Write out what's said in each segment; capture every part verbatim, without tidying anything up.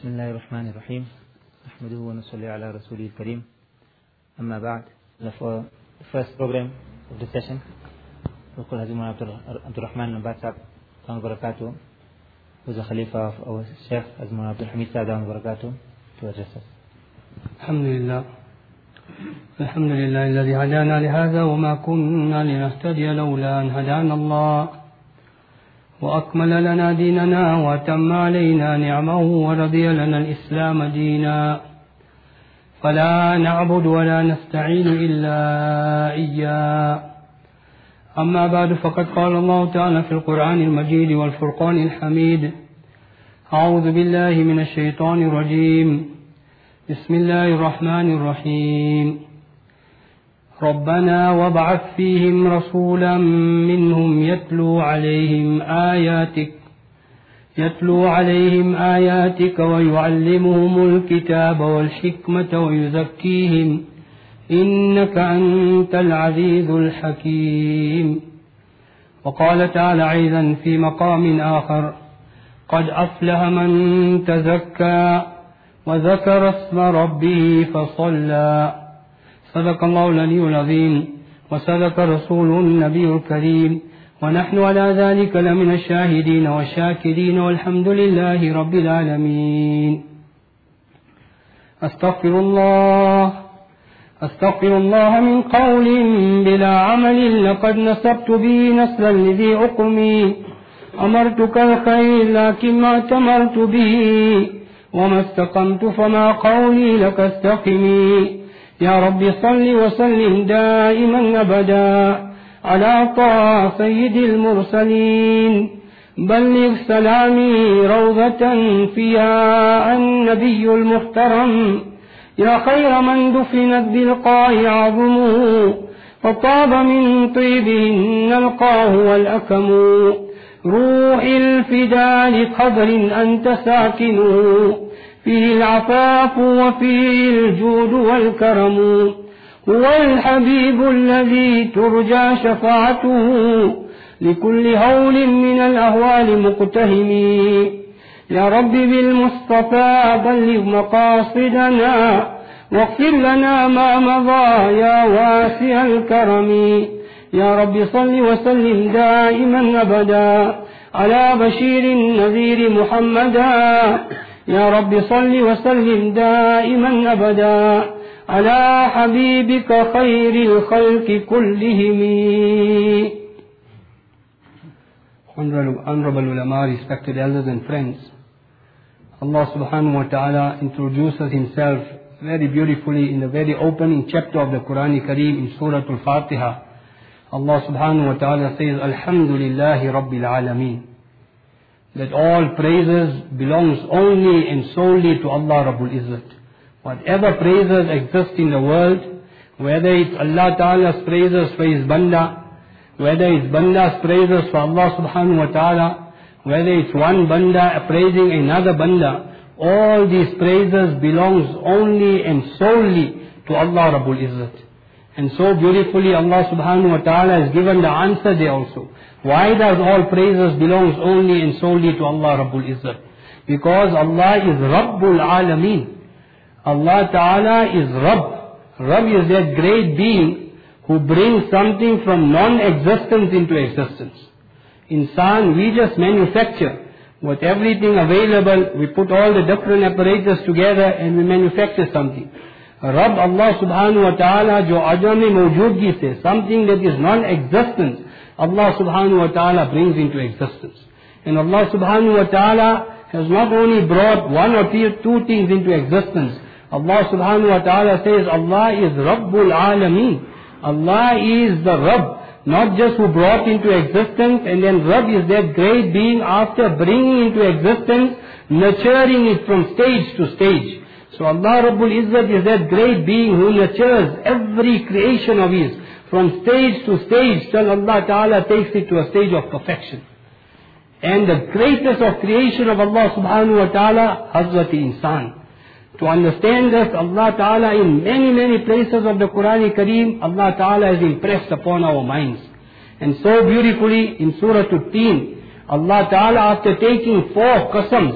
بسم الله الرحمن الرحيم نحمده ونصلي على رسوله الكريم أما بعد. For the first program of the session, Dr. Hazimur Abdul Rahman Nabat Sahib Barakatuh, who is a Khalifa of our Sheikh Hazimur Abdul Hamid Sahib Barakatuh, to address us. Alhamdulillah. الحمد لله الذي هدانا لهذا وما كنا لنهتدي لولا أن هدانا الله وأكمل لنا ديننا وأتم علينا نعمه ورضي لنا الإسلام دينا فلا نعبد ولا نستعين إلا إياه. أما بعد، فقد قال الله تعالى في القرآن المجيد والفرقان الحميد: أعوذ بالله من الشيطان الرجيم، بسم الله الرحمن الرحيم. ربنا وابعث فيهم رسولا منهم يتلو عليهم آياتك يتلو عليهم آياتك ويعلمهم الكتاب والحكمة ويزكيهم إنك أنت العزيز الحكيم. وقال تعالى أيضا في مقام آخر: قد أفلح من تزكى وذكر اسم ربه فصلى. صدق الله العلي العظيم وصدق رسوله النبي الكريم، ونحن على ذلك لمن الشاهدين والشاكرين، والحمد لله رب العالمين. أستغفر الله أستغفر الله من قول بلا عمل لقد نسبت به نسلا لذي عقمي. أمرتك الخير لكن ما اعتمرت به، وما استقمت فما قولي لك استقمي. يا رب صل وسلم دائما أبدا على طه سيد المرسلين. بلغ سلامي روضة فيها النبي المحترم، يا خير من دفنت بالقاع عظمه وطاب من طيبهن القاه والأكم. روح الفداء لقبر أنت ساكنه، فيه العفاف وفيه الجود والكرم. هو الحبيب الذي ترجى شفاعته لكل هول من الأهوال مقتهم. يا رب بالمصطفى بلغ مقاصدنا واغفر لنا ما مضى يا واسع الكرم. يا رب صل وسلم دائما أبدا على بشير النذير محمدا. يا رب صل وسلم دائما أبدا على حبيبك خير الخلق كلهم. Honorable ulama, respected elders and friends, Allah subhanahu wa ta'ala introduces himself very beautifully in the very opening chapter of the Quran Kareem in Surah Al-Fatiha. Allah subhanahu wa ta'ala says, Alhamdulillahi Rabbil Alameen, that all praises belongs only and solely to Allah Rabbul Izzat. Whatever praises exist in the world, whether it's Allah Ta'ala's praises for His Banda, whether it's Banda's praises for Allah subhanahu wa ta'ala, whether it's one Banda praising another Banda, all these praises belongs only and solely to Allah Rabbul Izzat. And so beautifully Allah subhanahu wa ta'ala has given the answer there also. Why does all praises belongs only and solely to Allah Rabbul Izzat? Because Allah is Rabbul Alameen. Allah Ta'ala is Rabb. Rabb is that great being who brings something from non-existence into existence. Insan, we just manufacture. With everything available, we put all the different apparatus together and we manufacture something. Rabb Allah subhanahu wa ta'ala jo ajam mawjoodgi se, something that is non-existent, Allah subhanahu wa ta'ala brings into existence. And Allah subhanahu wa ta'ala has not only brought one or two things into existence. Allah subhanahu wa ta'ala says Allah is Rabbul Alameen. Allah is the Rabb, not just who brought into existence, and then Rabb is that great being after bringing into existence, nurturing it from stage to stage. So Allah Rabbul Izzat is that great being who nurtures every creation of His from stage to stage till Allah Ta'ala takes it to a stage of perfection. And the greatest of creation of Allah Subhanahu wa Ta'ala, Hazrat Insan. To understand this, Allah Ta'ala in many, many places of the Quran Kareem, Allah Ta'ala has impressed upon our minds. And so beautifully in Surah At-Teen, Allah Ta'ala after taking four qasams,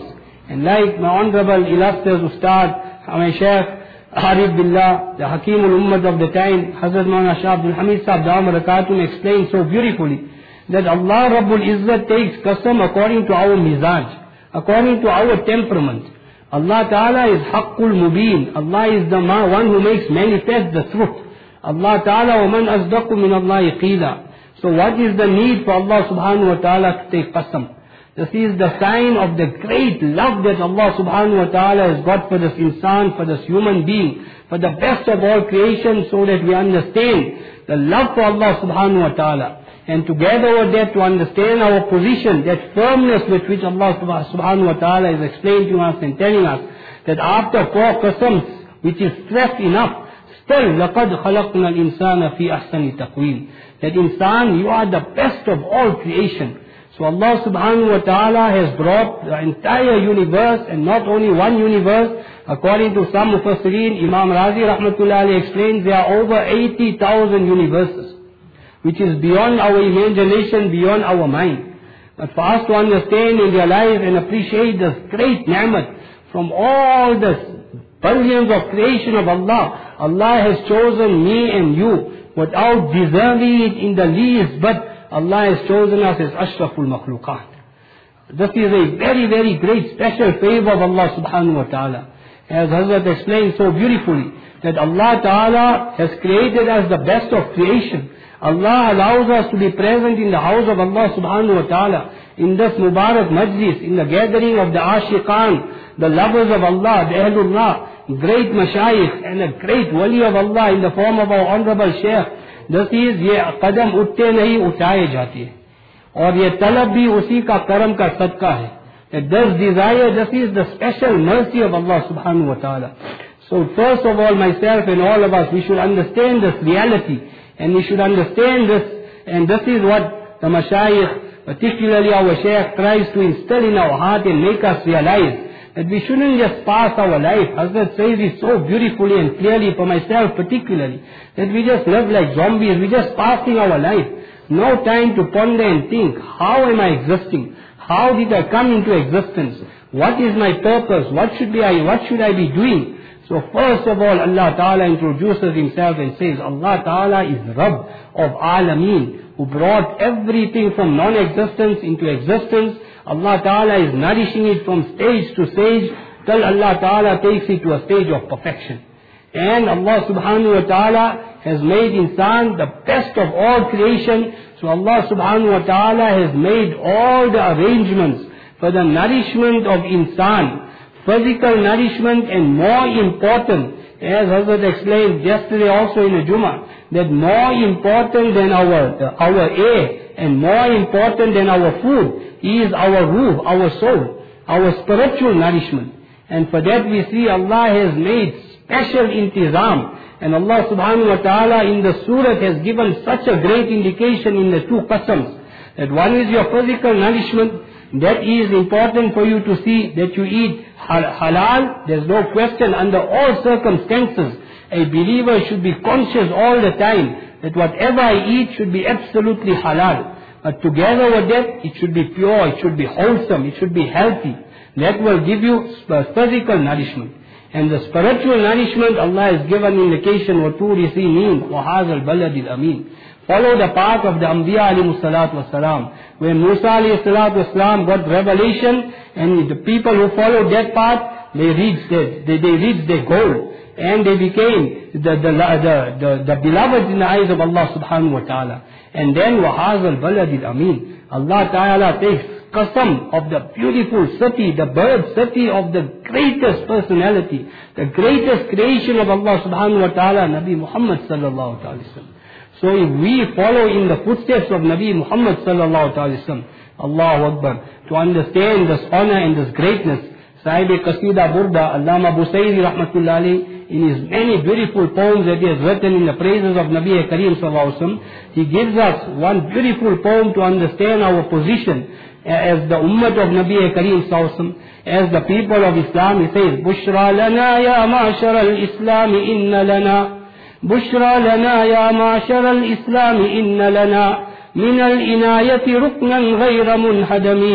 And like my honorable illustrious Ustad, my Shaykh Arif Billah, the Hakim al-Ummah of the time, Hazrat Maulana Shah Abdul Hamid Sahib Dawam Rakatum explained so beautifully that Allah Rabbul Izzat takes qasam according to our mizaj, according to our temperament. Allah Ta'ala is Haqqul Mubeen. Allah is the one who makes manifest the truth. Allah Ta'ala, وَمَنْ أَصْدَقُ مِنَ اللَّهِ قِيلًا. So what is the need for Allah Subhanahu Wa Ta'ala to take qasam? This is the sign of the great love that Allah Subhanahu Wa Ta'ala has got for this insan, for this human being, for the best of all creation, so that we understand the love for Allah Subhanahu Wa Ta'ala. And together with that, to understand our position, that firmness with which Allah Subhanahu Wa Ta'ala is explaining to us and telling us that after four qasams, which is stressed enough, still, لَقَدْ خَلَقْنَا الْإِنسَانَ فِي أَحْسَنِ تَقْوِيمٍ. That insan, you are the best of all creation. So Allah Subhanahu Wa Ta'ala has brought the entire universe, and not only one universe. According to some Mufassirin, Imam Razi Rahmatullah Alayhi explains there are over eighty thousand universes, which is beyond our imagination, beyond our mind. But for us to understand and realize and appreciate this great ni'mat from all this billions of creation of Allah, Allah has chosen me and you without deserving it in the least, but Allah has chosen us as Ashraful Makhluqat. This is a very, very great special favor of Allah Subhanahu Wa Ta'ala. As Hazrat explained so beautifully, that Allah Ta'ala has created us the best of creation. Allah allows us to be present in the house of Allah Subhanahu Wa Ta'ala, in this Mubarak Majlis, in the gathering of the Ashiqan, the lovers of Allah, the Ahlullah, great Mashayikh and a great Wali of Allah in the form of our Honorable Shaykh. This is, ये कदम उठते नहीं उठाए जाते हैं, और ये तलब भी उसी का करम का सदका है. That this desire, this is the special mercy of Allah Subhanahu Wa Ta'ala. So first of all, myself and all of us, we should understand this reality, and we should understand this, and this is what the Mashayikh, particularly our Shaykh, tries to instill in our heart and make us realize that we shouldn't just pass our life. Hazrat says it so beautifully and clearly, for myself particularly, that we just live like zombies, we just passing our life. No time to ponder and think, how am I existing? How did I come into existence? What is my purpose? What should be I, what should I be doing? So first of all, Allah Ta'ala introduces Himself and says, Allah Ta'ala is Rabb of Alameen, who brought everything from non-existence into existence. Allah Ta'ala is nourishing it from stage to stage till Allah Ta'ala takes it to a stage of perfection. And Allah Subhanahu Wa Ta'ala has made insan the best of all creation. So Allah Subhanahu Wa Ta'ala has made all the arrangements for the nourishment of insan, physical nourishment, and more important, as Hazrat explained yesterday also in the Jummah, that more important than our, our air, and more important than our food is our ruh, our soul, our spiritual nourishment. And for that we see Allah has made special intizam. And Allah Subhanahu Wa Ta'ala in the surah has given such a great indication in the two qasams, that one is your physical nourishment. That is important for you to see that you eat halal. There's no question, under all circumstances, a believer should be conscious all the time that whatever I eat should be absolutely halal. But together with that, it should be pure, it should be wholesome, it should be healthy. That will give you physical nourishment. And the spiritual nourishment, Allah has given indication, وَتُورِ سِينِينَ وَهَذَا الْبَلَدِ الْأَمِينَ. Follow the path of the Anbiya alayhi salatu wasalam. When Musa alayhi salatu wasalam got revelation, and the people who followed that path, they reached their, they, they reached their goal. And they became the, the, the, the, the beloved in the eyes of Allah Subhanahu Wa Ta'ala. And then وَهَذَا الْبَلَدِ الْأَمِينَ. Allah Ta'ala takes qasam of the beautiful city, the bird city of the greatest personality, the greatest creation of Allah Subhanahu Wa Ta'ala, Nabi Muhammad Sallallahu Alaihi Wasallam. So if we follow in the footsteps of Nabi Muhammad Sallallahu Alaihi Wasallam, Allahu Akbar, to understand this honor and this greatness, Sahib Qasida Burda, Allama Busayri Rahmatullah Alayhi, in his many beautiful poems that he has written in the praises of Nabi Kareem Sallallahu Alaihi Wasallam, he gives us one beautiful poem to understand our position as the ummah of Nabi Kareem Sallallahu Alaihi Wasallam, as the people of Islam. He says, Bushra lana ya ma'ashara al-Islam inna lana, Bushra lana ya ma'ashara al-Islam inna lana, min al-inayati ruknan ghayra munhadami,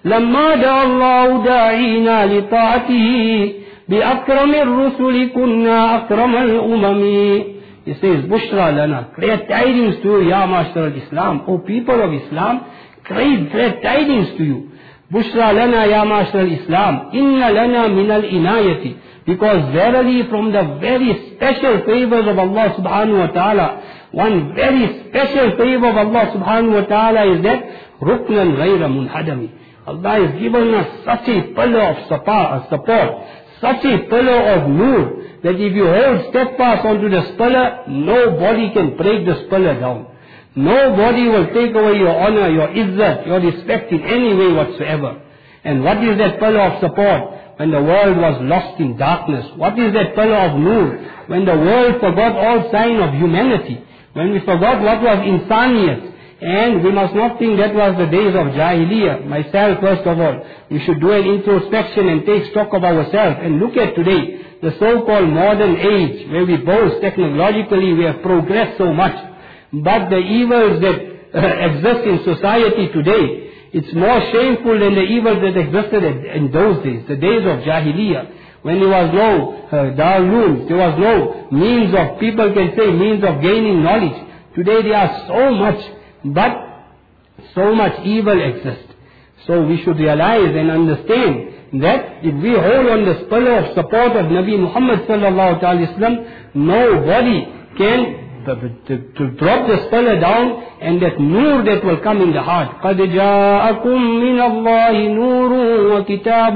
لما دعا الله داعينا لطاعته بأكرم الرسل كنا أكرم الأمم. He says, Bushra lana, great tidings to you, Ya Master al-Islam. O people of Islam, great, great tidings to you. Bushra lana, Ya Master al-Islam. Inna lana min al-inayati. Because verily from the very special favors of Allah subhanahu wa ta'ala, one very special favor of Allah subhanahu wa ta'ala is that ruknan ghayra munhadami. Allah has given us such a pillar of support, such a pillar of nur, that if you hold steadfast onto the pillar, nobody can break the pillar down. Nobody will take away your honor, your izzat, your respect in any way whatsoever. And what is that pillar of support? When the world was lost in darkness. What is that pillar of nur? When the world forgot all sign of humanity. When we forgot what was insaniyat. And we must not think that was the days of Jahiliyyah. Myself, first of all, we should do an introspection and take stock of ourselves and look at today, the so-called modern age, where we boast technologically we have progressed so much. But the evils that uh, exist in society today, it's more shameful than the evils that existed in those days, the days of Jahiliyyah, when there was no uh, darul, there was no means of, people can say, means of gaining knowledge. Today there are so much. But so much evil exists. So we should realize and understand that if we hold on the pillar of support of Nabi Muhammad sallallahu alaihi wasallam, nobody can to, to, to drop the pillar down, and that nur that will come in the heart. قَدْ جَاءَكُم مِّنَ اللَّهِ نُورٌ وَكِتَابٌ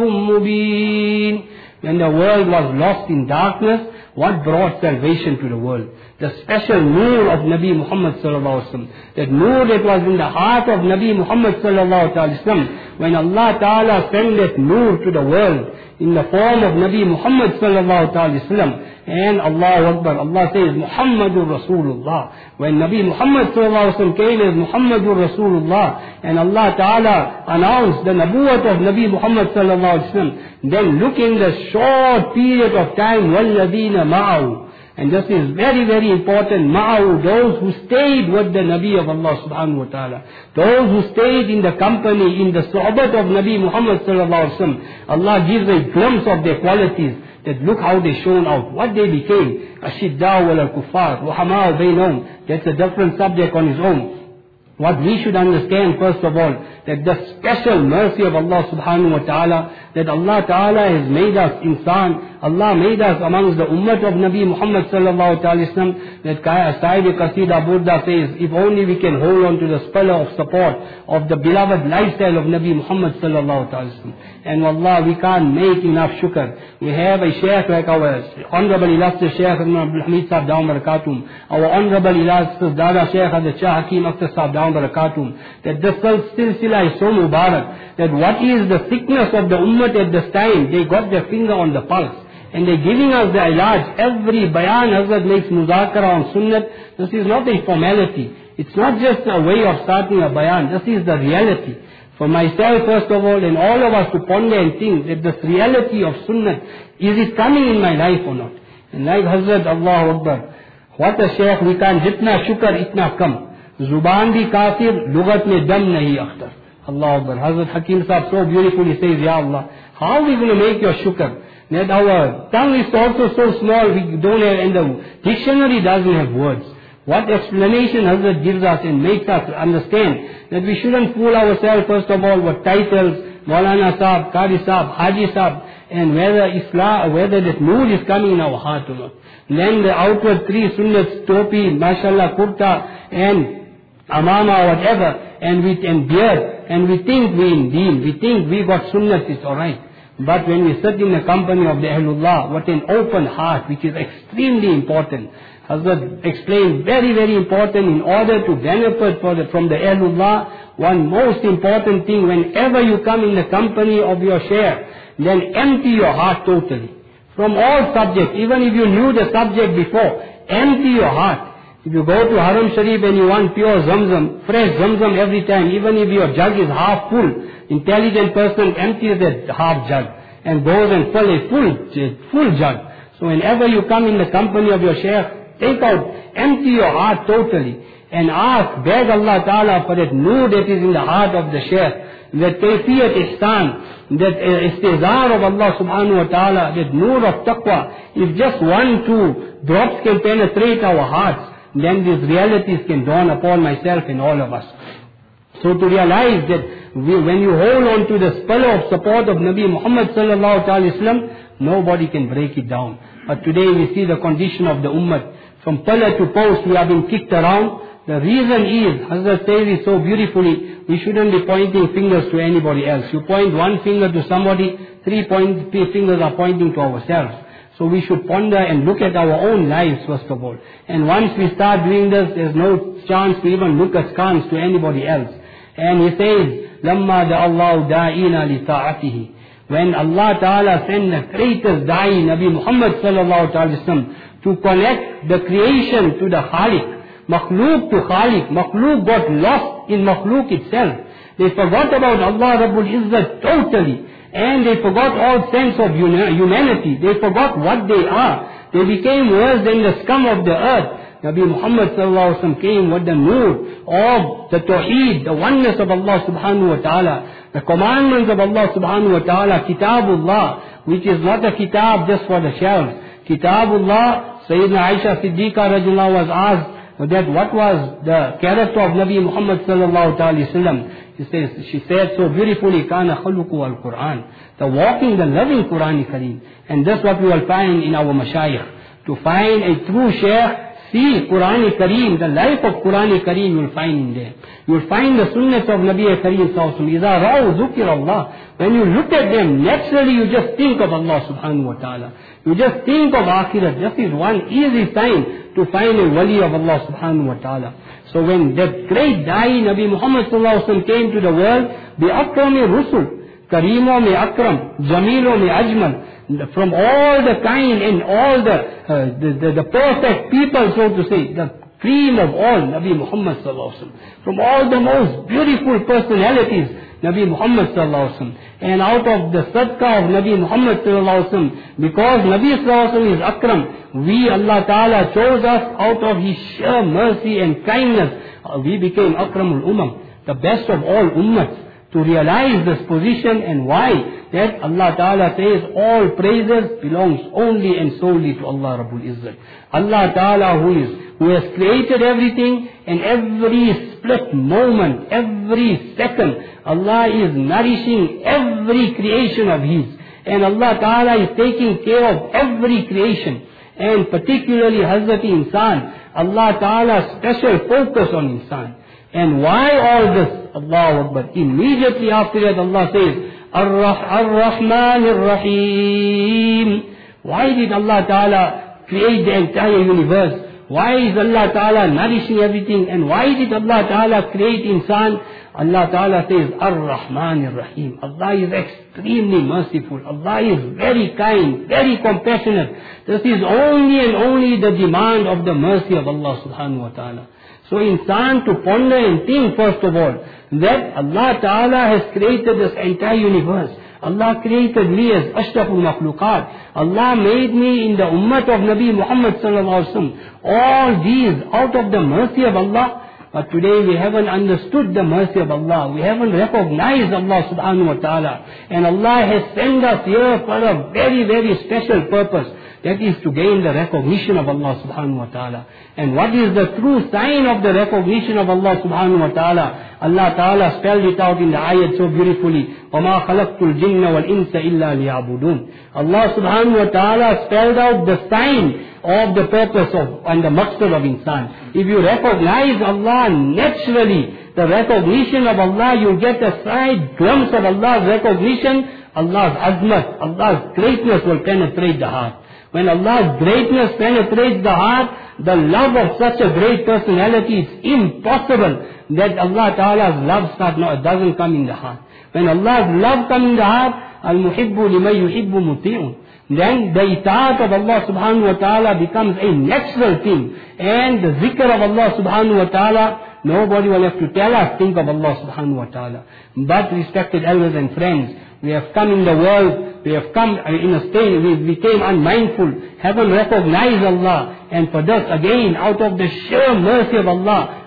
مُبِينٌ. When the world was lost in darkness, what brought salvation to the world? The special nur of Nabi Muhammad sallallahu alaihi wasallam. That nur that was in the heart of Nabi Muhammad sallallahu alaihi wasallam. When Allah Ta'ala sent that nur to the world in the form of Nabi Muhammad sallallahu alaihi wasallam. And Allahu Akbar, Allah says Muhammadur Rasulullah. When Nabi Muhammad sallallahu alaihi wasallam came as Muhammadur Rasulullah, and Allah Ta'ala announced the nabuwwat of Nabi Muhammad sallallahu alaihi wasallam, then look in the short period of time, وَالَّذِينَ مَعَهُ. And this is very, very important. Ma'ahu, those who stayed with the Nabi of Allah subhanahu wa ta'ala. Those who stayed in the company, in the sohbat of Nabi Muhammad sallallahu alaihi wasallam. Allah gives a glimpse of their qualities. That look how they shone out, what they became. Ashidda'u wal kuffar, ruhama'u bainahum. That's a different subject on its own. What we should understand first of all, that the special mercy of Allah subhanahu wa ta'ala, that Allah ta'ala has made us insan, Allah made us amongst the ummah of Nabi Muhammad sallallahu alayhi wa sallam, that Sahib Qasida Burda says, if only we can hold on to the pillar of support of the beloved lifestyle of Nabi Muhammad sallallahu alayhi wa sallam. And wallah, we can't make enough shukr. We have a shaykh like our Honorable Illustrious Shaykh Ibn Abdul Hamid Sahib Dawam Barakatum, our Honorable Illustrious Dada Shaykh Hazrat Shah Hakim Akhtar Sahib Dawam Barakatum, that this silsila is so mubarak, that what is the sickness of the ummah at this time, they got their finger on the pulse. And they're giving us the ilaj. Every bayan Hazrat makes muzakara on sunnat. This is not a formality. It's not just a way of starting a bayan. This is the reality. For myself first of all, and all of us to ponder and think that this reality of sunnat, is it coming in my life or not? And like Hazrat, Allahu Akbar, what a shaykh, we can't jitna shukar itna kam. Zuban bhi kafir, lugat mein dam nahi akhtar. Allahu Akbar. Hazrat Hakim Sahib so beautifully says, Ya Allah, how are we going to make your shukr? That our tongue is also so small, we don't have, and the dictionary doesn't have words. What explanation Hazrat gives us and makes us understand that we shouldn't fool ourselves first of all with titles, Maulana Sahib, Qari Sahib, Haji Sahib, and whether Islam, whether that mood is coming in our heart or not. Then the outward three sunnats, topi, mashallah, kurta, and amama, whatever, and we, and beard, and we think we in deen, we think we got sunnats, it's alright. But when we sit in the company of the Ahlullah, what an open heart, which is extremely important. Hazrat explained, very, very important in order to benefit for the, from the Ahlullah, one most important thing, whenever you come in the company of your shaykh, then empty your heart totally. From all subjects, even if you knew the subject before, empty your heart. If you go to Haram Sharif and you want pure Zamzam, fresh Zamzam every time, even if your jug is half full, intelligent person empties that half jug and goes and fill a full, full jug. So whenever you come in the company of your shaykh, take out, empty your heart totally and ask, beg Allah Ta'ala for that nur that is in the heart of the shaykh, that kayfiyat ihsan, that uh, istizar of Allah subhanahu wa ta'ala, that nur of taqwa, if just one, two drops can penetrate our hearts, then these realities can dawn upon myself and all of us. So to realize that we, when you hold on to the spell of support of Nabi Muhammad sallallahu alaihi wasallam, nobody can break it down. But today we see the condition of the ummah. From pillar to post we have been kicked around. The reason is, Hazrat says it so beautifully, we shouldn't be pointing fingers to anybody else. You point one finger to somebody, three point, three fingers are pointing to ourselves. So we should ponder and look at our own lives first of all. And once we start doing this, there's no chance to even look askance to anybody else. And he says, لَمَّا دَعَ اللَّهُ دَاعِينَا لِطَاعَتِهِ. When Allah Ta'ala sent the greatest da'i, Nabi Muhammad sallallahu alayhi wa sallam, to connect the creation to the Khaliq, Makhluk to Khaliq, Makhluk got lost in Makhluk itself. They forgot about Allah Rabbul Izzat totally. And they forgot all sense of humanity. They forgot what they are. They became worse than the scum of the earth. Nabi Muhammad sallallahu alaihi wasallam came with the nur of the tawheed, the oneness of Allah subhanahu wa ta'ala, the commandments of Allah subhanahu wa ta'ala, Kitabullah, which is not a kitab just for the shelves. Kitabullah, Sayyidina Aisha Siddiqa radiallahu was asked that what was the character of Nabi Muhammad sallallahu alaihi wasallam. She says, she said so beautifully, Kana khuluqu al-Quran, the walking, the loving Quran Kareem. And that's what we will find in our mashayikh. To find a true shaykh, see Quran Kareem, the life of Quran Kareem you will find in there. You will find the sunnahs of Nabi Kareem sallallahu alaihi wasallam. Iza ra'u dhukir Allah. When you look at them, naturally you just think of Allah subhanahu wa ta'ala. You just think of akhirat. This is one easy sign to find a wali of Allah subhanahu wa ta'ala. So when that great da'i Nabi Muhammad sallallahu alaihi wasallam came to the world, bi akrami rusul, Kareemo me akram, Jamilo me ajmal, from all the kind and all the, uh, the, the, the perfect people, so to say, the cream of all, Nabi Muhammad sallallahu alaihi wasallam. From all the most beautiful personalities, Nabi Muhammad sallallahu alaihi wasallam. And out of the sadaqah of Nabi Muhammad sallallahu alaihi wasallam, because Nabi sallallahu alaihi wasallam is akram, we, Allah Ta'ala chose us out of His sheer mercy and kindness. Uh, we became akramul ummah, the best of all ummahs. To realize this position and why that Allah Ta'ala says all praises belongs only and solely to Allah Rabbul Izzat. Allah Ta'ala who is, who has created everything, and every split moment, every second, Allah is nourishing every creation of His. And Allah Ta'ala is taking care of every creation. And particularly Hazrat Insan, Allah Ta'ala's special focus on Insan. And why all this? Allahu Akbar. Immediately after that Allah says, Ar-Rahman Ar-Rahim. Why did Allah Ta'ala create the entire universe? Why is Allah Ta'ala nourishing everything? And why did Allah Ta'ala create insan? Allah Ta'ala says, Ar-Rahman Ar-Rahim. Allah is extremely merciful. Allah is very kind, very compassionate. This is only and only the demand of the mercy of Allah Subhanahu Wa Ta'ala. So insan to ponder and think first of all, that Allah Ta'ala has created this entire universe. Allah created me as ashraful makhluqat. Allah made me in the ummah of Nabi Muhammad sallallahu alaihi wasallam. All these out of the mercy of Allah. But today we haven't understood the mercy of Allah. We haven't recognized Allah subhanahu wa ta'ala. And Allah has sent us here for a very, very special purpose. That is to gain the recognition of Allah subhanahu wa ta'ala. And what is the true sign of the recognition of Allah subhanahu wa ta'ala? Allah ta'ala spelled it out in the ayat so beautifully. وَمَا خَلَقْتُ الْجِنَّ وَالْإِنسَ إِلَّا لِيَعْبُدُونَ. Allah subhanahu wa ta'ala spelled out the sign of the purpose of and the maqsad of insan. If you recognize Allah naturally, the recognition of Allah, you get a slight glimpse of Allah's recognition. Allah's azmat, Allah's greatness will penetrate the heart. When Allah's greatness penetrates the heart, the love of such a great personality, it's impossible that Allah Ta'ala's love start, no, it doesn't come in the heart. When Allah's love comes in the heart, al-muhibbu liman yuhibbu muti'un. Then the itaat of Allah subhanahu wa ta'ala becomes a natural thing. And the zikr of Allah subhanahu wa ta'ala, nobody will have to tell us, think of Allah subhanahu wa ta'ala. But respected elders and friends, we have come in the world, we have come in a state, we became unmindful, haven't recognized Allah. And for this, again, out of the sheer mercy of Allah,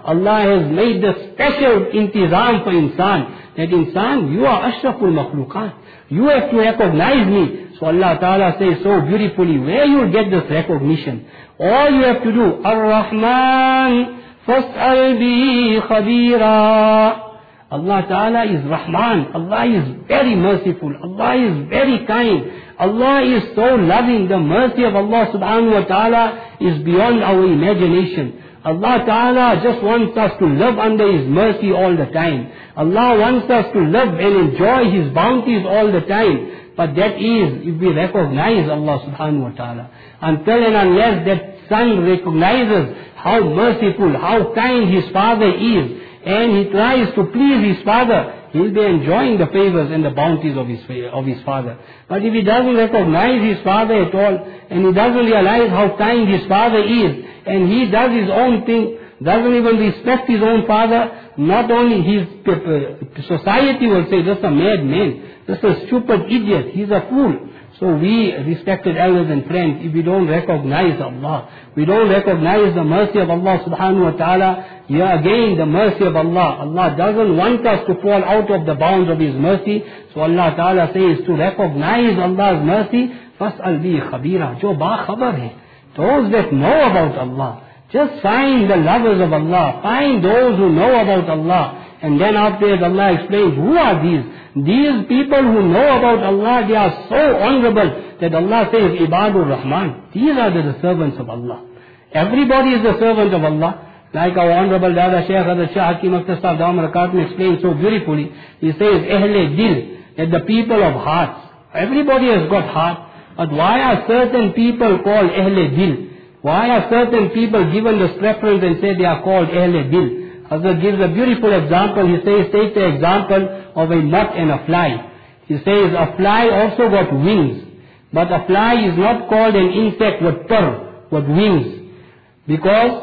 Allah has made the special intizam for insan. That insan, you are ashraful makhluqat. You have to recognize me. So Allah Ta'ala says so beautifully, where you will get this recognition? All you have to do, Ar-Rahman, fas'al bihi khabira. Allah Ta'ala is Rahman. Allah is very merciful. Allah is very kind. Allah is so loving. The mercy of Allah Subhanahu Wa Ta'ala is beyond our imagination. Allah Ta'ala just wants us to live under His mercy all the time. Allah wants us to live and enjoy His bounties all the time. But that is if we recognize Allah Subhanahu Wa Ta'ala. Until and unless that son recognizes how merciful, how kind his father is, and he tries to please his father, he'll be enjoying the favors and the bounties of his of his father. But if he doesn't recognize his father at all, and he doesn't realize how kind his father is, and he does his own thing, doesn't even respect his own father, not only his uh, society will say, this is a madman, this is a stupid idiot, he's a fool. So we, respected elders and friends, if we don't recognize Allah, we don't recognize the mercy of Allah Subhanahu Wa Ta'ala, here again the mercy of Allah. Allah doesn't want us to fall out of the bounds of His mercy. So Allah Ta'ala says to recognize Allah's mercy, فَاسْأَلْ بِهِ خَبِيرًا. Jo ba khabar hai. Those that know about Allah, just find the lovers of Allah, find those who know about Allah. And then after that Allah explains, who are these? These people who know about Allah, they are so honorable that Allah says, Ibadur Rahman. These are the, the servants of Allah. Everybody is the servant of Allah. Like our Honorable Dada Shaykh Hazrat Shah Hakim Akhtar Sahib Dawam Rakatun explains so beautifully. He says, Ahle Dil, that the people of hearts. Everybody has got heart. But why are certain people called Ahle Dil? Why are certain people given this preference and say they are called Ahle Dil? Hazrat gives a beautiful example. He says, take the example of a moth and a fly. He says, a fly also got wings. But a fly is not called an insect with purr, with wings. Because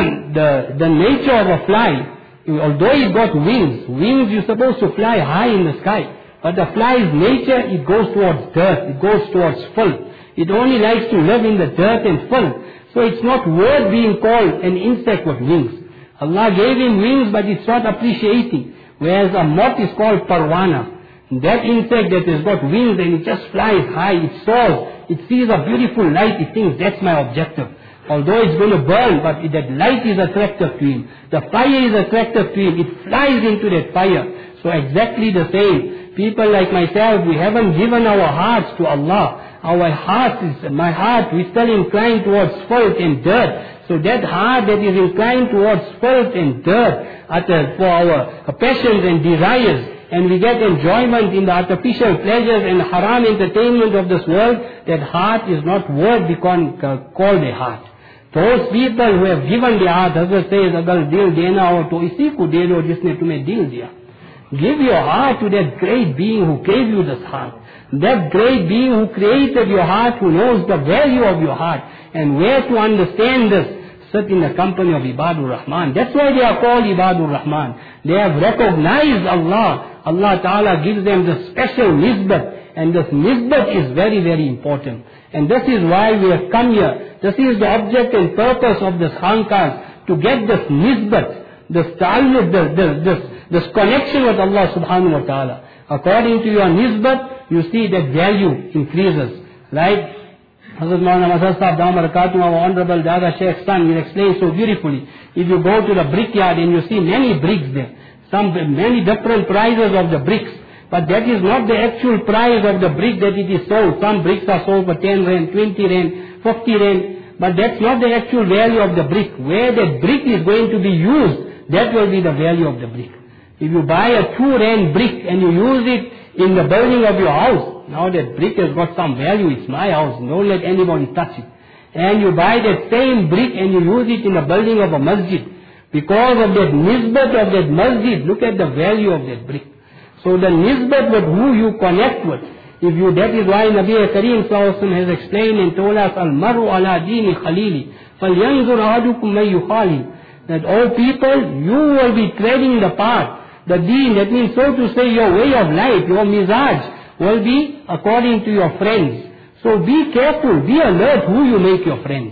the, the nature of a fly, although it got wings, wings you're supposed to fly high in the sky. But the fly's nature, it goes towards dirt, it goes towards filth. It only likes to live in the dirt and filth. So it's not worth being called an insect with wings. Allah gave him wings, but it's not appreciating. Whereas a moth is called parwana. That insect that has got wings and it just flies high, it soars, it sees a beautiful light, it thinks that's my objective. Although it's going to burn, but that light is attractive to him. The fire is attractive to him. It flies into that fire. So exactly the same. People like myself, we haven't given our hearts to Allah. Our heart is, my heart, we still inclined towards filth and dirt. So that heart that is inclined towards filth and dirt utter for our passions and desires, and we get enjoyment in the artificial pleasures and haram entertainment of this world, that heart is not worth becoming called a heart. Those people who have given their heart, Hazrat says, agar dil dena ho to isi ko de lo jisne tumhe dil diya. Give your heart to that great being who gave you this heart. That great being who created your heart, who knows the value of your heart. And where to understand this? Sit in the company of Ibadur Rahman. That's why they are called Ibadur Rahman. They have recognized Allah. Allah Ta'ala gives them the special nisbat. And this nisbat is very, very important. And this is why we have come here. This is the object and purpose of this khanqahs, to get this nisbat, this ta'alluq, this, this, this, this connection with Allah Subhanahu Wa Ta'ala. According to your nisbat, you see that value increases. Like Hazrat Maulana Masad Sahib Dawam Barakatuh, our Honorable Dada Sheikh's son, will explain so beautifully. If you go to the brickyard and you see many bricks there, some many different prices of the bricks, but that is not the actual price of the brick that it is sold. Some bricks are sold for ten rand, twenty rand, fifty rand, but that's not the actual value of the brick. Where the brick is going to be used, that will be the value of the brick. If you buy a two rand brick and you use it in the building of your house, now that brick has got some value, it's my house, don't let anybody touch it. And you buy that same brick and you use it in the building of a masjid. Because of that nisbat of that masjid, look at the value of that brick. So the nisbat with who you connect with, if you, that is why Nabi Kareem Sallallahu Alaihi Wasallam has explained and told us, Al-maru ala dini khalili, فَلْيَنْظُرْ أَحَدُكُمْ مَنْ يُخَالِي. That all people, you will be treading the path. The deen, that means so to say your way of life, your mizaj, will be according to your friends. So be careful, be alert who you make your friends.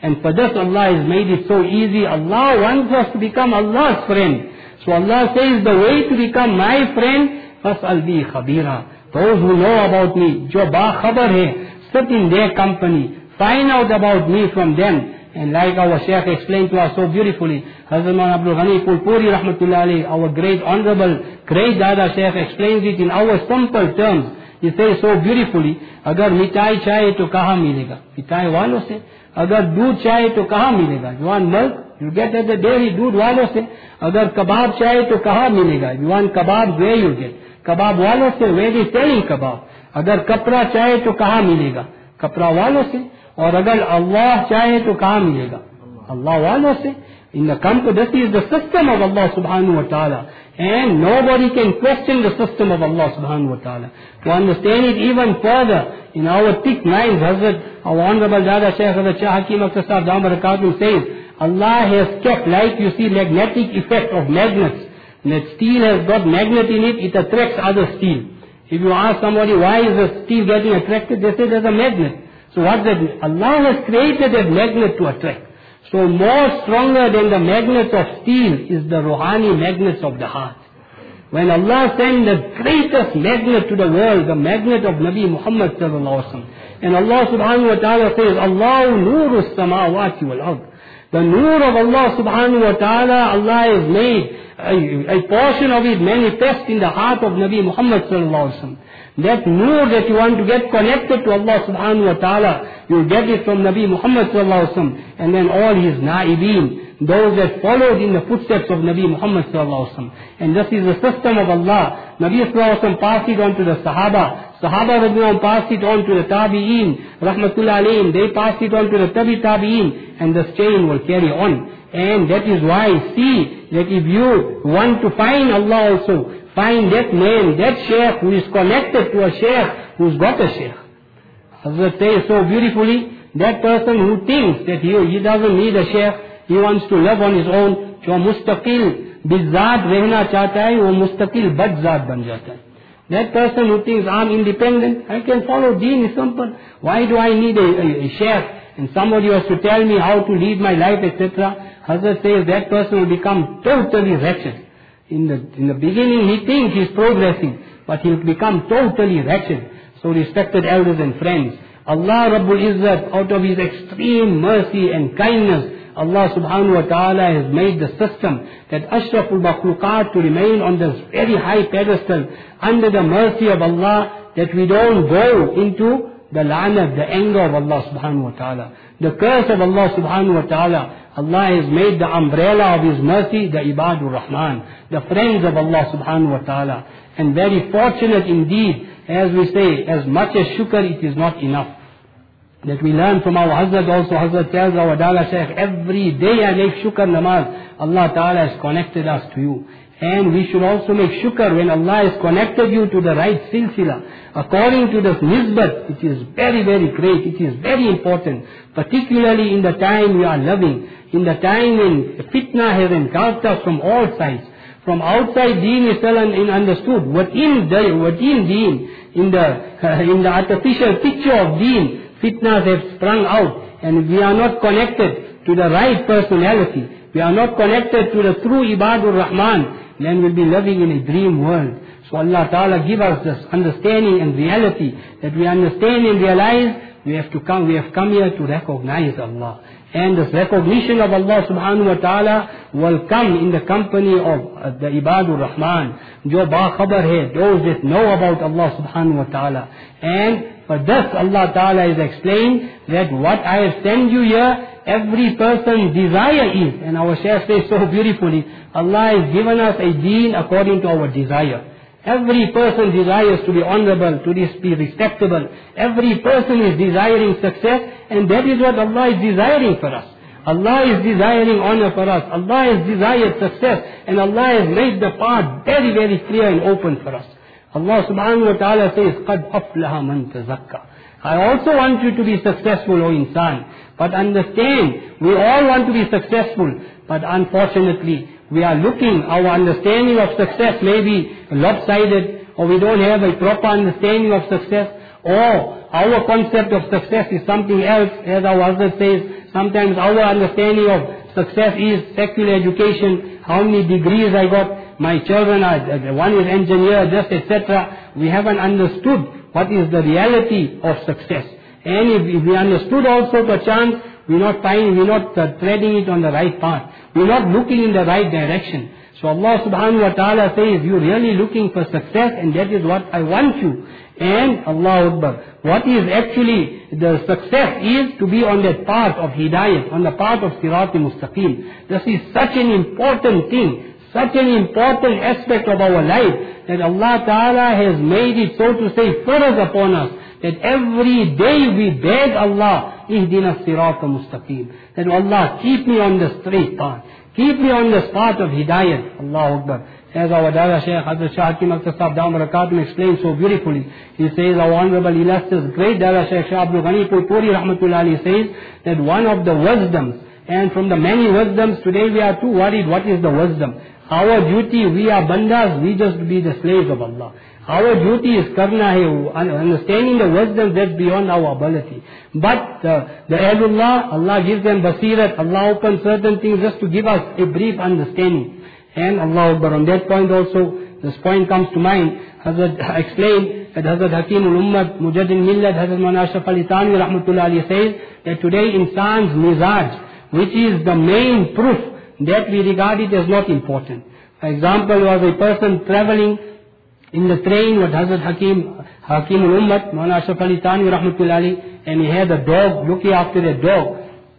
And for this Allah has made it so easy. Allah wants us to become Allah's friend. So Allah says the way to become my friend, فَاسْأَلْ بِي خَبِيرًا. Those who know about me, jo ba khabar hai, sit in their company, find out about me from them. And like our Shaykh explained to us so beautifully, Hazrat Maulana Abdul Ghani Pulpuri Rahmatullah alayhi, our great honorable, great Dada Shaykh explains it in our simple terms. He says so beautifully, agar mitai chahe to kaha milega? Mitai walo se. Agar doodh chahe to kaha milega? You want milk? You get at the dairy, doodh walo se. Agar kebab chahe to kaha milega? You want kebab, where you get? Kebab walo se, where they selling kebab? Agar kapra chahe to kaha milega? Kapra walo se. और अगर अल्लाह चाहे तो कहाँ मिलेगा? अल्लाह वालों से. In the company, this is the system of Allah subhanahu wa ta'ala. And nobody can question the system of Allah subhanahu wa ta'ala. To understand it even further, in our thick minds, Hazrat, our Honorable Dada Shaykh Hazrat Shah Hakim Akhtar Sahib Dam Barakatuh says, Allah has kept, like you see, magnetic effect of magnets. That steel has got magnet in it, it attracts other steel. If you ask somebody, why is the steel getting attracted? They say there's a magnet. So what that Allah has created a magnet to attract. So more stronger than the magnets of steel is the Ruhani magnets of the heart. When Allah sent the greatest magnet to the world, the magnet of Nabi Muhammad sallallahu alaihi wasallam, and Allah subhanahu wa ta'ala says, Allahu nuru samawati wal ard. The nur of Allah subhanahu wa ta'ala, Allah has made a, a portion of it manifest in the heart of Nabi Muhammad sallallahu alaihi wasallam. That nur that you want to get connected to Allah subhanahu wa ta'ala, you get it from Nabi Muhammad sallallahu alaihi wasallam, and then all his na'ibeen, those that followed in the footsteps of Nabi Muhammad sallallahu alaihi wasallam. And this is the system of Allah. Nabi sallallahu alaihi wasallam passed it on to the Sahaba. Sahaba radhiyallahu passed it on to the Tabi'een, rahmatullah alayhim. They passed it on to the Tabi Tabi'een, and this chain will carry on. And that is why, see, that if you want to find Allah also, find that man, that sheikh who is connected to a sheikh who's got a sheikh. Hazrat says so beautifully, that person who thinks that he, he doesn't need a sheikh, he wants to live on his own, जो मुस्तकिल बिज़ात रहना चाहता है, वो मुस्तकिल बदज़ात बन जाता है. That person who thinks I'm independent, I can follow deen is simple. Why do I need a, a, a sheikh and somebody has to tell me how to lead my life, et cetera? Hazrat says that person will become totally wretched. In the, in the beginning he thinks he's progressing, but he'll become totally wretched. So respected elders and friends, Allah Rabbul Izzat, out of His extreme mercy and kindness, Allah subhanahu wa ta'ala has made the system that Ashraful Makhluqat to remain on this very high pedestal under the mercy of Allah, that we don't go into the la'nat, the anger of Allah subhanahu wa ta'ala, the curse of Allah subhanahu wa ta'ala. Allah has made the umbrella of His mercy, the Ibadur Rahman, the friends of Allah subhanahu wa ta'ala. And very fortunate indeed, as we say, as much as shukr, it is not enough. That we learn from our Hazrat also. Hazrat tells our Dala Shaykh, every day I make shukr namaz, Allah ta'ala has connected us to you. And we should also make shukr when Allah has connected you to the right silsila. According to this nisbat, it is very, very great. It is very important. Particularly in the time we are living. In the time when fitna has engulfed us from all sides. From outside deen is still understood. Within the, within deen, in the, uh, in the artificial picture of deen, fitnas have sprung out. And if we are not connected to the right personality, we are not connected to the true Ibadur Rahman, then we'll be living in a dream world. So Allah Ta'ala give us this understanding and reality, that we understand and realize we have to come, we have come here to recognize Allah. And this recognition of Allah subhanahu wa ta'ala will come in the company of uh, the Ibadur Rahman, jo ba khabar hai, those that know about Allah subhanahu wa ta'ala. And for this Allah Ta'ala has explained that what I have sent you here, every person's desire is, and our Shaykh says so beautifully, Allah has given us a deen according to our desire. Every person desires to be honorable, to be respectable. Every person is desiring success, and that is what Allah is desiring for us. Allah is desiring honor for us. Allah has desired success, and Allah has made the path very, very clear and open for us. Allah subhanahu wa ta'ala says, قَدْ أَفْلَهَ مَنْ تَزَكَّى. I also want you to be successful, O insan. But understand, we all want to be successful, but unfortunately, we are looking, our understanding of success may be lopsided, or we don't have a proper understanding of success, or our concept of success is something else. As our Hazrat says, Sometimes our understanding of success is secular education, how many degrees I got, my children are, one is engineer, just et cetera. We haven't understood what is the reality of success. And if, if we understood also perchance, we're not finding, we're not uh, treading it on the right path. We're not looking in the right direction. So Allah subhanahu wa ta'ala says, you're really looking for success, and that is what I want you. And Allah Akbar, what is actually the success is to be on that path of hidayat, on the path of Sirat-i-Mustaqim. This is such an important thing, such an important aspect of our life, that Allah Ta'ala has made it, so to say, further upon us, that every day we beg Allah, Ihdina Sirat-i-Mustaqim, that Allah, keep me on the straight path, keep me on the path of hidayat. Allah Akbar. As our Dada Shaykh Hazrat Shah Hakim Akhtar Sahib Dawam Barakatum explains so beautifully. He says, our Honorable illustrious great Dada Shaykh Shah Abdul Ghani Puri Rahmatullah Ali says that one of the wisdoms, and from the many wisdoms, today we are too worried what is the wisdom. Our duty, we are bandas, we just be the slaves of Allah. Our duty is karna hai, understanding the wisdom that's beyond our ability. But uh, the Ahlullah, Allah gives them basirat, Allah opens certain things just to give us a brief understanding. And Allah Akbar, on that point also, this point comes to mind. Hazrat explained that Hazrat Hakim ul-Ummat, Mujaddid Millat, Hazrat Maulana Ashraf Ali Thanwi Rahmatullah Ali says that today insan's mizaj, which is the main proof that we regard it as not important. For example, was a person traveling in the train with Hazrat Hakim, Hakim ul-Ummat, Maulana Ashraf Ali Thanwi Rahmatullah Ali, and he had a dog, looking after that dog.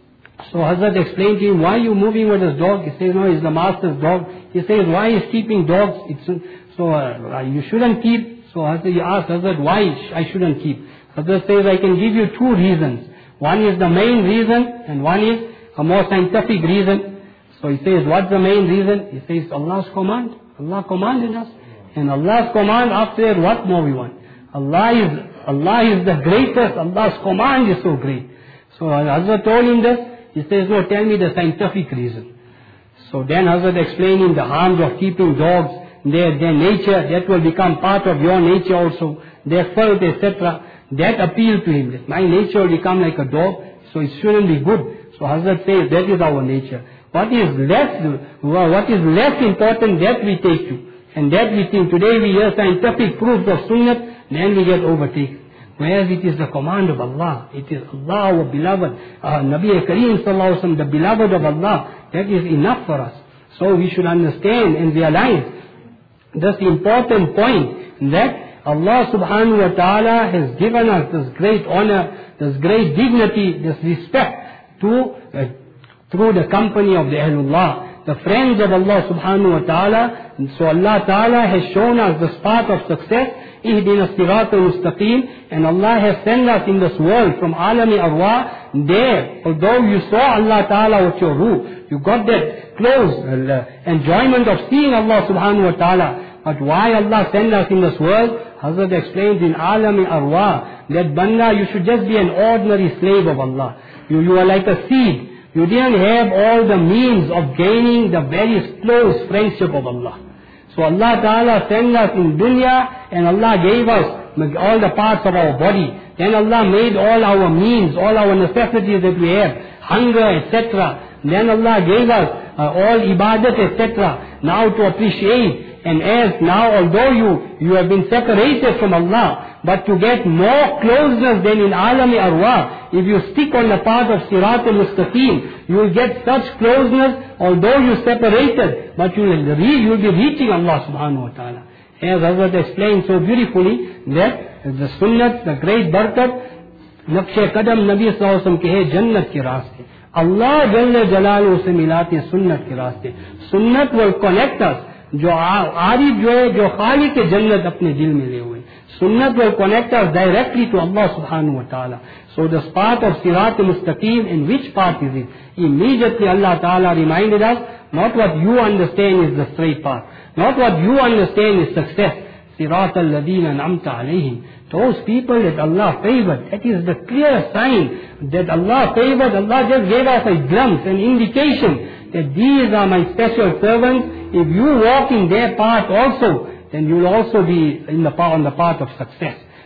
So Hazrat explained to him, why are you moving with this dog? He says, no, it's the master's dog. He says, why is keeping dogs? It's, so uh, you shouldn't keep. So Hazrat, he asked Hazrat, why I shouldn't keep? Hazrat says, I can give you two reasons. One is the main reason, and one is a more scientific reason. So he says, what's the main reason? He says, Allah's command. Allah commanded us. And Allah's command, after that, what more we want? Allah is, Allah is the greatest. Allah's command is so great. So Hazrat told him this. He says, no, tell me the scientific reason. So then Hazrat explaining the harms of keeping dogs, their, their nature, that will become part of your nature also, their filth, et cetera. That appealed to him, that my nature will become like a dog, so it shouldn't be good. So Hazrat says, that is our nature. What is less, what is less important, that we take to. And that we think, today we hear scientific proofs of sunnah, then we get overtaken. Whereas it is the command of Allah. It is Allah, our beloved. Uh, Nabi Kareem Sallallahu Alaihi Wasallam, the beloved of Allah. That is enough for us. So we should understand and realize this important point that Allah Subhanahu Wa Ta'ala has given us this great honor, this great dignity, this respect to, uh, through the company of the Ahlullah, the friends of Allah Subhanahu Wa Ta'ala. And so Allah Ta'ala has shown us this path of success. Ihdina Sirat-al-Mustaqim, and Allah has sent us in this world from Alami Arwah. There, although you saw Allah Ta'ala with your ruh, you got that close uh, enjoyment of seeing Allah Subhanahu Wa Ta'ala. But why Allah sent us in this world? Hazrat explains in Alami Arwah that Banda, you should just be an ordinary slave of Allah. You, you are like a seed. You didn't have all the means of gaining the very close friendship of Allah. So Allah Ta'ala sent us in dunya, and Allah gave us all the parts of our body. Then Allah made all our means, all our necessities that we have, hunger, et cetera. Then Allah gave us uh, all ibadat, et cetera. Now to appreciate. And as now, although you, you have been separated from Allah, but to get more closeness than in Alami Arwah, if you stick on the path of Sirat-al-Mustaqim, you will get such closeness, although you separated, but you will, re, you will be reaching Allah Subhanahu Wa Ta'ala. As Hazrat explained so beautifully, that the sunnat, the great barakat, Naqsh Qadam Nabi Sallallahu Alaihi Wasallam ke hai Jannat ke raaste. Allah Jalla Jalaluhu se milate sunnat ke raaste. Sunnat will connect us. जो आरिफ जो है, जो खाली के जन्नत अपने दिल में ले हुए, sunnat will connect us directly to Allah Subhanahu Wa Ta'ala. So this path of Sirat-al-Mustaqim, in which path is it? Immediately Allah Ta'ala reminded us, not what you understand is the straight path, not what you understand is success. Sirat al-Ladina Namta Alayhim. Those people that Allah favored, that is the clear sign that Allah favored. Allah just gave us a glimpse, an indication that these are my special servants. If you walk in their path also, then you will also be in the path, on the path of success.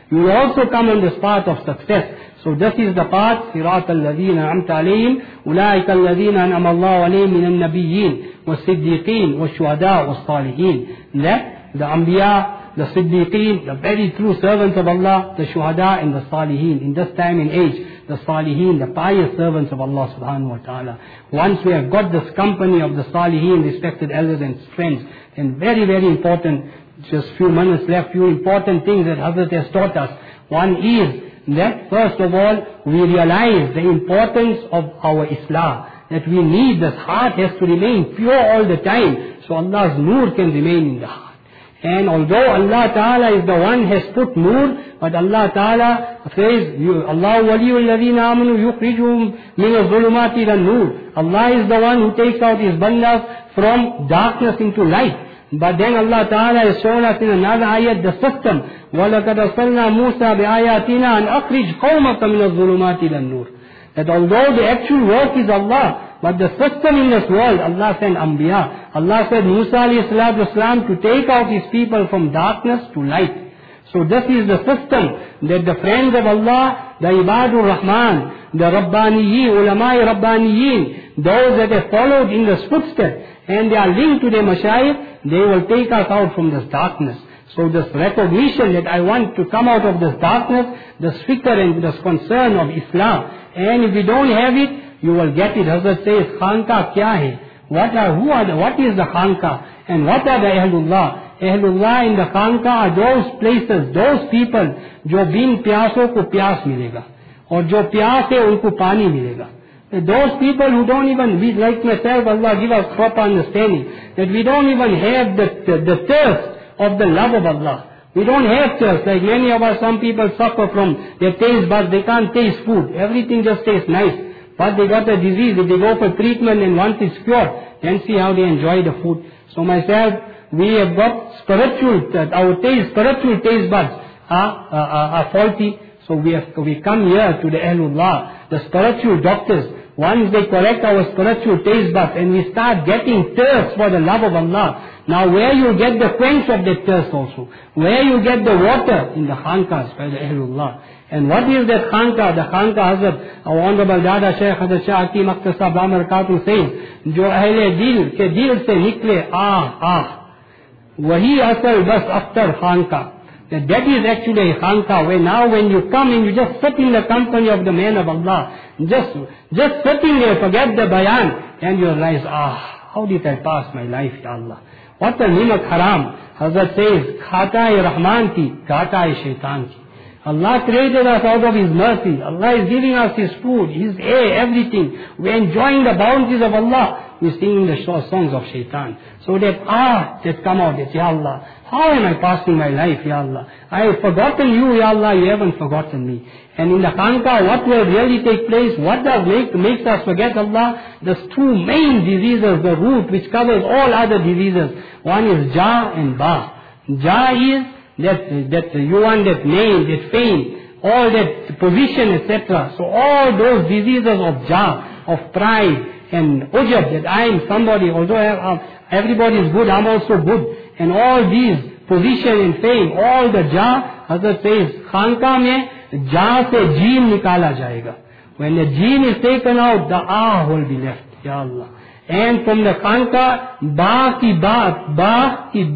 you will also come on this path of success. So this is the path, صراط الذين أنعمت عليهم أولئك الذين أنعم الله عليهم من النبيين والصديقين والشهداء والصالحين. That the Anbiya, the Siddiqeen, the very true servants of Allah, the Shuhada and the Salihin. In this time and age, the Salihin, the pious servants of Allah subhanahu wa ta'ala. Once we have got this company of the Salihin, respected elders and friends, then very, very important, just few minutes left, few important things that Hazrat has taught us. One is that first of all, we realize the importance of our Islah. That we need, this heart has to remain pure all the time, so Allah's nur can remain in the heart. And although Allah Ta'ala is the one who has put nur, but Allah Ta'ala says, Allah waliyul ladhina amanu yukhrijuhum min az-zulumati ila nur. Allah is the one who takes out His bandas from darkness into light. But then Allah Ta'ala has shown us in another ayat the system. وَلَقَدْ أَرْسَلْنَا مُوسَى بِآيَاتِنَا أَنْ أَخْرِجْ قَوْمَكَ مِنَ الظُّلُمَاتِ إِلَى النُّورِ. That although the actual work is Allah, but the system in this world, Allah sent Anbiya. Allah said Musa alayhi salatu wasalam to take out His people from darkness to light. So this is the system that the friends of Allah, the Ibadur Rahman, the Rabbaniyin, Ulamai Rabbaniyin, those that have followed in the footsteps, and they are linked to their mashayikh, they will take us out from this darkness. So this recognition that I want to come out of this darkness, this fikr and this concern of Islam. And if we don't have it, you will get it. Hazrat says, Khanka kya hai? What are, who are the, what is the Khanka? And what are the Ahlullah? Ahlullah in the Khanka are those places, those people, jo bin pyaso ko pyas milega. Or jo pyas hai, unko pani milega. Those people who don't even, we like myself, Allah give us proper understanding, that we don't even have the, the, the thirst of the love of Allah. We don't have thirst, like many of us, some people suffer from their taste buds, they can't taste food, everything just tastes nice. But they got a disease, if they go for treatment and once it's cured, then see how they enjoy the food. So myself, we have got spiritual, our taste, spiritual taste buds are, are, are faulty. So we have, we come here to the Ahlullah, the spiritual doctors. Once they correct our spiritual taste buds and we start getting thirst for the love of Allah. Now where you get the quench of that thirst also? Where you get the water? In the khankas by the Ahlullah. And what is that khanka? The khanka Hazrat, our Honorable Dada Shaykh Hazrat Shah Hakim Akhtar Sahab Ramar Khatun says, Jo ahle dil ke dil se nikle ah ah. Wahi asal bas aftar khanka. That, that is actually a khanka, where now when you come and you just sit in the company of the man of Allah, just, just sitting there, forget the bayan, and you realize, ah, how did I pass my life, Ya Allah? What a nimak haram. Hazrat says, khata-e Rahman ki, gata-e shaitan ki. Allah created us out of His mercy. Allah is giving us His food, His air, everything. We are enjoying the bounties of Allah. We are singing the songs of shaitan. So that ah, that come out, that Ya Allah, how am I passing my life, Ya Allah? I have forgotten you, Ya Allah, you haven't forgotten me. And in the khanka, what will really take place? What does make, makes us forget Allah? There's two main diseases, the root which covers all other diseases. One is Ja and Ba. Ja is that, that you want that name, that fame, all that position, et cetera. So all those diseases of Ja, of pride and ujab, that I am somebody, although everybody is good, I'm also good. And all these position and fame, all the Ja, Hazrat says, Khanka mein, Ja se Jeen nikala jayega. When the Jeen is taken out, the Ah will be left, Ya Allah. And from the Khanka, Ba ki Ba, Ba ki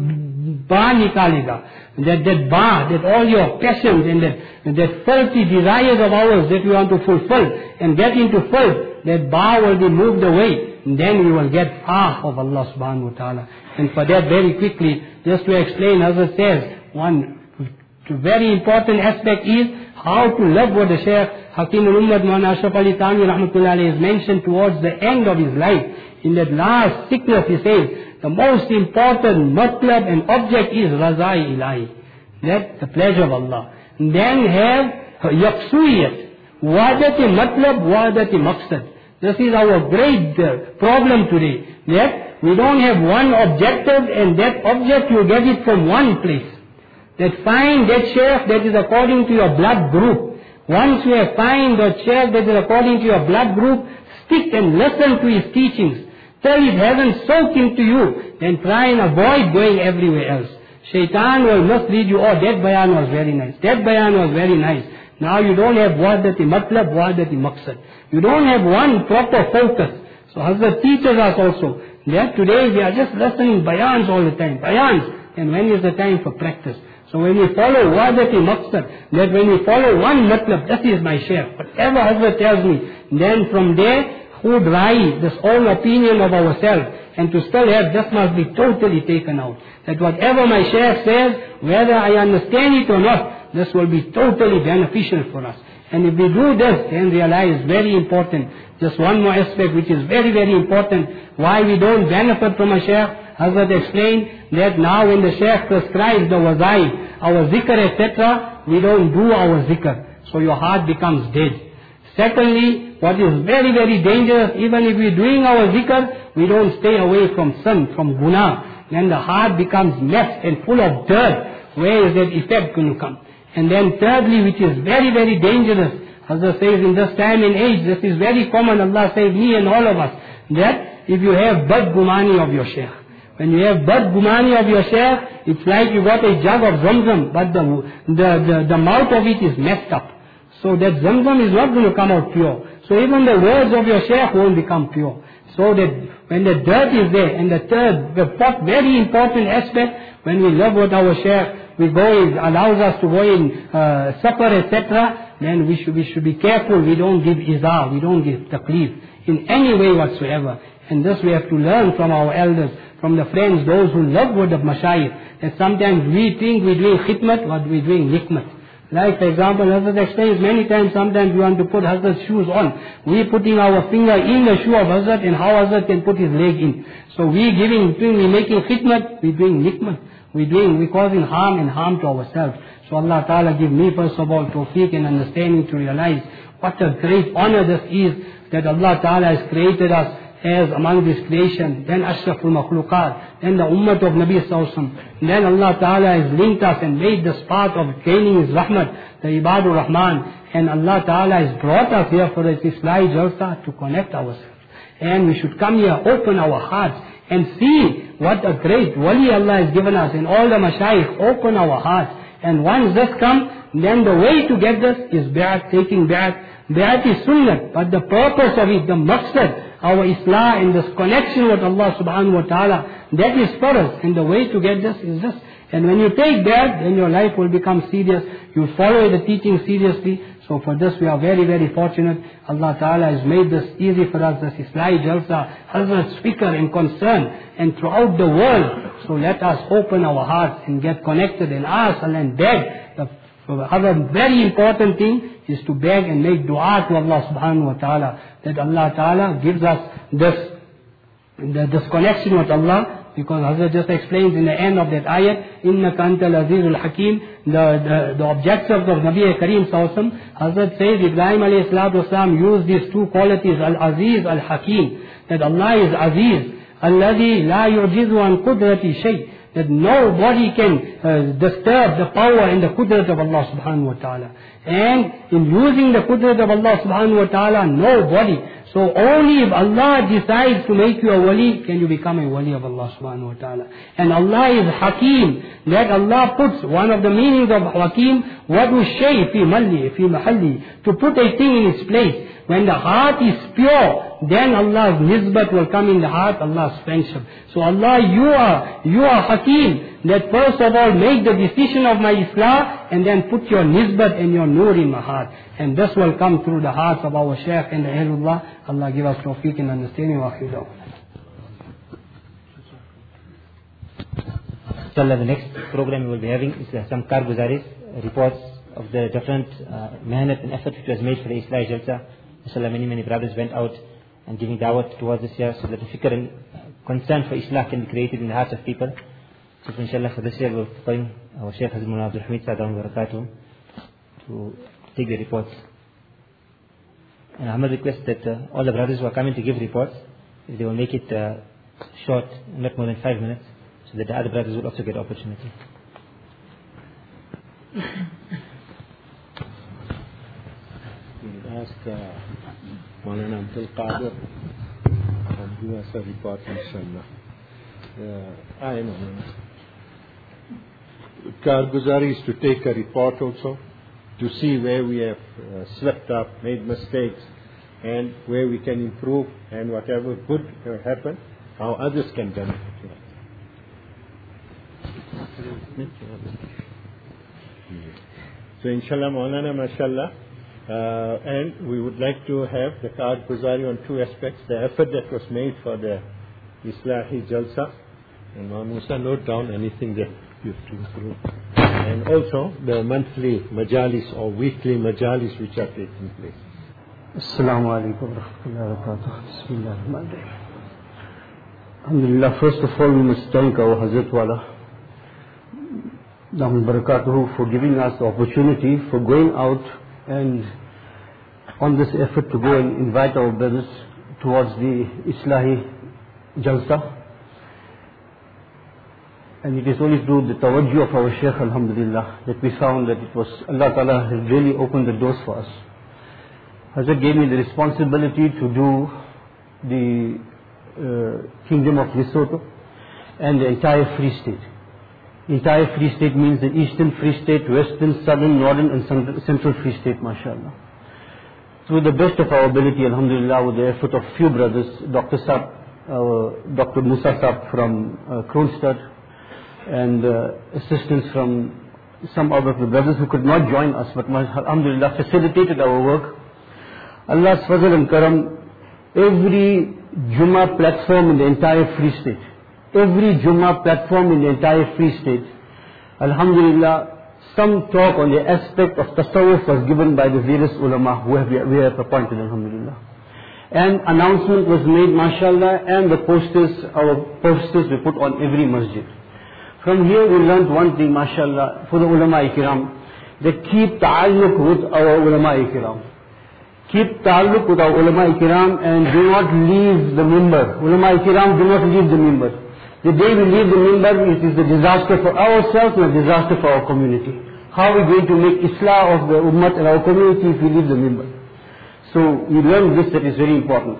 Ba nikalega. That, that Ba, that all your passions and that, that filthy desires of ours that we want to fulfill and get into filth, that Ba will be moved away. And then we will get Ah of Allah subhanahu wa ta'ala. And for that, very quickly, just to explain, Hazrat says, one very important aspect is how to love what the Shaykh Hakim al-Ummad Mawlana Ashraf Ali Thanvi rahmatullah alayhi has mentioned towards the end of his life. In that last sickness, he says, the most important matlab and object is Razai Ilahi. That's the pleasure of Allah. And then have Yaqsuyat. Wadati matlab, wadati maqsad. This is our great uh, problem today. That we don't have one objective, and that object you get it from one place. That find that shaykh that is according to your blood group. Once you have find that shaykh that is according to your blood group, stick and listen to his teachings. Till it hasn't soaked into you, then try and avoid going everywhere else. Shaitan will mislead you, oh, that bayan was very nice, that bayan was very nice. Now you don't have wahdat-i matlab, wahdat-i maqsad. You don't have one proper focus. So Hazrat teaches us also that today we are just listening bayans all the time, bayans. And when is the time for practice? So when we follow wahdat-i maqsad, that when we follow one matlab, that is my shaykh. Whatever Hazrat tells me, then from there, who dry this own opinion of ourselves, and to still have, this must be totally taken out. That whatever my shaykh says, whether I understand it or not, this will be totally beneficial for us. And if we do this, then realize very important. Just one more aspect which is very, very important. Why we don't benefit from a shaykh. Hazrat explained that now when the shaykh prescribes the wazaif, our zikr, et cetera, we don't do our zikr. So your heart becomes dead. Secondly, what is very, very dangerous, even if we're doing our zikr, we don't stay away from sin, from guna. Then the heart becomes messed and full of dirt. Where is that effect going to come? And then thirdly, which is very, very dangerous, Hazrat says in this time and age, this is very common, Allah save me and all of us, that if you have bad gumani of your shaykh, when you have bad gumani of your shaykh, it's like you got a jug of zamzam, but the, the, the, the mouth of it is messed up. So that zamzam is not going to come out pure. So even the words of your shaykh won't become pure. So that when the dirt is there, and the third, the fourth very important aspect, when we live with our shaykh, we go in, allows us to go in uh, supper, et cetera, then we should, we should be careful, we don't give izar, we don't give taqleef in any way whatsoever. And this we have to learn from our elders, from the friends, those who live with the mashayikh, that sometimes we think we're doing khidmat, but we're doing nikmat. Like for example, Hazrat explains many times, sometimes we want to put Hazrat's shoes on. We're putting our finger in the shoe of Hazrat, and how Hazrat can put his leg in. So we're giving, we're making khidmat, we're doing nikmat. We're doing, we're causing harm and harm to ourselves. So Allah Ta'ala give me first of all tawfiq and understanding to realize what a great honor this is, that Allah Ta'ala has created us as among this creation, then Ashraful Makhluqat, then the Ummah of Nabi Sallallahu Alaihi Wasallam. Then Allah Ta'ala has linked us and made this part of gaining His Rahmat, the Ibadur Rahman. And Allah Ta'ala has brought us here for this Islahi Jalsa to connect ourselves. And we should come here, open our hearts, and see what a great wali Allah has given us. And all the mashayikh, open our hearts. And once this comes, then the way to get this is bi'at, taking bi'at. Bi'at is sunnah, but the purpose of it, the maqsad, our islah and this connection with Allah subhanahu wa ta'ala, that is for us. And the way to get this is this. And when you take that, then your life will become serious. You follow the teaching seriously. So for this we are very, very fortunate. Allah Ta'ala has made this easy for us, this Islahi Jalsa, Hazrat's fikr and concern, and throughout the world. So let us open our hearts and get connected and ask and beg. The other very important thing is to beg and make dua to Allah Subhanahu wa Ta'ala, that Allah Ta'ala gives us this, this connection with Allah. Because Hazrat just explains in the end of that ayat, Innaka antal azizul hakim, the, the, the objectives of Nabi Kareem Sallallahu Alaihi Wasallam. Hazrat says Ibrahim alayhi salatu wasalam used these two qualities, Al-Aziz, Al-Hakim, that Allah is Aziz, Alladhi la yu'jizu an qudrati shay, that nobody can uh, disturb the power and the qudrat of Allah subhanahu wa ta'ala. And in using the qudrat of Allah subhanahu wa ta'ala, nobody. So only if Allah decides to make you a wali, can you become a wali of Allah subhanahu wa ta'ala. And Allah is Hakim, that Allah puts, one of the meanings of Hakim, wadu shay fi malli, fi mahalli, to put a thing in its place. When the heart is pure, then Allah's nisbat will come in the heart, Allah's friendship. So Allah, you are, you are Hakim, that first of all make the decision of my Islah, and then put your nisbat and your nur in my heart. And this will come through the hearts of our Shaykh and the Ahlullah. Allah give us tawfiq and understanding of Akhirah. Inshallah, the next program we will be having is uh, some Karguzaris, reports of the different uh, mehnat and effort which was made for the Islahi Jalsa. Inshallah, many, many brothers went out and giving da'wat towards this year, so that the fikr and uh, concern for Islah can be created in the hearts of people. So inshallah, for this year we'll bring our Shaykh Hazrat Mullah Abdul Hamid Sadam Barakatuh to take the reports. And I will request that uh, all the brothers who are coming to give reports, if they will make it uh, short, not more than five minutes, so that the other brothers will also get opportunity. Ask uh, Maulana Abdul Qadir and give us a report, inshallah. Uh, I know. Karguzari is to take a report also, to see where we have uh, slipped up, made mistakes, and where we can improve, and whatever good uh, happen, how others can benefit. So inshallah, Maulana, mashallah, uh, and we would like to have the Karguzari on two aspects: the effort that was made for the Islahi Jalsa, and Ma'am Musa, note down anything that you have to improve, and also the monthly majalis or weekly majalis which are taking place. Assalamu alaikum wa rahmatullahi wa barakatuh. Bismillah ar-Rahman ar-Rahim. Alhamdulillah, first of all, we must thank our Hazrat Wala Daman Barakatuhu for giving us the opportunity for going out and on this effort to go and invite our brothers towards the Islahi Jalsa. And it is only through the tawajjuh of our Shaykh, alhamdulillah, that we found that it was Allah Ta'ala has really opened the doors for us. Hazrat gave me the responsibility to do the uh, Kingdom of Lesotho and the entire Free State. Entire Free State means the Eastern Free State, Western, Southern, Northern and Central Free State, mashallah. Through the best of our ability, alhamdulillah, with the effort of few brothers, Doctor Saab, uh, Doctor Musa Saab from uh, Kronstadt, and uh, assistance from some other brothers who could not join us, but alhamdulillah facilitated our work. Allah's fazl and karam, every Jummah platform in the entire Free State, every Jummah platform in the entire Free State, alhamdulillah, some talk on the aspect of tasawwuf was given by the various ulama who have, we have appointed, alhamdulillah. And announcement was made, mashallah, and the posters, our posters were put on every masjid. From here we learned one thing, mashallah, for the ulama-i-kiram, that keep ta'alluq with our ulama-i-kiram. Keep ta'alluq with our ulama-i-kiram and do not leave the mimbar. Ulama-i-kiram, do not leave the mimbar. The day we leave the mimbar, it is a disaster for ourselves and a disaster for our community. How are we going to make islah of the ummah and our community if we leave the mimbar? So we learn this, that is very important.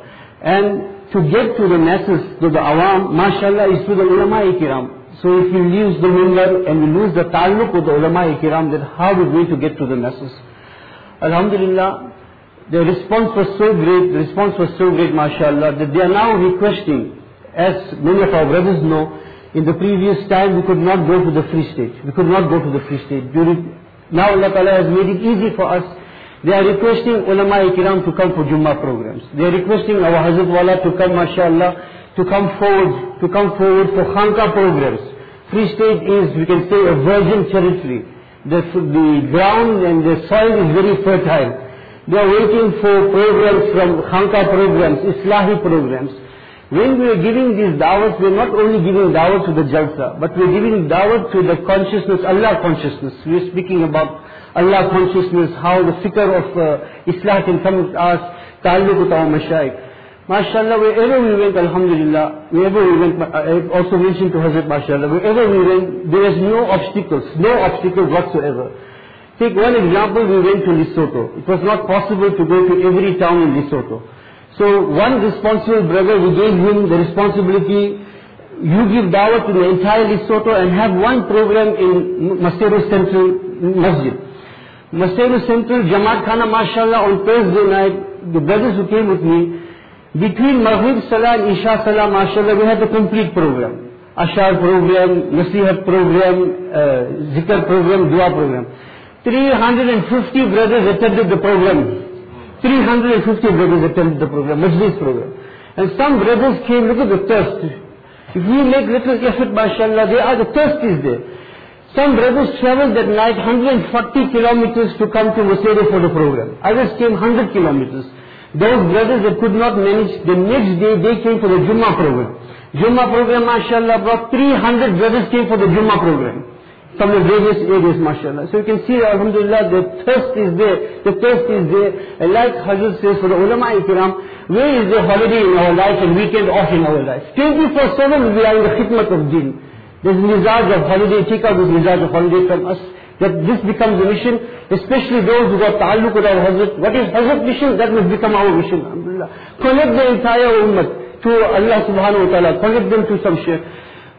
And to get to the masses, to the awam, mashallah, is to the ulama-i-kiram. So if we lose the mimbar and we lose the ta'alluq with the ulama-i-kiram, then how are we going to get to the masses? Alhamdulillah, the response was so great, the response was so great, mashallah, that they are now requesting, as many of our brothers know, in the previous time we could not go to the Free State. We could not go to the Free State. During, now Allah Ta'ala has made it easy for us. They are requesting ulama-i-kiram to come for Jummah programs. They are requesting our Hazrat Wala to come, mashallah, to come forward, to come forward for Khanqa programs. Free State is, we can say, a virgin territory. The, the ground and the soil is very fertile. They are waiting for programs from Khanqa programs, Islahi programs. When we are giving these da'wats, we are not only giving da'wat to the Jalsa, but we are giving da'wat to the consciousness, Allah consciousness. We are speaking about Allah consciousness, how the fikr of uh, Islah can come with us, ta'alluq with our mashayikh. MashaAllah, wherever we went, alhamdulillah, wherever we went, I also mentioned to Hazrat, MashaAllah, wherever we went, there is no obstacles, no obstacles whatsoever. Take one example, we went to Lesotho. It was not possible to go to every town in Lesotho. So one responsible brother, we gave him the responsibility, you give da'wah to the entire Lesotho and have one program in Maseru Central Masjid. Maseru Central Jamaat Khana, mashallah, on Thursday night, the brothers who came with me, between Maghrib Salah and Isha Salah, mashallah, we had a complete program. Ashar program, Nasihat program, uh, Zikr program, Dua program. three hundred fifty brothers attended the program. three hundred fifty brothers attended the program, Majlis program. And some brothers came, look at the thirst. If we make little effort, mashallah, they are, the thirst is there. Some brothers traveled that night one hundred forty kilometers to come to Maseru for the program. Others came one hundred kilometers. Those brothers that could not manage, the next day they came for the Jummah program. Jummah program, mashallah, about three hundred brothers came for the Jummah program. From the various areas, mashallah. So you can see, alhamdulillah, the thirst is there, the thirst is there. And like Hazrat says, for the ulama-i-kiram, where is the holiday in our life and weekend off in our life? twenty-four seven we are in the khidmat of deen. There's mizaj of holiday, take out this mizaj of holiday from us. That this becomes a mission, especially those who got ta'alluq with our Hazrat. What is Hazrat mission? That must become our mission, alhamdulillah. Connect the entire ummah to Allah subhanahu wa ta'ala, connect them to some shaykh.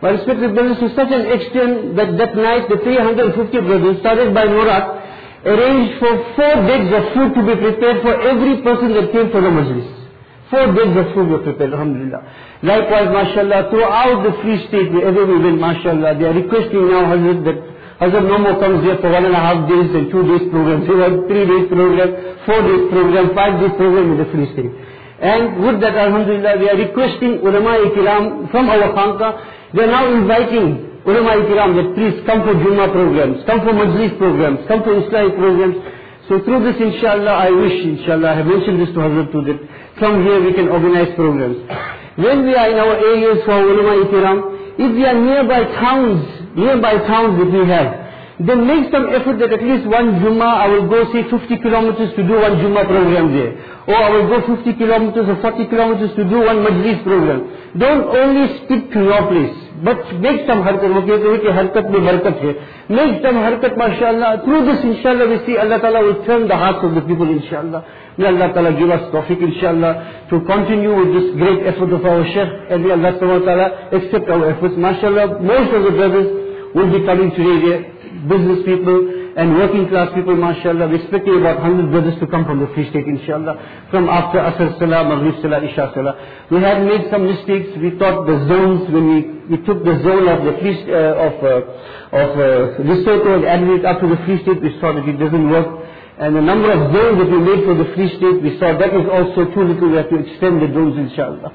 My respected brothers, to such an extent that that night the three hundred fifty brothers, started by Murat, arranged for four days of food to be prepared for every person that came for the majlis. Four days of food were prepared, alhamdulillah. Likewise, mashallah, throughout the Free State, wherever we went, mashallah, they are requesting now, Hazrat, that Hazrat no more comes here for one and a half days and two days program. So we have three days program, four days program, five days program in the Free State. And with that, alhamdulillah, we are requesting ulama-i-kiram from our khanqa. They are now inviting ulama-i-kiram that please come for Jummah programs, come for majlis programs, come for Islamic programs. So through this, inshallah, I wish, inshallah, I have mentioned this to Hazrat too, that from here we can organize programs. When we are in our areas for ulama-i-kiram, if we are nearby towns, nearby towns that we have, then make some effort that at least one Jummah I will go say fifty kilometers to do one Jummah program there. Or I will go fifty kilometers or forty kilometers to do one majlis program. Don't only stick to your place, but make some harkat. harkat mein barakat hai. Make some harkat, mashallah. Through this, inshallah, we see Allah Ta'ala will turn the hearts of the people, inshallah. May Allah Ta'ala give us tawfiq, inshallah, to continue with this great effort of our Shaykh, and may Allah Ta'ala accept our efforts. Mashallah, most of the brothers will be coming today there, business people and working class people, mashallah. We expect about one hundred brothers to come from the Free State, inshallah, from after Asr Salah, Maghrib Salah, Isha Salah. We had made some mistakes. We thought the zones, when we, we took the zone of the Free uh, of uh, of uh, Lesotho and added it up to the Free State, we saw that it doesn't work. And the number of zones that we made for the Free State, we saw that is also too little. We have to extend the zones, inshallah.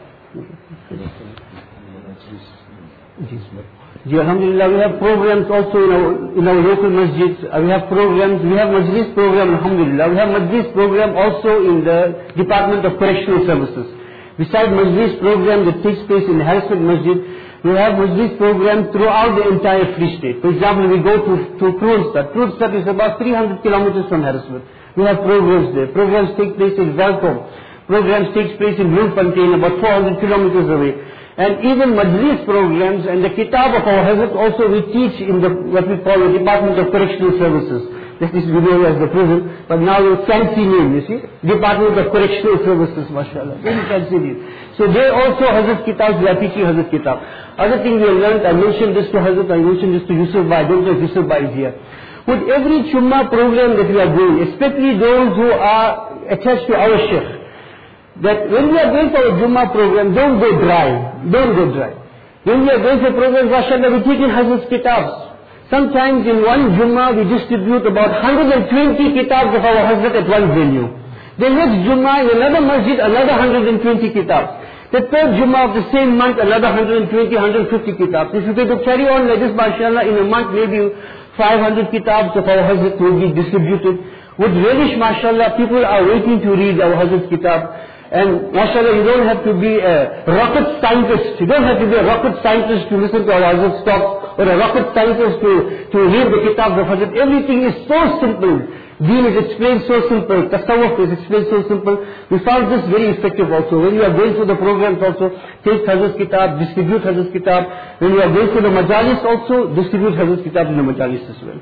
Ji, alhamdulillah, we have programs also in our, in our local masjids. Uh, we have programs, we have majlis program, alhamdulillah. We have majlis program also in the Department of Correctional Services. Besides majlis program that takes place in Harrisburg Masjid, we have majlis program throughout the entire Free State. For example, we go to, to Kroonstad. Kroonstad is about three hundred kilometers from Harrisburg. We have programs there. Programs take place in Valcom. Programs take place in Bloemfontein, about four hundred kilometers away. And even majlis programs and the kitab of our Hazrat also we teach in the what we call the Department of Correctional Services. This is known as the prison, but now it's fancy name, you see. Department of Correctional Services, mashallah. Very fancy name. So they also Hazrat kitabs, we are teaching Hazrat kitab. Other thing we have learned, I mentioned this to Hazrat, I mentioned this to Yusuf Bhai, I don't know if Yusuf Bhai is here. With every Jummah program that we are doing, especially those who are attached to our Sheikh, that when we are going for a Jummah program, don't go dry. Don't go dry. When we are going for programs, mashallah, we take in Hazrat's kitabs. Sometimes in one Jummah, we distribute about one hundred twenty kitabs of our Hazrat at one venue. The next Jummah, in another masjid, another one hundred twenty kitabs. The third Jummah of the same month, another one hundred twenty, one hundred fifty kitabs. If you were to carry on like this, mashallah, in a month, maybe five hundred kitabs of our Hazrat will be distributed. With relish, mashallah, people are waiting to read our Hazrat's kitab. And mashallah, you don't have to be a rocket scientist. You don't have to be a rocket scientist to listen to our Hazrat's talk, or a rocket scientist to, to read the kitabs of Hazrat. Everything is so simple. Deen is explained so simple. Tasawwuf is explained so simple. We found this very effective also. When you are going through the programs also, take Hazrat's kitab, distribute Hazrat's kitab. When you are going through the majalis also, distribute Hazrat's kitab in the majalis as well.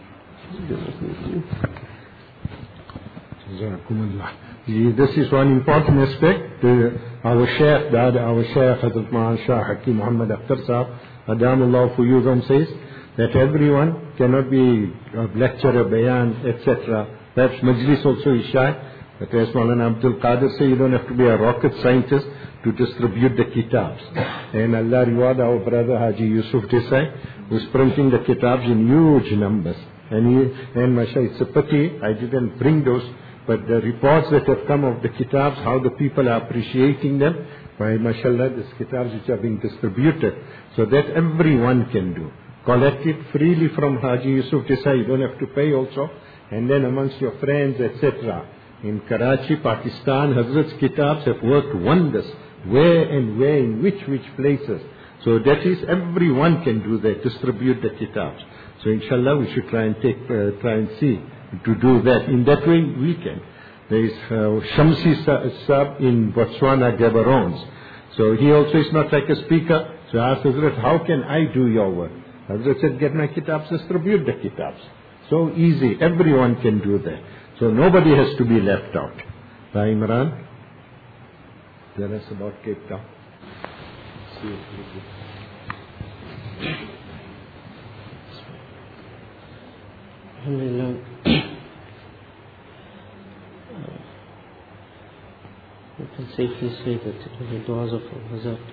This is one important aspect. Uh, our Shaykh, Dad, our Shaykh, Hazrat Mahan Shah Hakim Muhammad Akhtar Sahab, Adamullah Fuyuzam says that everyone cannot be a lecturer, bayan, et cetera. Perhaps Majlis also is shy. But as Maulana Abdul Qadir says, you don't have to be a rocket scientist to distribute the kitabs. And Allah reward our brother Haji Yusuf Desai, who's printing the kitabs in huge numbers. And he, and mashallah, it's a pity I didn't bring those. But the reports that have come of the kitabs, how the people are appreciating them, by mashallah, these kitabs which are being distributed, so that everyone can do. Collect it freely from Haji Yusuf Desai, you don't have to pay also, and then amongst your friends, et cetera. In Karachi, Pakistan, Hazrat's kitabs have worked wonders. Where and where, in which, which places. So that is, everyone can do that, distribute the kitabs. So inshallah, we should try and take, uh, try and see to do that. In that way, we can. There is uh, Shamsi Sahab in Botswana, Gaborone. So he also is not like a speaker. So I asked Hazrat, how can I do your work? Hazrat said, get my kitabs, distribute the kitabs. So easy, everyone can do that. So nobody has to be left out. Bhai Imran, tell us about Cape Town. See you. Alhamdulillah. We can safely say that it was the du'as of Hazrat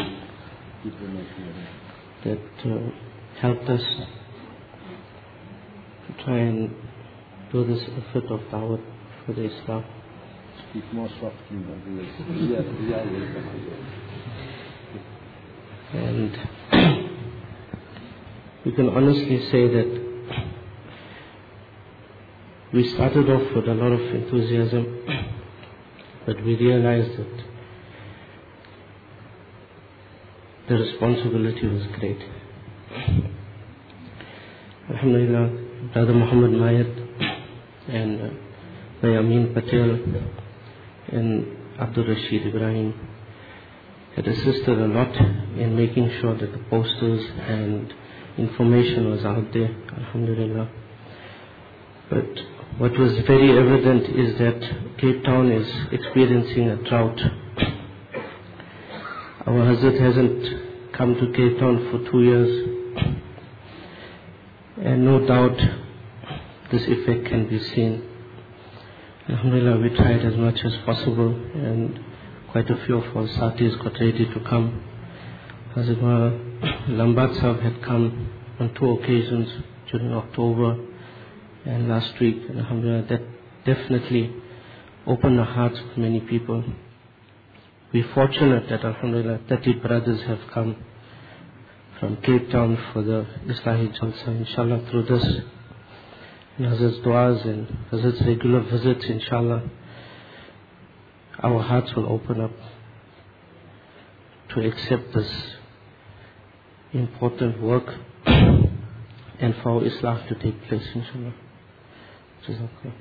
that uh, helped us to try and do this effort of da'wah for the Islam. Speak more softly. And we can honestly say that we started off with a lot of enthusiasm, but we realized that the responsibility was great. Alhamdulillah, Brother Muhammad Mayat and uh, Amin Patel and Abdul Rashid Ibrahim had assisted a lot in making sure that the posters and information was out there, alhamdulillah. But what was very evident is that Cape Town is experiencing a drought. Our Hazrat hasn't come to Cape Town for two years, and no doubt this effect can be seen. Alhamdulillah, we tried as much as possible, and quite a few of our satis got ready to come. Hazrat Lambat Sahib had come on two occasions during October and last week. Alhamdulillah, that definitely opened the hearts of many people. We're fortunate that Alhamdulillah thirty brothers have come from Cape Town for the Islahi Jalsa, inshallah, through this. And Hazrat's du'as and Hazrat's regular visits, inshallah, our hearts will open up to accept this important work and for our Islah to take place, inshallah. Jazakallah.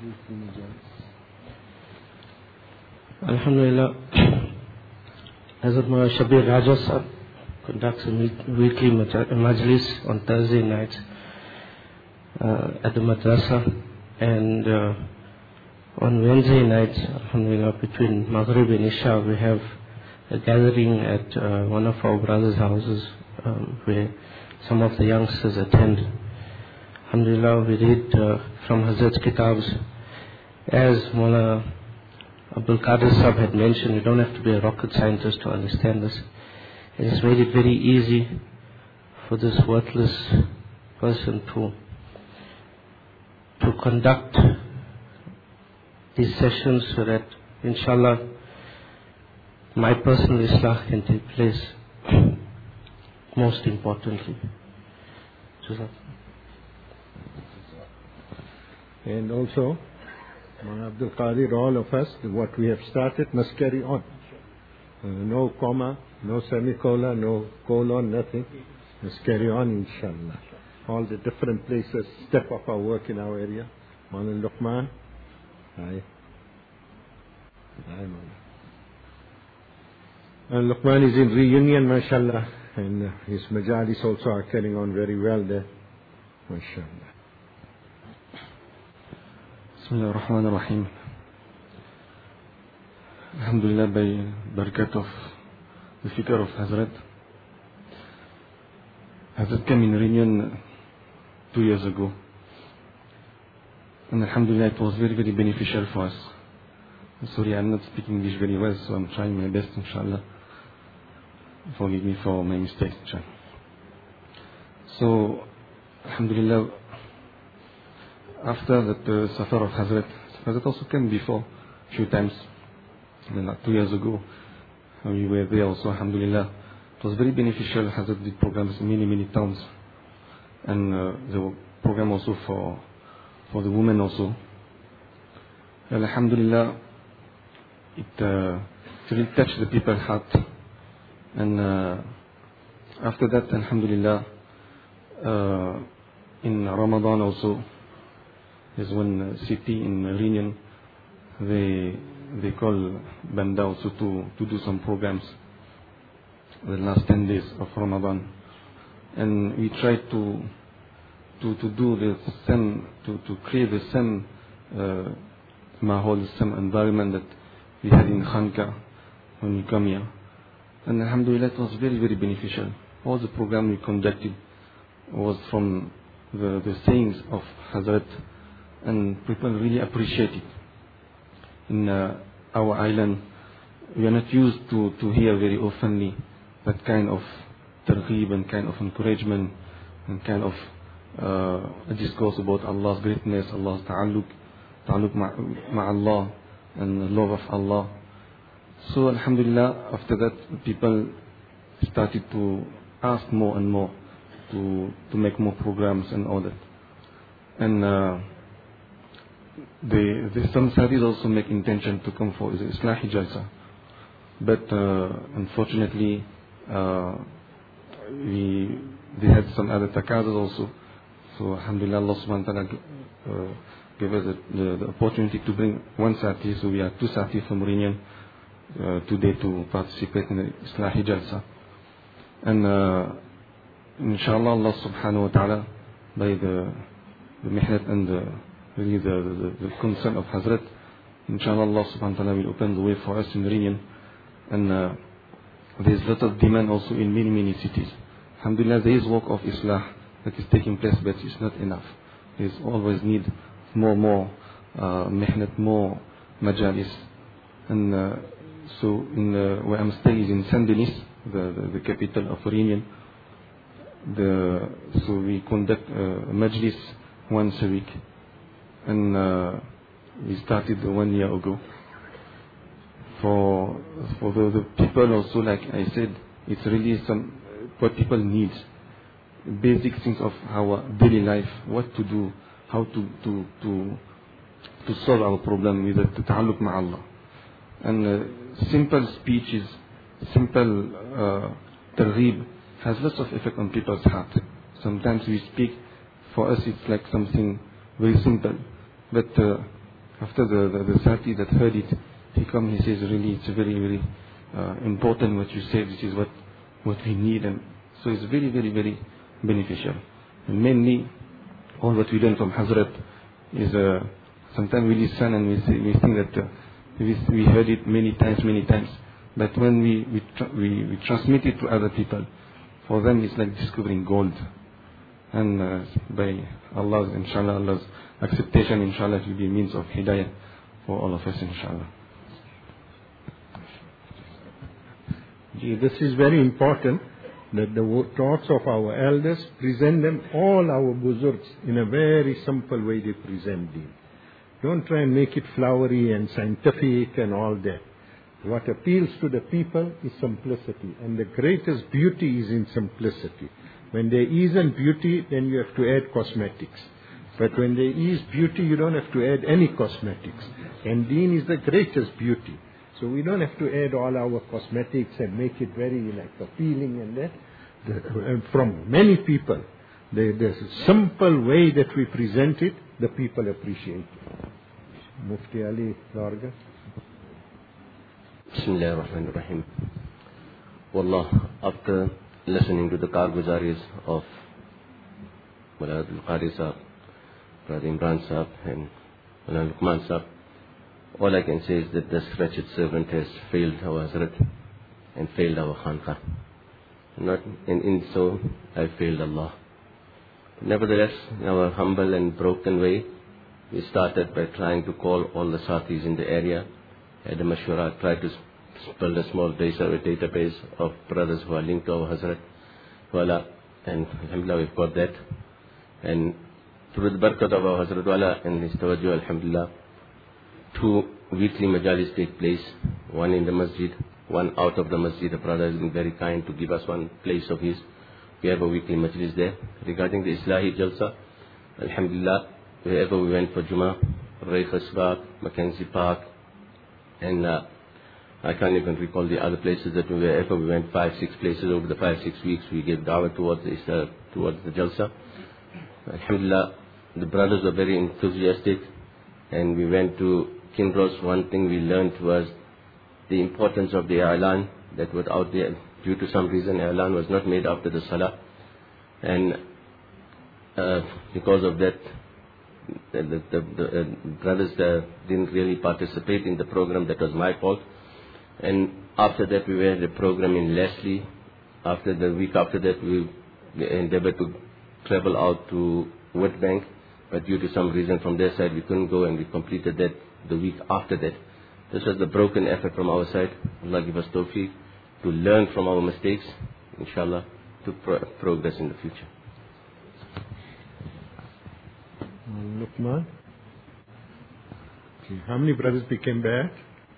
Alhamdulillah, Hazrat Mullah Shabir Raja Sahib conducts a weekly majlis on Thursday nights uh, at the madrasa, and uh, on Wednesday nights, alhamdulillah, between Maghrib and Isha, we have a gathering at uh, one of our brothers' houses um, where some of the youngsters attend. Alhamdulillah, we read uh, from Hazrat's Kitabs. As Mullah Abdul Qadir Sahib had mentioned, you don't have to be a rocket scientist to understand this. It has made it very easy for this worthless person to to conduct these sessions so that, inshallah, my personal Islah can take place, most importantly. And also, Mullah Abdul Qadir, all of us, what we have started must carry on. Uh, no comma, no semicolon, no colon, nothing. Must carry on, inshallah. All the different places, step up our work in our area. Mullah Luqman. Hi. Hi, Mullah. And Luqman is in reunion, mashallah. And uh, his majalis also are carrying on very well there. Mashallah. Bismillah ar-Rahman ar-Rahim. Alhamdulillah, by barakat of the figure of Hazrat. Hazrat came in reunion two years ago. And Alhamdulillah, it was very, very beneficial for us. I'm sorry, I'm not speaking English very well, so I'm trying my best, inshallah. Forgive me for my mistakes, inshallah. So, Alhamdulillah, after that uh, Safar of Hazrat, Hazrat also came before, a few times, then, like two years ago. We were there also, Alhamdulillah. It was very beneficial. Hazrat did programs in many, many towns. And uh, there were programs also for for the women also. And Alhamdulillah, it uh, really touched the people's heart. And uh, after that, Alhamdulillah, uh, in Ramadan also, there's one city in Reunion, they they call Banda also to, to do some programs the last ten days of Ramadan. And we try to to, to do the same, to, to create the same uh, mahol, the same environment that we had in Khanka when we come here. And Alhamdulillah, it was very, very beneficial. all the program we conducted was from the, the sayings of Hazrat, and people really appreciate it. In uh, our island, we are not used to, to hear very oftenly that kind of targheeb and kind of encouragement and kind of uh, discourse about Allah's greatness, Allah's ta'alluq, ta'alluq ma'Allah and the love of Allah. So Alhamdulillah, after that people started to ask more and more to, to make more programs and all that. And uh, the, the, some Saudis also make intention to come for the Islahi Jalsa. But uh, unfortunately, uh, we they had some other taqadas also. So Alhamdulillah, Allah subhanahu wa ta'ala uh, gave us the, the, the opportunity to bring one Sati. So we are two Sati from Reunion uh, today to participate in the Islahi Jalsa. And uh, inshallah, Allah subhanahu wa ta'ala, by the, the mihnat and the, really the, the, the concern of Hazrat, inshallah, Allah subhanahu wa ta'ala will open the way for us in Reunion. And uh, there is a lot of demand also in many, many cities. Alhamdulillah, there is work of Islah that is taking place, but it's not enough. There is always need more, more uh, mihnat, more majalis. And uh, so in, uh, where I'm staying is in Saint Denis, the, the, the capital of Reunion. The, so we conduct uh, a majlis once a week. And uh, we started one year ago. For for the, the people also, like I said, it's really some what people need, basic things of our daily life, what to do, how to to to, to solve our problem with the ta'alluq ma'Allah. And uh, simple speeches, simple uh, targheeb has lots of effect on people's heart. Sometimes we speak, for us it's like something very simple, but uh, after the, the, the Sati that heard it, he comes, he says, really, it's very, very uh, important what you say. This is what, what we need. And so it's very, very, very beneficial. And mainly, all what we learn from Hazrat is, uh, sometimes we listen and we, say, we think that uh, we, we heard it many times, many times. But when we, we, tra- we, we transmit it to other people, for them it's like discovering gold. And uh, by Allah's, inshallah, Allah's acceptation, inshallah, it will be a means of hidayah for all of us, inshallah. This is very important, that the talks of our elders present them, all our buzurgs, in a very simple way they present deen. Don't try and make it flowery and scientific and all that. What appeals to the people is simplicity, and the greatest beauty is in simplicity. When there isn't beauty, then you have to add cosmetics. But when there is beauty, you don't have to add any cosmetics. And deen is the greatest beauty. So we don't have to add all our cosmetics and make it very like appealing and that. The, and from many people, the, the simple way that we present it, the people appreciate it. Mufti Ali Larga. Bismillah ar-Rahman ar-Rahim. Wallah, after listening to the Karguzaris of Mullah Al-Qari Sahib, Brother Imran Sahib and Mullah Luqman Sahib, all I can say is that this wretched servant has failed our Hazrat and failed our Khanqa. Not, and in so, I failed Allah. Nevertheless, in our humble and broken way, we started by trying to call all the Satis in the area, had a mashwara, tried to build a small base or a database of brothers who are linked to our Hazrat. Wala, and alhamdulillah, we've got that. And through the barakat of our Hazrat Wala and his tawajjuh, alhamdulillah, two weekly majalis take place, one in the masjid, one out of the masjid. The brother has been very kind to give us one place of his. We have a weekly majlis there. Regarding the Islahi Jalsa, alhamdulillah, wherever we went for Jummah, Ray Khasbaq, Mackenzie Park, and uh, I can't even recall the other places that we, wherever we went, five, six places over the five, six weeks, we gave dawah towards the, uh, towards the Jalsa. Alhamdulillah, the brothers were very enthusiastic, and we went to Kinross. One thing we learned was the importance of the I'lan that was out there. Due to some reason, I'lan was not made after the Salah. And uh, because of that, the, the, the, the uh, brothers uh, didn't really participate in the program. That was my fault. And after that, we had a program in Leslie after the week after that, we endeavored to travel out to Witbank, but due to some reason from their side, we couldn't go, and we completed that the week after that. This was the broken effort from our side. Allah give us tawfiq to learn from our mistakes, inshallah, to pro progress in the future. Luqman. Okay. How many brothers became back?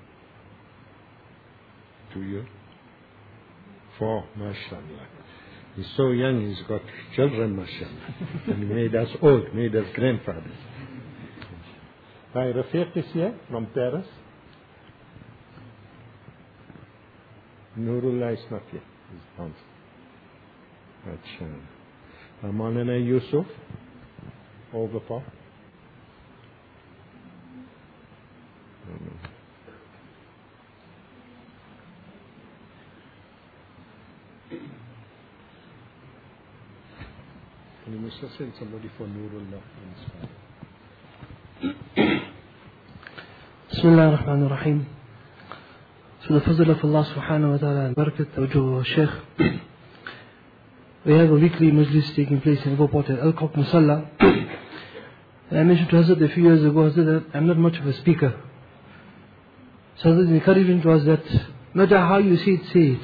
Two years? Four, mashallah. He's so young, he's got children, mashallah. And he made us old, made us grandfathers. Hi, Rafiq is here from Paris. Nurullah is not here. He's gone. Achha. Maulana Yusuf, Overpaw. And you must have sent somebody for Nurullah. Bismillah ar-Rahman ar-Rahim. So the fazl of Allah subhanahu wa ta'ala and barakat awjuh Shaykh. We have a weekly majlis taking place in Airport at Al-Qaq Musalla. And I mentioned to Hazrat a few years ago, Hazrat, that I'm not much of a speaker. So Hazrat's encouragement was that no matter how you say it, say it.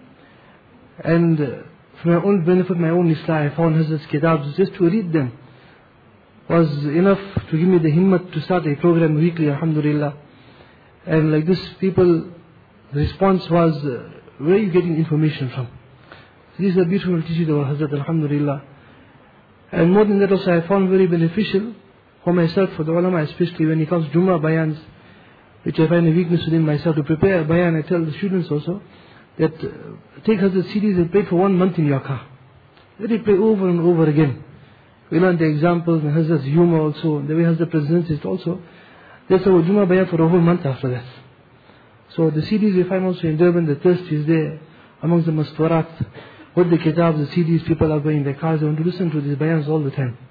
And uh, for my own benefit, my own islah, I found Hazrat's kitabs, just to read them was enough to give me the himmat to start a program weekly, alhamdulillah. And like this, people, the response was, uh, where are you getting information from? So this is a beautiful teaching of Hazrat, alhamdulillah. And more than that also, I found very beneficial for myself, for the ulama, especially when it comes to Jummah bayans, which I find a weakness within myself. To prepare a bayan, I tell the students also, that uh, take Hazrat C Ds and play for one month in your car. Let it play over and over again. We learn the examples and Hazrat's humor also, the way Hazrat presents it also. That's our Jummah bayan for a whole month after that. So the C Ds we find also in Durban, the thirst is there amongst the mastwarat. What the kitabs, the C Ds, people are going in their cars, they want to listen to these bayans all the time.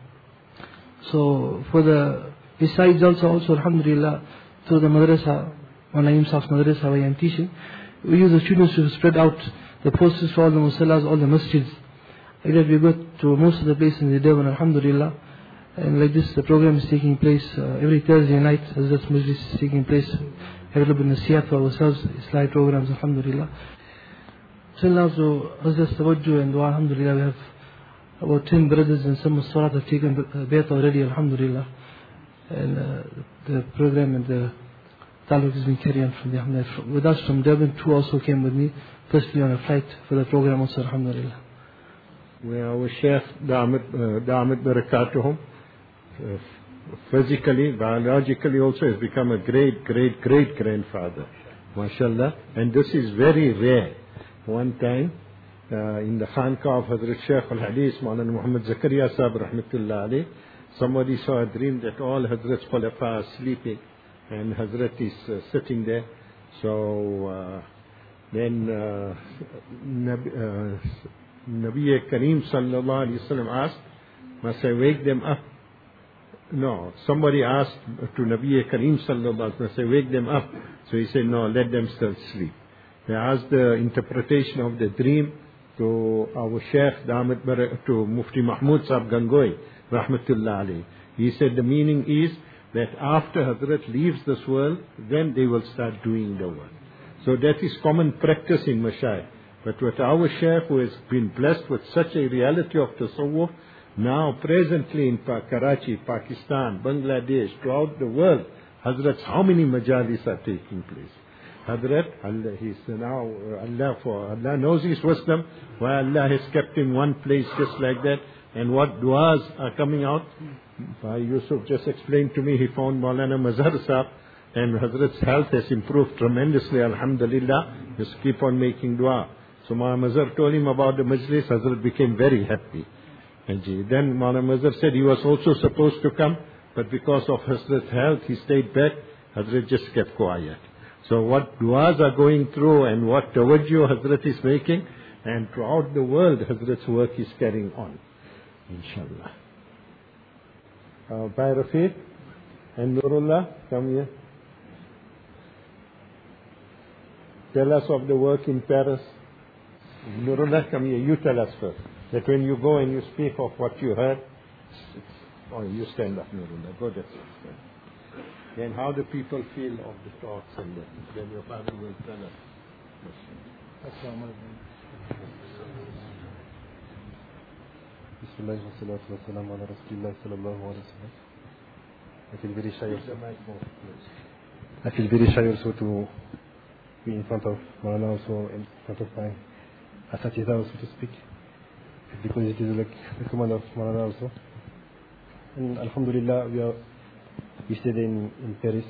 So for the, besides also, also alhamdulillah, through the madrasa, on Naeem Sahib's madrasa where I am teaching, we use the students to spread out the posters for all the musallas, all the masjids. Like that we go to most of the places in the Durban, alhamdulillah. And like this, the program is taking place uh, every Thursday night, as that majlis is taking place. Have a little bit of nasiyat for ourselves, Islamic programs, alhamdulillah. So now, so Hazrat's tawajjuh and dua, alhamdulillah, we have about ten brothers and some mustarat have taken bayat already, alhamdulillah. And uh, the program and the taluk has been carried on from the alhamdulillah. With us from Durban, two also came with me, personally on a flight for the program also, alhamdulillah. We are our Shaykh Da'amat Barakatuhum. Uh, physically, biologically also has become a great, great, great grandfather. MashaAllah. And this is very rare. One time, uh, in the Khanqah of Hazrat Shaykh al-Hadith, Maulana Muhammad Zakaria Sahib Rahmatullah alayh, somebody saw a dream that all Hazrat's Khulafa are sleeping and Hazrat is uh, sitting there. So, uh, then uh, Nabi, uh, Nabi Kareem Sallallahu Alaihi Wasallam asked, must I wake them up? No, somebody asked to Nabi Kareem Sallallahu Alaihi Wasallam, must I wake them up? So he said, no, let them still sleep. They asked the interpretation of the dream to our Shaykh Da'amat Barak, to Mufti Mahmud Sahib Gangoi, Rahmatullah alayhi. He said the meaning is that after Hazrat leaves this world, then they will start doing the work. So that is common practice in Mashayikh. But with our Shaykh, who has been blessed with such a reality of tasawwuf, now presently in pa Karachi, Pakistan, Bangladesh, throughout the world, Hazrat's how many majalis are taking place? Hazrat, Allah, he's now, Allah, for Allah knows His wisdom, why Allah has kept in one place just like that, and what du'as are coming out. Bhai Yusuf just explained to me, he found Maulana Mazhar Sahib, and Hazrat's health has improved tremendously, alhamdulillah. Just keep on making dua. So Maulana Mazhar told him about the majlis, Hazrat became very happy. And then Maulana Mazhar said he was also supposed to come, but because of Hazrat's health, he stayed back. Hazrat just kept quiet. So what du'as are going through and what tawajjuh Hazrat is making, and throughout the world Hazrat's work is carrying on. Inshallah. Uh, Bhai Rafiq and Nurullah, come here. Tell us of the work in Paris. Nurullah, come here. You tell us first. That when you go and you speak of what you heard, oh, you stand up, Nurullah. Go there. Then how the people feel of the talks and that. Then your father will tell us. Bismillah wa salatu wa salam ala Rasulillah sallallahu alayhi wa sallam. I feel very shy also. I feel very shy also to be in front of Maulana also, in front of my Asatiza also to speak. Because it is like the command of Maulana also. And Alhamdulillah, we are we stayed in, in Paris.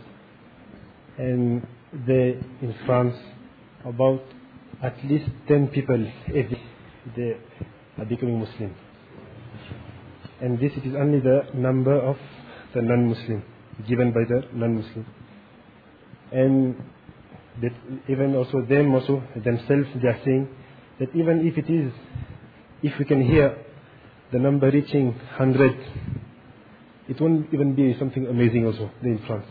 And there in France, about at least ten people every day are becoming Muslim. And this it is only the number of the non-Muslim, given by the non-Muslim. And that even also them also themselves they are saying that even if it is, if we can hear the number reaching hundred, it won't even be something amazing also in France.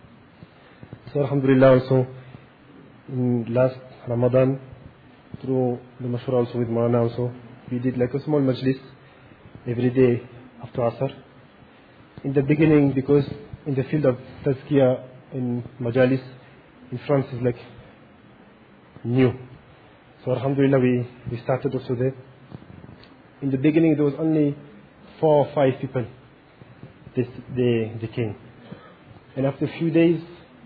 So Alhamdulillah also in last Ramadan through the Mashura also with Maulana also, we did like a small majlis every day after Asr. In the beginning, because in the field of Tazkiyah in Majalis in France is like new. So Alhamdulillah we, we started also there. In the beginning there was only four or five people. This, they, they came. And after a few days,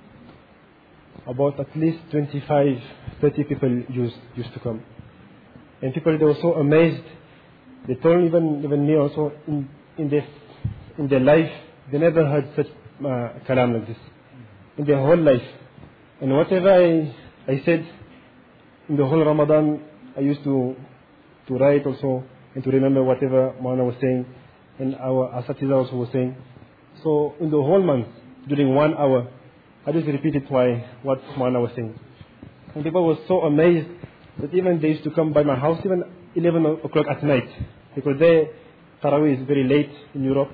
about at least twenty-five, thirty people used, used to come. And people, they were so amazed. They told even, even me also, in, in, their, in their life, they never heard such uh, kalam like this. In their whole life. And whatever I, I said, in the whole Ramadan, I used to, to write also, and to remember whatever Maulana was saying, and our Asatiza also was saying. So in the whole month, during one hour, I just repeated why, what Maulana was saying. And people were so amazed that even they used to come by my house even eleven o'clock at night. Because there, Tarawih is very late in Europe.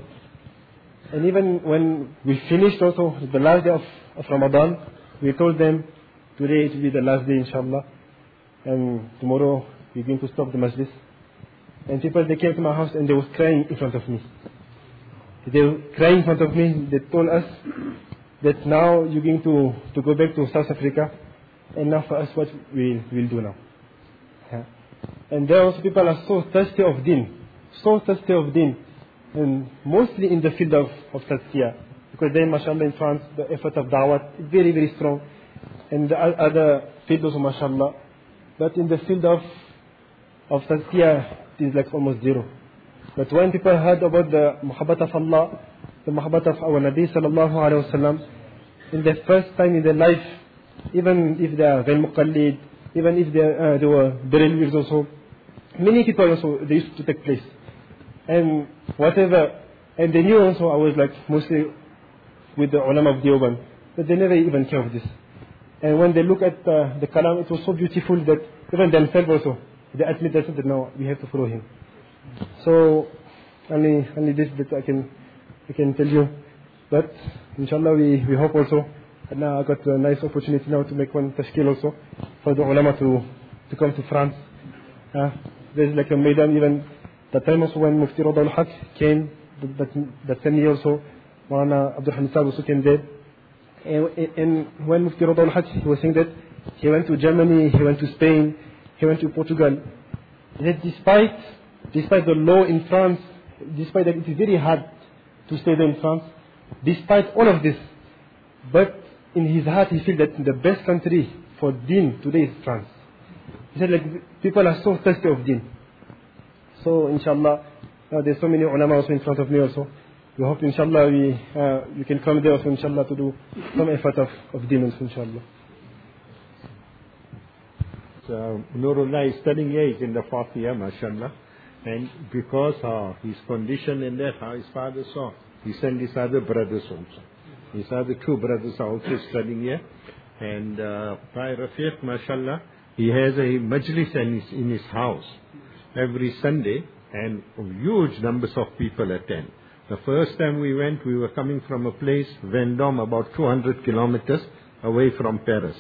And even when we finished also, the last day of, of Ramadan, we told them, today it will be the last day inshallah. And tomorrow we're going to stop the majlis. And people, they came to my house and they were crying in front of me. They were crying in front of me. They told us that now you're going to, to go back to South Africa. And now for us, what we'll, we'll do now. Yeah. And there also people are so thirsty of deen. So thirsty of deen. And mostly in the field of, of Tazkiyah. Because then, mashallah, in France, the effort of da'wah is very, very strong. And the other fields also, mashallah. But in the field of, of Tazkiyah, it is like almost zero. But when people heard about the muhabbat of Allah, the muhabbat of our Nabi sallallahu alayhi wa sallam, in the first time in their life, even if they are very muqallid, even if they, uh, they were Barelvis also, many people also, they used to take place. And whatever, and they knew also I was like mostly with the ulama of Deoban, but they never even care of this. And when they look at uh, the kalam, it was so beautiful that even themselves also, they admit themselves that now we have to follow him. So, only, only this that I can, I can tell you. But, inshallah, we, we hope also, and now I got a nice opportunity now to make one tashkil also, for the ulama to, to come to France. Uh, there's like a maidan even, the time also when Mufti Rada al-Haq came, that, that same year also, Maulana Abdul Hamid Saab also came there. And, and when Mufti Rada al-Haq, he was saying that he went to Germany, he went to Spain, he went to Portugal. That despite, despite the law in France, despite that it is very hard to stay there in France, despite all of this, but in his heart he feels that the best country for deen today is France. He said like people are so thirsty of deen. So inshallah, uh, there's so many ulama also in front of me also. We hope inshallah we, uh, we can come there also inshallah to do some effort of, of deen also inshallah. So, Nurullah is studying here, he's in the fourth year, mashallah. And because uh, his condition in that, how his father saw, he sent his other brothers also. His other two brothers are also studying here. And uh, by Rafiq, mashallah, he has a majlis in his, in his house every Sunday, and huge numbers of people attend. The first time we went, we were coming from a place, Vendôme, about two hundred kilometers away from Paris.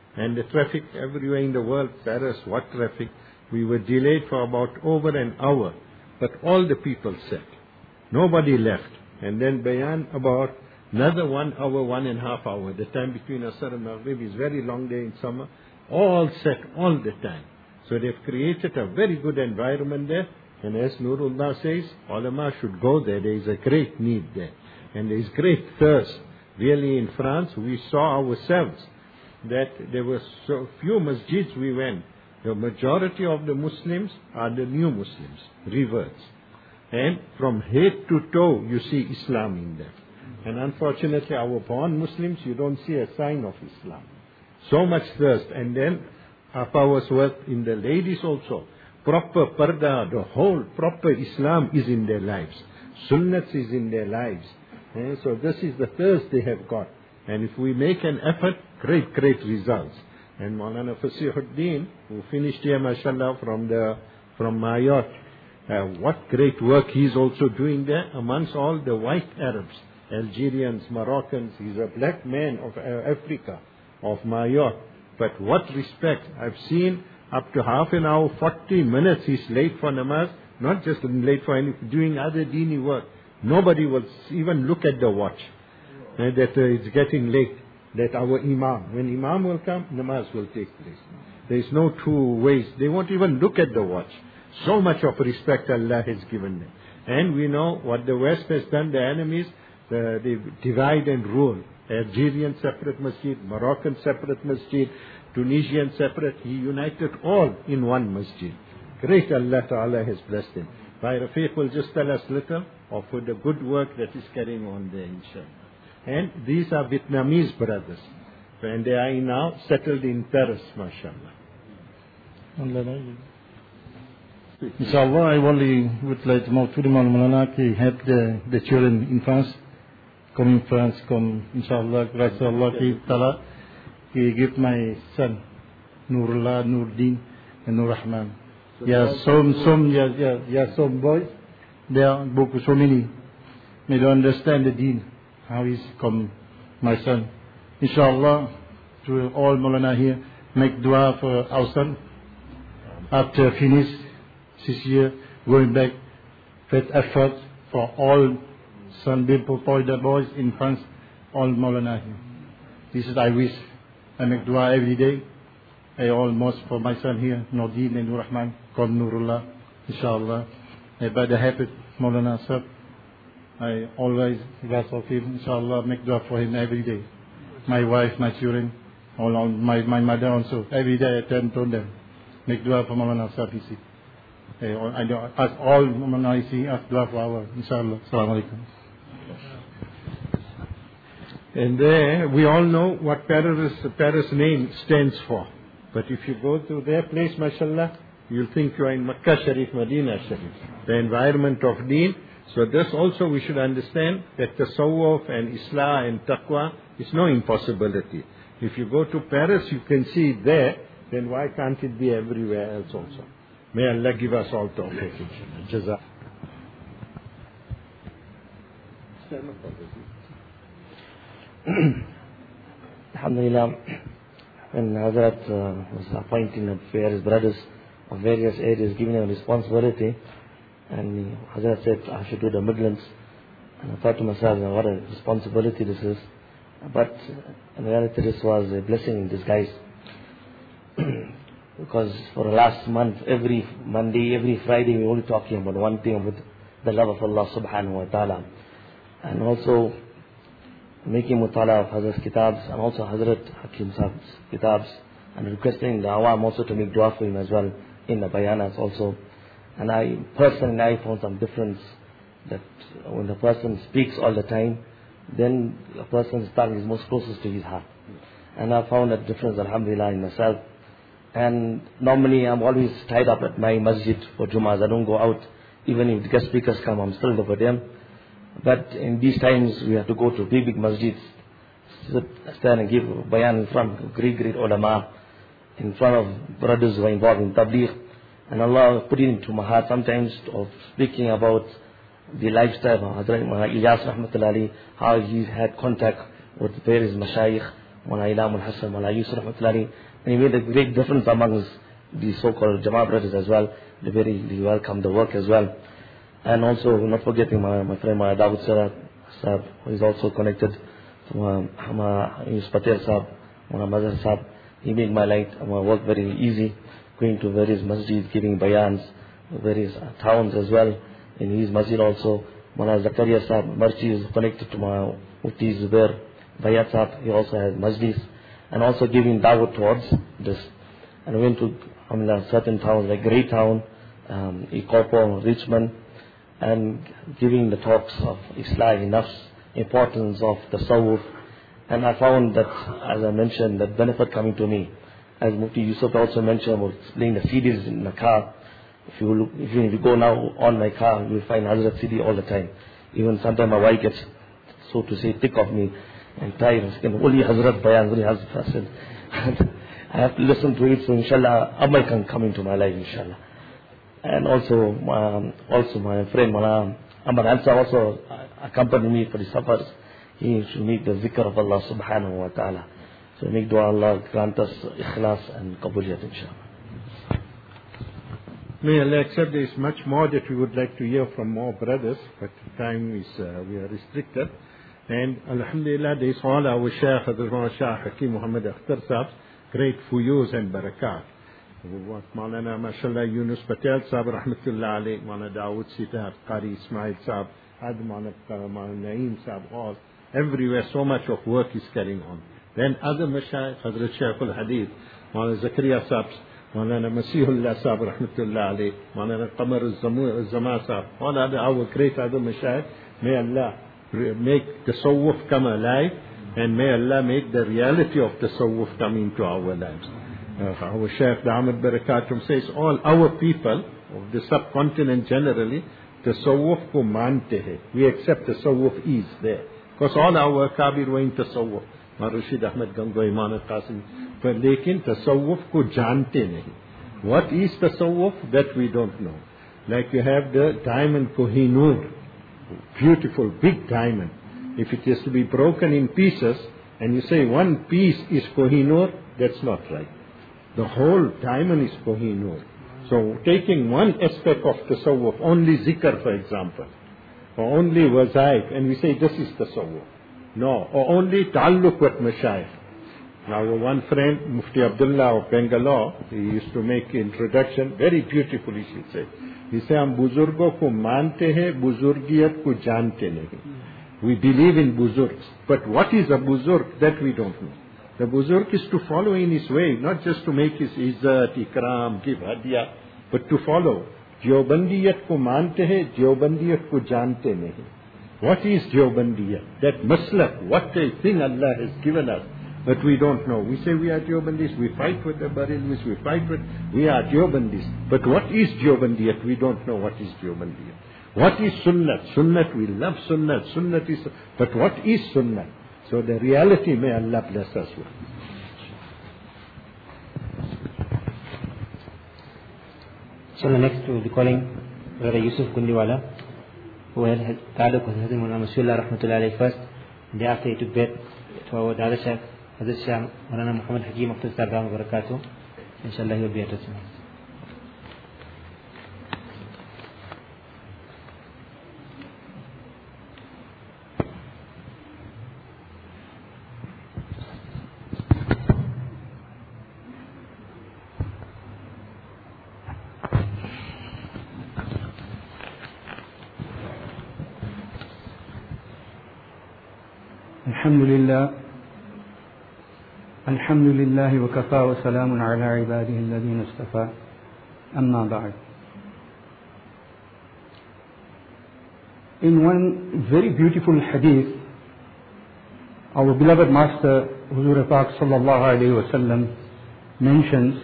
And the traffic everywhere in the world, Paris, what traffic? We were delayed for about over an hour, but all the people sat. Nobody left. And then bayan about another one hour, one and a half hour. The time between Asr and Maghrib is very long day in summer. All sat all the time. So they've created a very good environment there. And as Nurullah says, ulama should go there. There is a great need there. And there is great thirst. Really in France, we saw ourselves that there were so few masjids we went. The majority of the Muslims are the new Muslims, reverts. And from head to toe, you see Islam in them. And unfortunately, our born Muslims, you don't see a sign of Islam. So much thirst. And then, up hours worth in the ladies also. Proper parda, the whole proper Islam is in their lives. Sunnat is in their lives. And so this is the thirst they have got. And if we make an effort, great, great results. And Maulana Fasihuddin, who finished here, mashallah, from the from Mayotte, uh, what great work he's also doing there amongst all the white Arabs, Algerians, Moroccans. He's a black man of uh, Africa, of Mayotte. But what respect. I've seen up to half an hour, forty minutes he's late for namaz, not just late for any, doing other dini work. Nobody will even look at the watch, uh, that uh, it's getting late. That our imam, when imam will come, namaz will take place. There is no two ways. They won't even look at the watch. So much of respect Allah has given them. And we know what the West has done, the enemies, the, they divide and rule. Algerian separate masjid, Moroccan separate masjid, Tunisian separate. He united all in one masjid. Great Allah Ta'ala has blessed him. By Rafiq will just tell us little of the good work that is carrying on there, inshallah. And these are Vietnamese brothers. And they are now settled in Paris, mashallah. Inshallah, I only would like to know to the Maulana to help the, the children in France. Come in France, come, inshallah, gracias Allah, ki Ta'ala, ki give my son, Nurullah, Nurdin, and Nur Rahman. Yeah, some, some, yeah, yeah, yeah, some boys, there are so many, they don't understand the deen. How is come, my son? Inshallah, to all Maulana here, make dua for our son. After finish this year, going back with effort for all son people, boy, the boys in France, all Maulana here. This is I wish. I make dua every day. I almost for my son here, Nordin and Nur Rahman, called Nurullah, inshallah. By the habit, Maulana sir. I always ask of him, inshallah, make dua for him every day. My wife, my children, all, all my, my mother also. Every day I tell them, make dua for Maulana Safisi. I ask all Maulana Isi, ask dua for our, inshallah. Assalamu alaikum. And there, we all know what Paris, Paris name stands for. But if you go to their place, mashallah, you'll think you are in Makkah Sharif, Medina Sharif. The environment of deen. So this also we should understand that tasawwuf and islah and taqwa is no impossibility. If you go to Paris, you can see it there, then why can't it be everywhere else also? May Allah give us all tawfiq. Jazak. Alhamdulillah, when Hazrat uh, was appointing the various brothers of various areas, giving them responsibility, and Hazrat said, I should do the Midlands. And I thought to myself, what a responsibility this is. But in reality, this was a blessing in disguise. Because for the last month, every Monday, every Friday, we're only talking about one thing, about the love of Allah subhanahu wa ta'ala. And also making mutala of Hazrat's kitabs, and also Hazrat Hakim Sahib's kitabs, and requesting the awam also to make dua for him as well, in the bayanas also. And I personally I found some difference that when the person speaks all the time, then a person's tongue is most closest to his heart. And I found that difference, alhamdulillah, in myself. And normally I'm always tied up at my masjid for Jummahs. I don't go out. Even if the guest speakers come, I'm still there for them. But in these times we have to go to big, big masjids, sit, stand and give bayan in front of great, great ulama, in front of brothers who are involved in tabligh. And Allah put it into my heart sometimes of speaking about the lifestyle of Hazrat Ilyas Rahmatullahi, how he had contact with various mashayikh, Mawlana Ilham al-Hassan, Mawlana Yusuf Rahmatullahi, and he made a great difference amongst the so-called Jama'ah brothers as well. They very they welcome the work as well. And also, not forgetting my, my friend Mawlana Dawood Sarat Sahab, who is also connected to Mawlana Yusuf Patel Sahab, Mawlana Mazhar Sahab. He made my life, my work very easy, going to various masjids, giving bayans, various towns as well. In his masjid also, Mawlana Zakaria Sahab, Marchi is connected to my Mufti Zubair Bayat Sahab. He also has masjids, and also giving dawah towards this. And we went to I mean, certain towns like Greytown, um, Ikopo, Richmond, and giving the talks of Islah, Nafs, importance of the Tasawwuf. And I found that, as I mentioned, that benefit coming to me. As Mufti Yusuf also mentioned about playing the C Ds in the car. If you look, if you, if you go now on my car, you will find Hazrat C D all the time. Even sometimes my wife gets, so to say, thick of me and tired. Only Hazrat Bayan, only Hazrat Hasan. I have to listen to it, so inshallah, Amal can come into my life, inshallah. And also, um, also my friend Mawlana Amar Ansar also accompanied me for the suppers. He used to make the zikr of Allah subhanahu wa ta'ala. So make dua Allah grant us ikhlas and qabuliyat, inshallah. May Allah accept. There is much more that we would like to hear from more brothers, but time is, uh, we are restricted. And alhamdulillah, there is all our Shaykh, Hazrat Shah Hakim Muhammad Akhtar Sahab, great fuyuz and barakat. Maulana Mashallah Yunus Patel Sahab Rahmatullah alayh, Maulana Dawood Sitar, Qari Ismail Sahab, Ad Maulana Naeem Sahab, all. Everywhere so much of work is carrying on. Then other Mashayikh, Hazrat Shaykh al-Hadith, Maulana Zakaria Sahab, Maulana Masihullah Sahab Rahmatullah alayh, Maulana Qamar al-Zama Sahab, all other, our great other Mashayikh. May Allah make the Tasawwuf come alive, and may Allah make the reality of the Tasawwuf come into our lives. Uh, our Shaykh Da'amad Barakatum says, all our people of the subcontinent generally, Tasawwuf ko mante hai. We accept Tasawwuf is there. Because all our Kabir were in Tasawwuf. Rashid Ahmed Gangoi, Iman al-Qasim. But lekin Tasawwuf ko jante nahi. What is Tasawwuf? That we don't know. Like you have the diamond Kohinoor. Beautiful, big diamond. If it is to be broken in pieces, and you say one piece is Kohinoor, that's not right. The whole diamond is Kohinoor. So taking one aspect of Tasawwuf, only zikr for example, or only wazaif, and we say this is Tasawwuf. No, or only ta'alluq with mashayikh. Now one friend, Mufti Abdullah of Bangalore, he used to make introduction, very beautifully she said. He said, हम बुजुर्गों को मानते हैं, बुजुर्गियत को जानते नहीं. We believe in buzurgs, but what is a buzurg? That we don't know. The buzurg is to follow in his way, not just to make his izzat, ikram, give hadiya, but to follow. Diobandiyat ko mante hai, Diobandiyat ko jante nahi. What is Diobandiyat? That maslak, what a thing Allah has given us, but we don't know. We say we are Diobandis, we fight with the Bareilwis, we fight with, we are Diobandis. But what is Diobandiyat? We don't know what is Diobandiyat. What is Sunnat? Sunnat, we love Sunnat. Sunnat is, but what is Sunnat? So the reality, may Allah bless us with. So the next to be calling Brother Yusuf Kundiwala, who had Taluq with Hazrat Maulana Masihullah Rahmatullah alayh first, and thereafter he took that to our Dada Shaykh, Hazrat Shah Maulana Muhammad Hakim Akhtar Sahab Barakatuh. Inshallah he will be addressing us. الحمد لله الحمد لله وكفى وسلام على عباده الذين اصطفى أما بعد. In one very beautiful hadith, our beloved Master Huzur Pak sallallahu alayhi wa sallam mentions,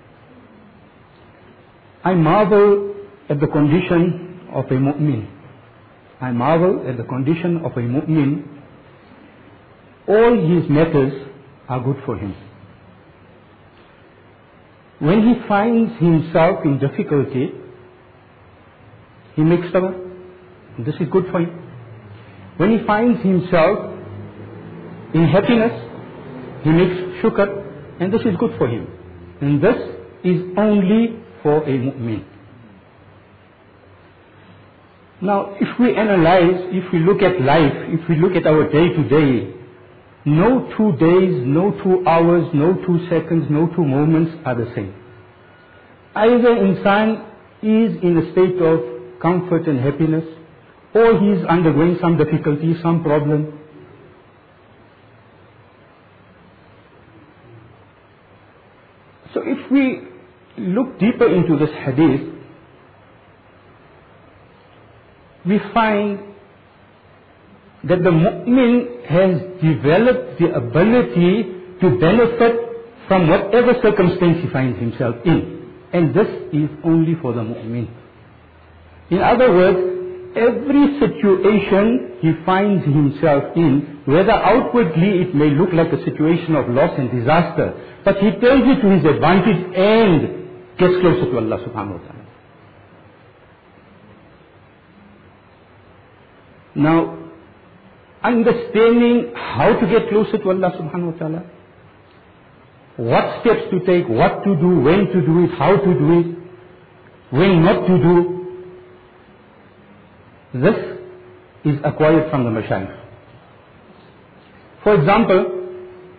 I marvel at the condition of a mu'min. I marvel at the condition of a mu'min. All his matters are good for him. When he finds himself in difficulty, he makes sabr. This is good for him. When he finds himself in happiness, he makes shukr, and this is good for him. And this is only for a mu'min. Now, if we analyze, if we look at life, if we look at our day to day, no two days, no two hours, no two seconds, no two moments are the same. Either insan is in a state of comfort and happiness, or he is undergoing some difficulty, some problem. So if we look deeper into this hadith, we find that the mu'min has developed the ability to benefit from whatever circumstance he finds himself in. And this is only for the mu'min. In other words, every situation he finds himself in, whether outwardly it may look like a situation of loss and disaster, but he turns it to his advantage and gets closer to Allah subhanahu wa ta'ala. Now, understanding how to get closer to Allah subhanahu wa ta'ala, what steps to take, what to do, when to do it, how to do it, when not to do, this is acquired from the mashayikh. For example,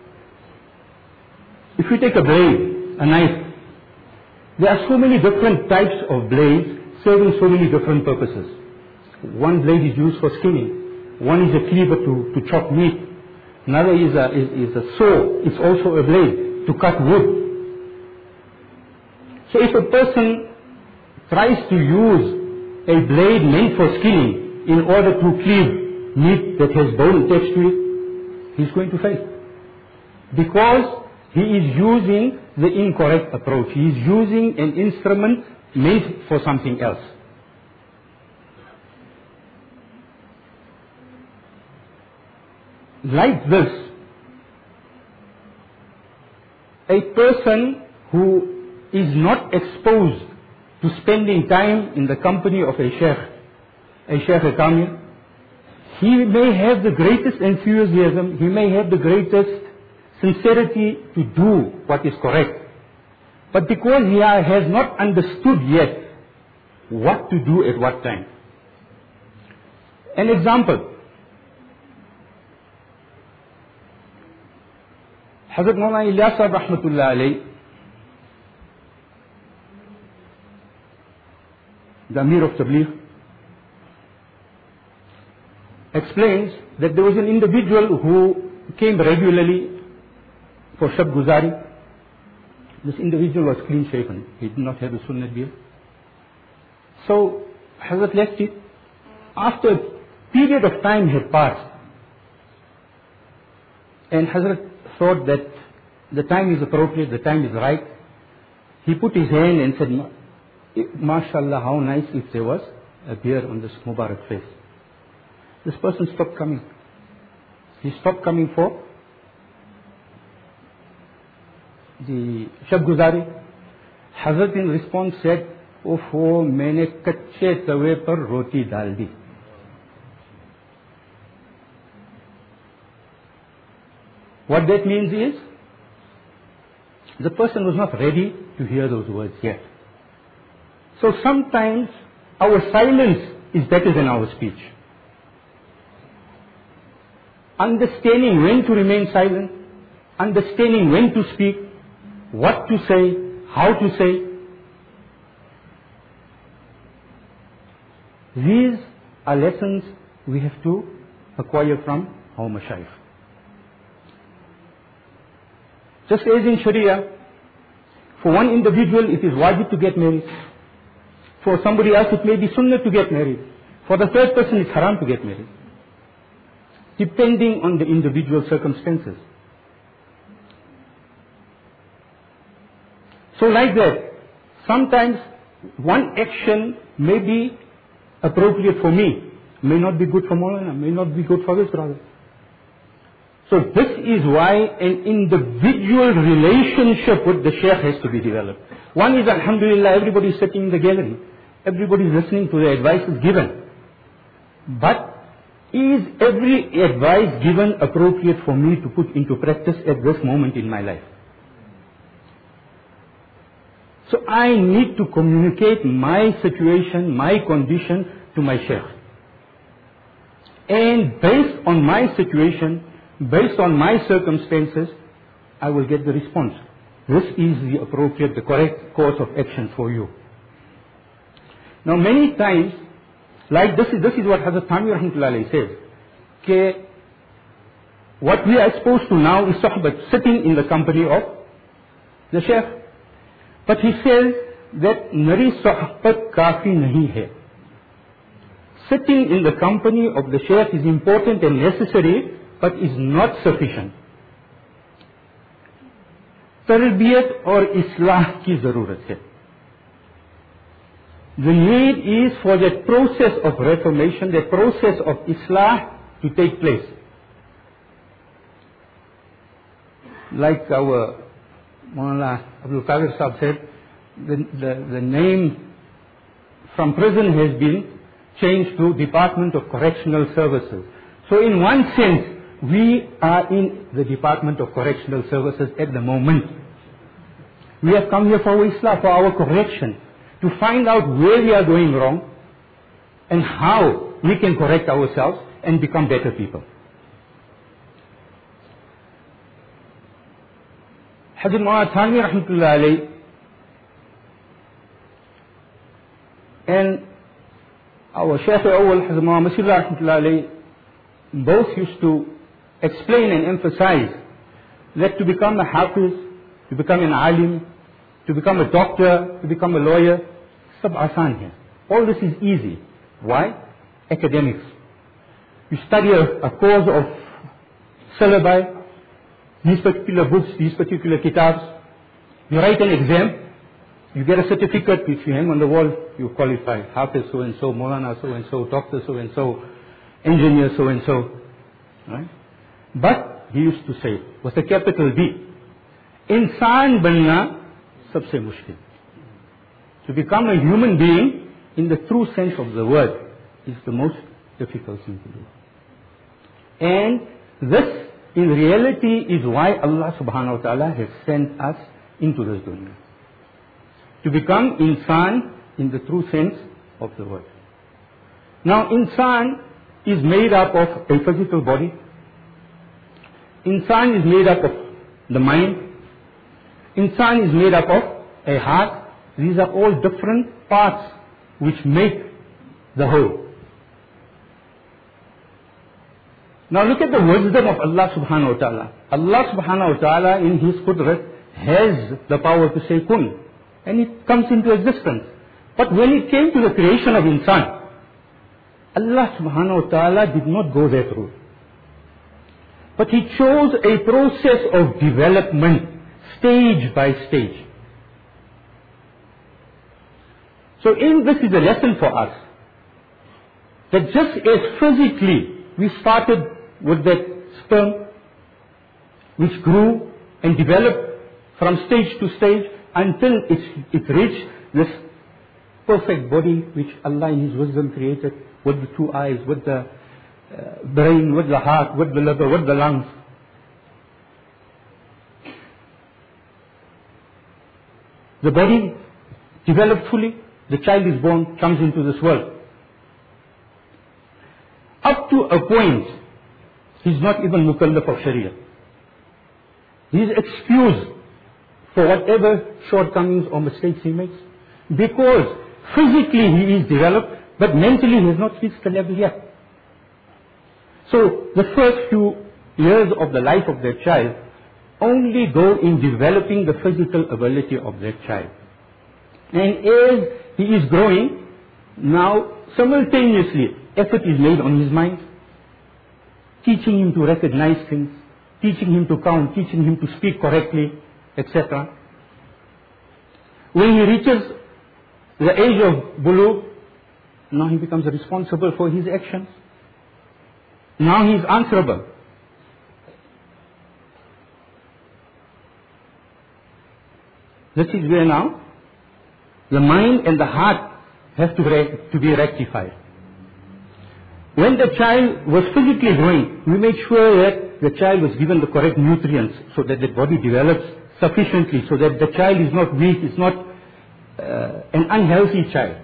if we take a blade, a knife, there are so many different types of blades serving so many different purposes. One blade is used for skinning, one is a cleaver to, to chop meat, another is a, is, is a saw, it's also a blade to cut wood. So if a person tries to use a blade meant for skinning in order to cleave meat that has bone attached to it, he's going to fail. Because he is using the incorrect approach. He is using an instrument meant for something else. Like this, a person who is not exposed to spending time in the company of a sheikh, a sheikh kamil, he may have the greatest enthusiasm, he may have the greatest sincerity to do what is correct. But because he has not understood yet what to do at what time. An example, Hazrat Maulana Ilyas Sahib Rahmatullah Alayh, the Amir of Tabligh, explains that there was an individual who came regularly for Shab Guzari. This individual was clean shaven. He did not have a sunnah beard. So Hazrat left it. After a period of time had passed, and Hazrat thought that the time is appropriate, the time is right, he put his hand and said, MashaAllah, how nice if there was a beard on this Mubarak face. This person stopped coming. He stopped coming for the Shab Guzari. Hazrat in response said, Ofo, maine kache tawe par roti dal di. What that means is, the person was not ready to hear those words yet. So sometimes our silence is better than our speech. Understanding when to remain silent, understanding when to speak, what to say, how to say. These are lessons we have to acquire from our mashayikh. Just as in Sharia, for one individual it is wajib to get married. For somebody else it may be sunnah to get married. For the third person it's haram to get married. Depending on the individual circumstances. So like that, sometimes one action may be appropriate for me, may not be good for Maulana, may not be good for this brother. So this is why an individual relationship with the Shaykh has to be developed. One is, alhamdulillah, everybody is sitting in the gallery. Everybody is listening to the advices given. But is every advice given appropriate for me to put into practice at this moment in my life? So I need to communicate my situation, my condition to my Shaykh. And based on my situation, based on my circumstances, I will get the response. This is the appropriate, the correct course of action for you. Now many times, like this is, this is what Hazrat Thanwi Rahmatullahi says, okay, what we are exposed to now is sohbat, sitting in the company of the Shaykh. But he says that nari sohbat kafi nahi hai. Sitting in the company of the Shaykh is important and necessary, but is not sufficient. Tarbiyat or islah ki zarurat hai. The need is for that process of reformation, that process of islah to take place. Like our Maulana Abdul Qadir Sahib said, the, the, the name from prison has been changed to Department of Correctional Services. So in one sense, we are in the Department of Correctional Services at the moment. We have come here for our islah, for our correction, to find out where we are going wrong and how we can correct ourselves and become better people. Hazrat Maulana Thanwi Rahmatullahi alayhi and our Shaykh Awwal Hazrat Maulana Masirullah Rahmatullahi alayhi both used to explain and emphasize that to become a hafiz, to become an alim, to become a doctor, to become a lawyer, sab asan hai. All this is easy. Why? Academics. You study a, a course of syllabi, these particular books, these particular kitabs. You write an exam, you get a certificate which you hang on the wall, you qualify. Hafiz so and so, Maulana so and so, doctor so and so, engineer so and so. Right? But he used to say, with a capital B, Insan banna sabse mushkil. To become a human being in the true sense of the word is the most difficult thing to do. And this in reality is why Allah subhanahu wa ta'ala has sent us into this dunya. To become insan in the true sense of the word. Now insan is made up of a physical body. Insan is made up of the mind. Insan is made up of a heart. These are all different parts which make the whole. Now look at the wisdom of Allah subhanahu wa ta'ala. Allah subhanahu wa ta'ala in His qudrat has the power to say kun. And it comes into existence. But when it came to the creation of insan, Allah subhanahu wa ta'ala did not go that route. But He chose a process of development, stage by stage. So in this is a lesson for us, that just as physically we started with that sperm, which grew and developed from stage to stage until it, it reached this perfect body which Allah in His wisdom created, with the two eyes, with the uh, brain, with the heart, with the liver, with the lungs. The body developed fully, the child is born, comes into this world. Up to a point, he's not even mukallaf of Sharia. He's excused for whatever shortcomings or mistakes he makes. Because physically he is developed, but mentally he has not reached the level yet. So the first few years of the life of that child only go in developing the physical ability of that child. And as he is growing, now simultaneously effort is made on his mind, teaching him to recognize things, teaching him to count, teaching him to speak correctly, et cetera. When he reaches the age of bulugh, now he becomes responsible for his actions. Now he is answerable. This is where now the mind and the heart have to, re- to be rectified. When the child was physically growing, we made sure that the child was given the correct nutrients so that the body develops sufficiently, so that the child is not weak, is not uh, an unhealthy child.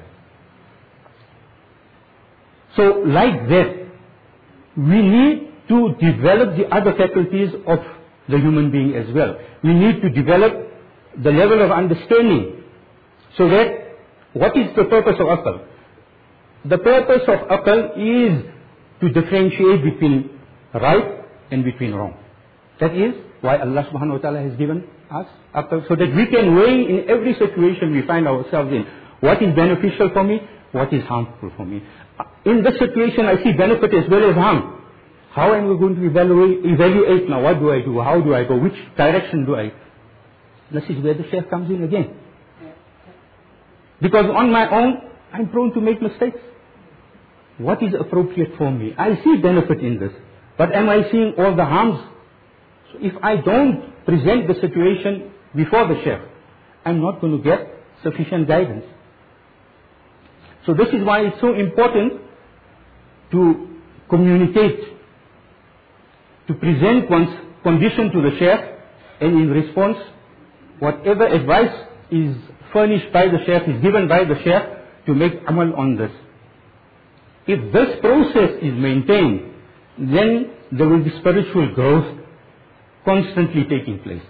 So like that, we need to develop the other faculties of the human being as well. We need to develop the level of understanding, so that what is the purpose of aql? The purpose of aql is to differentiate between right and between wrong. That is why Allah subhanahu wa ta'ala has given us aql, so that we can weigh in every situation we find ourselves in. What is beneficial for me? What is harmful for me? In this situation I see benefit as well as harm. How am I going to evaluate, evaluate now? What do I do? How do I go? Which direction do I? This is where the Shaykh comes in again. Because on my own, I'm prone to make mistakes. What is appropriate for me? I see benefit in this. But am I seeing all the harms? So if I don't present the situation before the Shaykh, I'm not going to get sufficient guidance. So this is why it's so important to communicate, to present one's condition to the Shaykh, and in response, whatever advice is furnished by the Shaykh, is given by the Shaykh, to make amal on this. If this process is maintained, then there will be spiritual growth constantly taking place.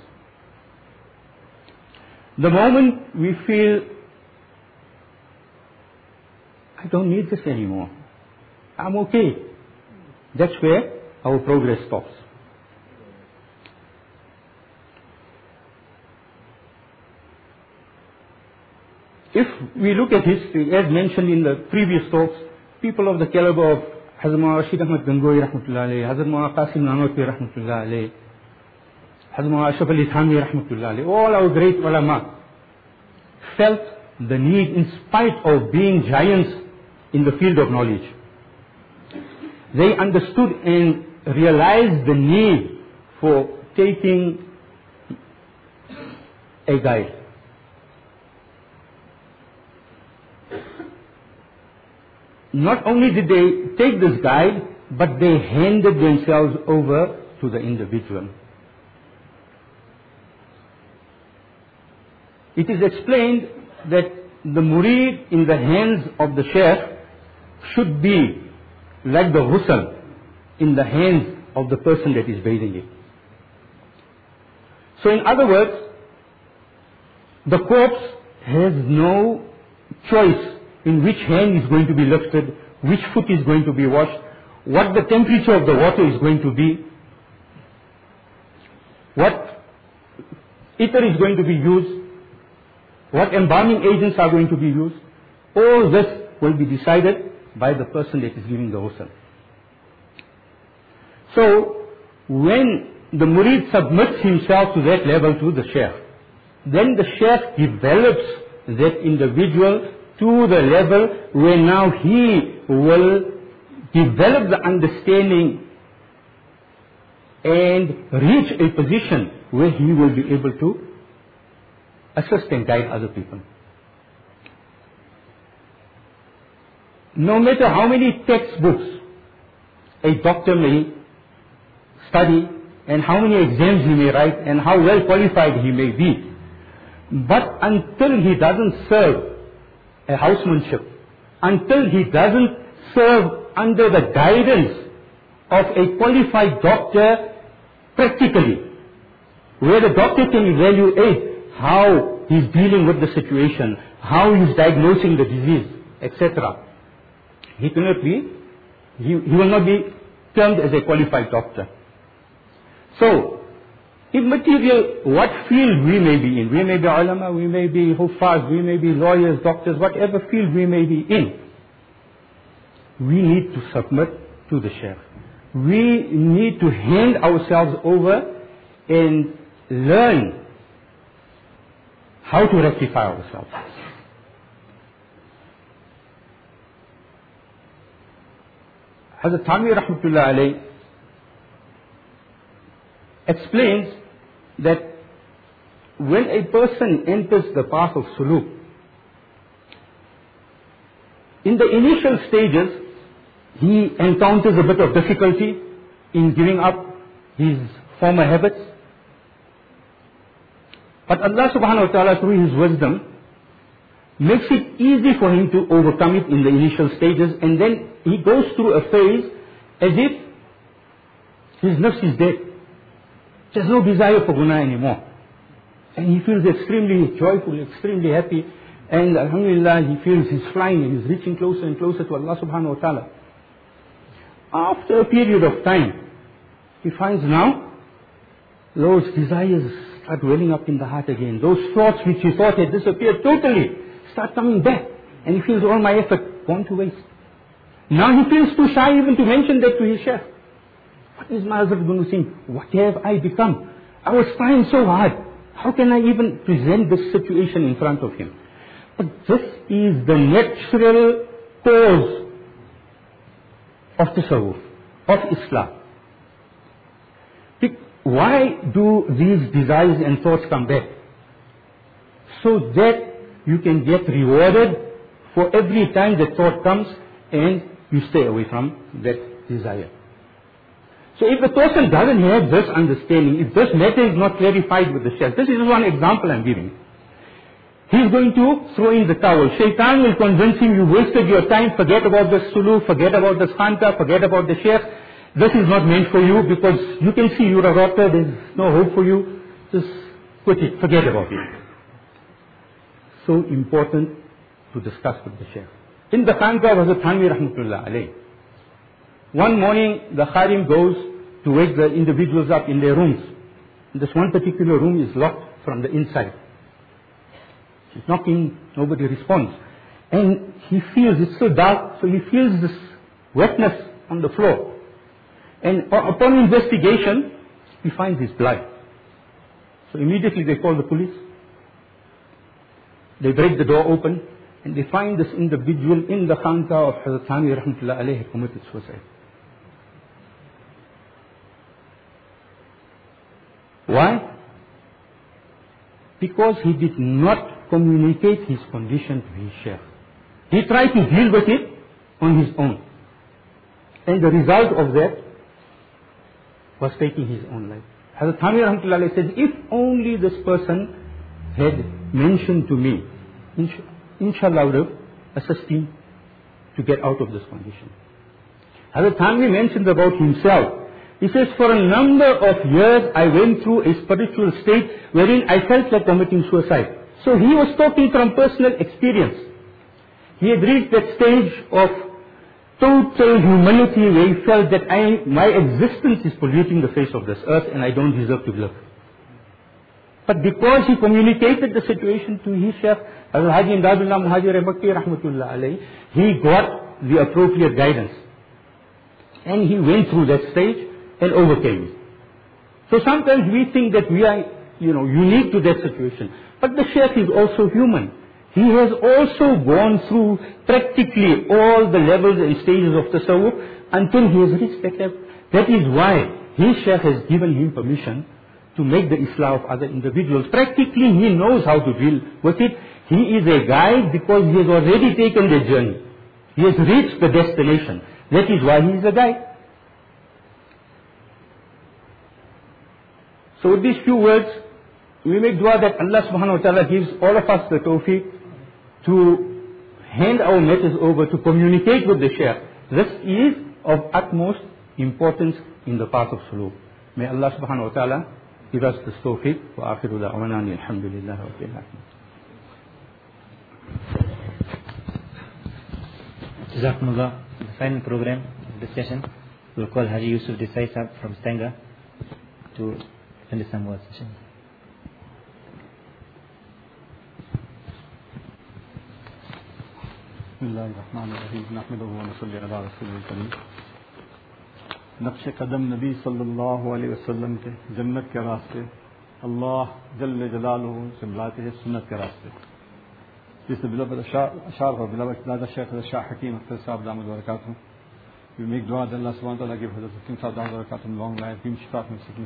The moment we feel, I don't need this anymore, I'm okay, that's where our progress stops. If we look at history, as mentioned in the previous talks, people of the caliber of Hazrat Maulana Rashid Ahmad Gangohi rahmatullah alayhi, Hazrat Maulana Qasim Nanotwi rahmatullah alayhi, Hazrat Maulana Ashraf Ali Thanvi rahmatullah alayhi, all our great ulama felt the need, in spite of being giants in the field of knowledge. They understood and realized the need for taking a guide. Not only did they take this guide, but they handed themselves over to the individual. It is explained that the murid in the hands of the Shaykh should be like the ghusl in the hands of the person that is bathing it. So in other words, the corpse has no choice in which hand is going to be lifted, which foot is going to be washed, what the temperature of the water is going to be, what ether is going to be used, what embalming agents are going to be used. All this will be decided by the person that is giving the ghusl. So, when the murid submits himself to that level to the Shaykh, then the Shaykh develops that individual to the level where now he will develop the understanding and reach a position where he will be able to assist and guide other people. No matter how many textbooks a doctor may study and how many exams he may write and how well qualified he may be, but until he doesn't serve a housemanship, until he doesn't serve under the guidance of a qualified doctor practically, where the doctor can evaluate how he's dealing with the situation, how he's diagnosing the disease, et cetera, he cannot be, he, he will not be termed as a qualified doctor. So, immaterial what field we may be in, we may be ulama, we may be huffaz, we may be lawyers, doctors, whatever field we may be in, we need to submit to the Shaykh. We need to hand ourselves over and learn how to rectify ourselves. Hazrat Thanvi rahmatullah alayhi explains that when a person enters the path of suluk, in the initial stages, he encounters a bit of difficulty in giving up his former habits. But Allah subhanahu wa ta'ala, through his wisdom, makes it easy for him to overcome it in the initial stages, and then he goes through a phase as if his nafs is dead. There's no desire for guna anymore. And he feels extremely joyful, extremely happy, and alhamdulillah, he feels he's flying and he's reaching closer and closer to Allah subhanahu wa ta'ala. After a period of time, he finds now those desires start welling up in the heart again. Those thoughts which he thought had disappeared totally start coming back, and he feels all my effort gone to waste. Now he feels too shy even to mention that to his chef. What is my husband going to think? What have I become? I was trying so hard. How can I even present this situation in front of him? But this is the natural cause of tasawwuf, of Islam. Why do these desires and thoughts come back? So that you can get rewarded for every time that thought comes and you stay away from that desire. So if a person doesn't have this understanding, if this matter is not clarified with the Shaykh, this is one example I'm giving. He's going to throw in the towel. Shaitan will convince him, you wasted your time, forget about the sulu, forget about the khanta, forget about the Shaykh. This is not meant for you because you can see you're a rotter, there's no hope for you. Just quit it, forget about it. So important to discuss with the Shaykh. In the Khanqa was a Thanvi rahmatullah alayh. One morning the Khadim goes to wake the individuals up in their rooms. This one particular room is locked from the inside. He's knocking, nobody responds. And he feels, it's so dark, so he feels this wetness on the floor. And upon investigation, he finds his blood. So immediately they call the police. They break the door open, and they find this individual in the Khanqa of Hazrat Thanvi rahmatullah alayhi had committed suicide. Why? Because he did not communicate his condition to his Shaykh. He tried to deal with it on his own. And the result of that was taking his own life. Hazrat Thanvi rahmatullah alayhi says, if only this person had mentioned to me, inshallah I would have assisted him to get out of this condition. Hazrat Thanvi mentioned about himself. He says, for a number of years I went through a spiritual state wherein I felt like committing suicide. So he was talking from personal experience. He had reached that stage of total humility where he felt that I, my existence is polluting the face of this earth and I don't deserve to live. But because he communicated the situation to his Shaykh, Hazrat Haji Imdadullah Muhajir Makki rahmatullah alayhi, he got the appropriate guidance. And he went through that stage and overcame it. So sometimes we think that we are, you know, unique to that situation. But the Shaykh is also human. He has also gone through practically all the levels and stages of tasawwuf until he has reached that level. That is why his Shaykh has given him permission to make the Islah of other individuals. Practically he knows how to deal with it. He is a guide because he has already taken the journey. He has reached the destination. That is why he is a guide. So with these few words, we make dua that Allah subhanahu wa ta'ala gives all of us the tawfiq to hand our matters over, to communicate with the Shaykh. This is of utmost importance in the path of suluk. May Allah subhanahu wa ta'ala give us this tawfiq. Wa akhiru da'wana alhamdulillah rabbil alamin. Jazakumullah. The final program of this session, we'll call Haji Yusuf Desai Sahab from Stanga to finish some words session. बिस्मिल्लाहिर्रहमानिर्रहीम नहमदुहु व नसल्ली अला रसूलिल करीम नक्श कदम नबी सल्लल्लाहु अलैहि वसल्लम के जन्नत के रास्ते अल्लाह जल्ल जलालुहु से बुलाते हैं सुन्नत के रास्ते. This is the beloved ashar of beloved Dada Shaykh Shah Hakim Akhtar Sahab Damad Barakatuh. We make dua that Allah subhanahu wa ta'ala give Hazrat Hakim Sahab Damad Barakatuh long life, give him shifa from sickness.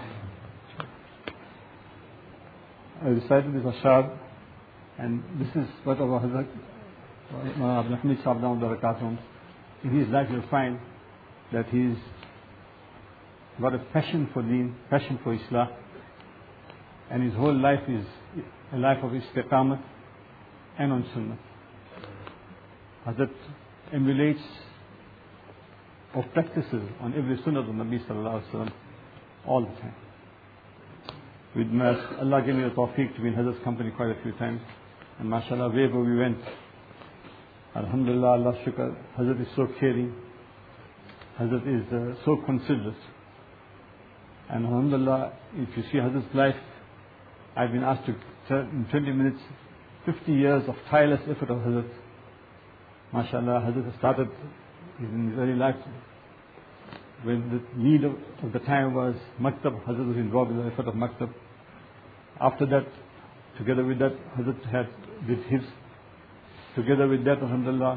I recited this ashar, and this is what our Hazrat Abdul Hamid Sahab Damad Barakatuh in his life you'll find that he's got a passion for deen, passion for Islam, and his whole life is a life of istiqamat and on sunnah. Hazrat emulates or practices on every sunnah of Nabi sallallahu alaihi wasallam all the time. With mas, Allah gave me the tawfiq to be in Hazrat's company quite a few times, and mashallah, wherever we went, alhamdulillah, Allah shukr, Hazrat is so caring, Hazrat is uh, so considerate, and alhamdulillah, if you see Hazrat's life, I've been asked to in twenty minutes, fifty years of tireless effort of Hazrat. MashaAllah, Hazrat started in his early life when the need of, of the time was maktab. Hazrat was involved in the effort of maktab. After that, together with that, Hazrat had did his. Together with that, alhamdulillah,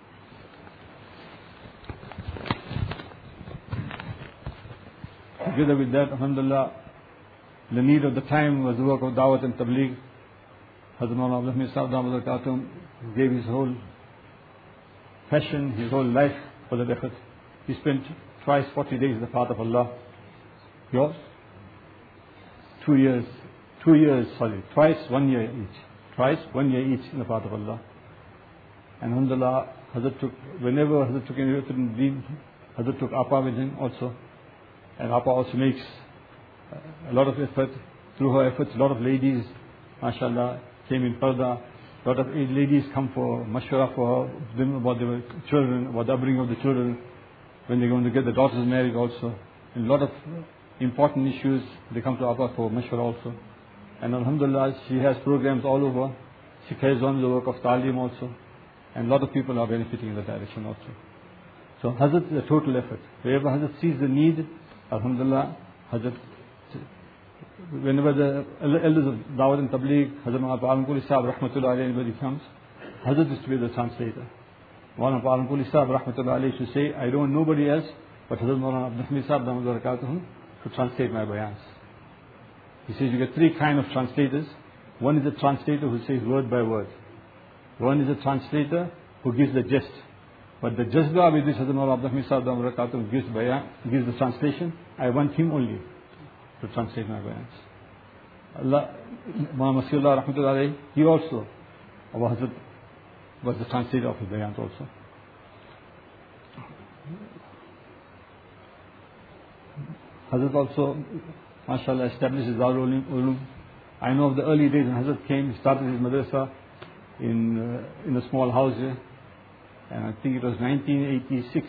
together with that, alhamdulillah, the need of the time was the work of Dawat and Tabligh. Hazrat Maulana Abdul Hamid Sahib Dhamma Zarkatum gave his whole passion, his whole life for that effort. He spent twice forty days in the path of Allah. Yours? Two years. Two years, sorry. Twice one year each. Twice one year each in the path of Allah. And alhamdulillah, Hazrat took, whenever Hazrat took any effort in deen, Hazrat took Apa with him also. And Apa also makes a lot of effort. Through her efforts, a lot of ladies, mashallah, came in Parda. A lot of ladies come for mashwara for them about their children, about the upbringing of the children, when they're going to get the daughters married also. And a lot of important issues, they come to Apa for mashwara also. And alhamdulillah, she has programs all over. She carries on the work of Talim also. And a lot of people are benefiting in that direction also. So Hazrat is a total effort. Wherever Hazrat sees the need, alhamdulillah, Hazrat, whenever the elders of Dawat and Tabligh, Hazrat Maulana Palampuri Sahib Rahmatullah Alayhi, anybody comes, Hazrat is to be the translator. Maulana Palampuri Sahib Rahmatullah Alayhi used to say, I don't want nobody else but Hazrat Maulana Abdul Hamid Sahib Dhamma Zarkatum to translate my bayans. He says you get three kind of translators. One is a translator who says word by word. One is a translator who gives the gist. But the jazba with which Hazrat Maulana Abdul Hamid Sahib Dhamma Zarkatum gives bayan, gives the translation, I want him only to translate my bayans. Allah, Muhammad Masihullah Rahmatullah Alayhi, he also, Abu Hazrat, was the translator of his bayans also. Hazrat also, mashallah, established his Darul Ulum. I know of the early days when Hazrat came, he started his madrasa in, uh, in a small house here. And I think it was nineteen eighty-six.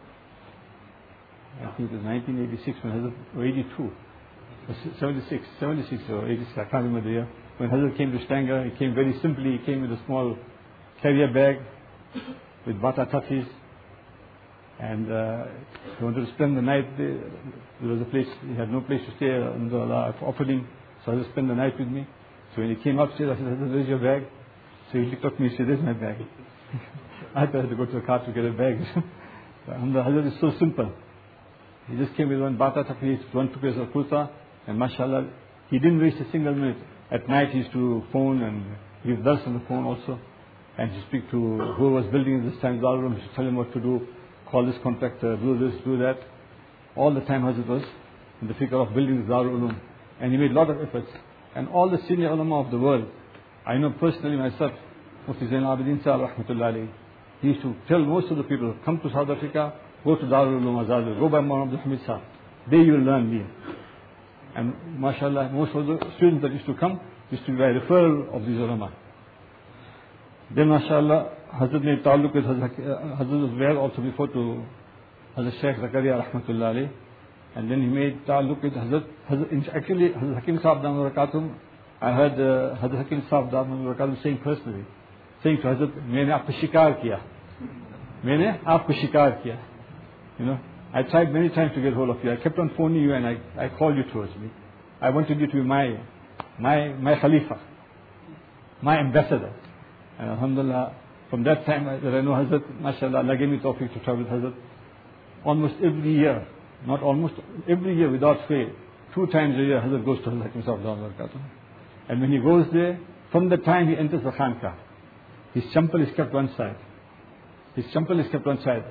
I think it was nineteen eighty-six when Hazrat, or eighty-two. seventy-six, seventy-six or eighty-six, I can't remember the year. When Hazrat came to Stanger, he came very simply, he came with a small carrier bag with bata tattis, and uh, he wanted to spend the night there. There was a place, he had no place to stay, Allah offered him, so Hazrat spent the night with me. So when he came upstairs, I said, Hazrat, where's your bag? So he looked at me and said, there's my bag. I had to go to the car to get a bag. And the Hazrat is so simple. He just came with one bata tattis, one two pairs of kurta, and mashallah, he didn't waste a single minute. At night he used to phone and give dars on the phone also. And he speak to who was building at this time, Darul Ulum, to tell him what to do, call this contractor, do this, do that. All the time Hazrat was in the figure of building this Darul Ulum. And he made a lot of efforts. And all the senior ulama of the world, I know personally myself, Mufti Zainal Abidin Sahib Rahmatullah Alayhi, he used to tell most of the people, come to South Africa, go to Darul Ulum Azad, go by Maulana Abdul Hamid Sahib. There you will learn deen. And mashallah, most of the students that used to come used to be by referral of these ulama. Then mashallah, Hazrat made ta'alluq with Hazrat, Hazrat was there also before to Hazrat Shaykh Zakaria Rahmatullah Alayhi. And then he made ta'alluq with Hazrat, Hazrat actually Hazrat Hakim Sahib Dhamma Zarkatum, I heard uh, Hazrat Hakim Sahib Dhamma Zarkatum saying personally, saying to Hazrat, मैंने आपको शिकार किया, मैंने आपको शिकार किया. You know, I tried many times to get hold of you. I kept on phoning you and I, I called you towards me. I wanted you to be my, my, my Khalifa, my ambassador. And alhamdulillah, from that time that I know Hazrat, mashallah, Allah gave me tawfiq to travel with Hazrat. Almost every year, not almost, every year without fail, two times a year Hazrat goes to Hazrat Hakim Sahib Dhamma Zarkatum. And when he goes there, from the time he enters the Khanqah, his champal is kept one side. His champal is kept one side.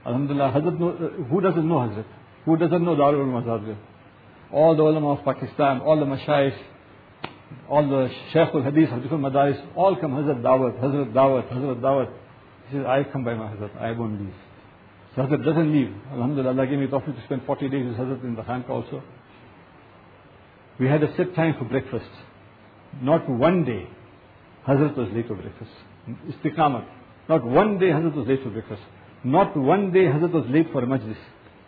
Alhamdulillah, Hazrat, know, uh, who doesn't know Hazrat? Who doesn't know Darul Ulum Azhar? All the ulama of Pakistan, all the mashayikh, all the Shaykh al-Hadith of different madaris, all come Hazrat Dawat, Hazrat Dawat, Hazrat Dawat. He says, I come by my Hazrat, I won't leave. So Hazrat doesn't leave. Alhamdulillah, Allah gave me the opportunity to spend forty days with Hazrat in the Khanqa also. We had a set time for breakfast. Not one day Hazrat was late for breakfast. Istiqamat. Not one day Hazrat was late for breakfast. Not one day Hazrat was late for a majlis.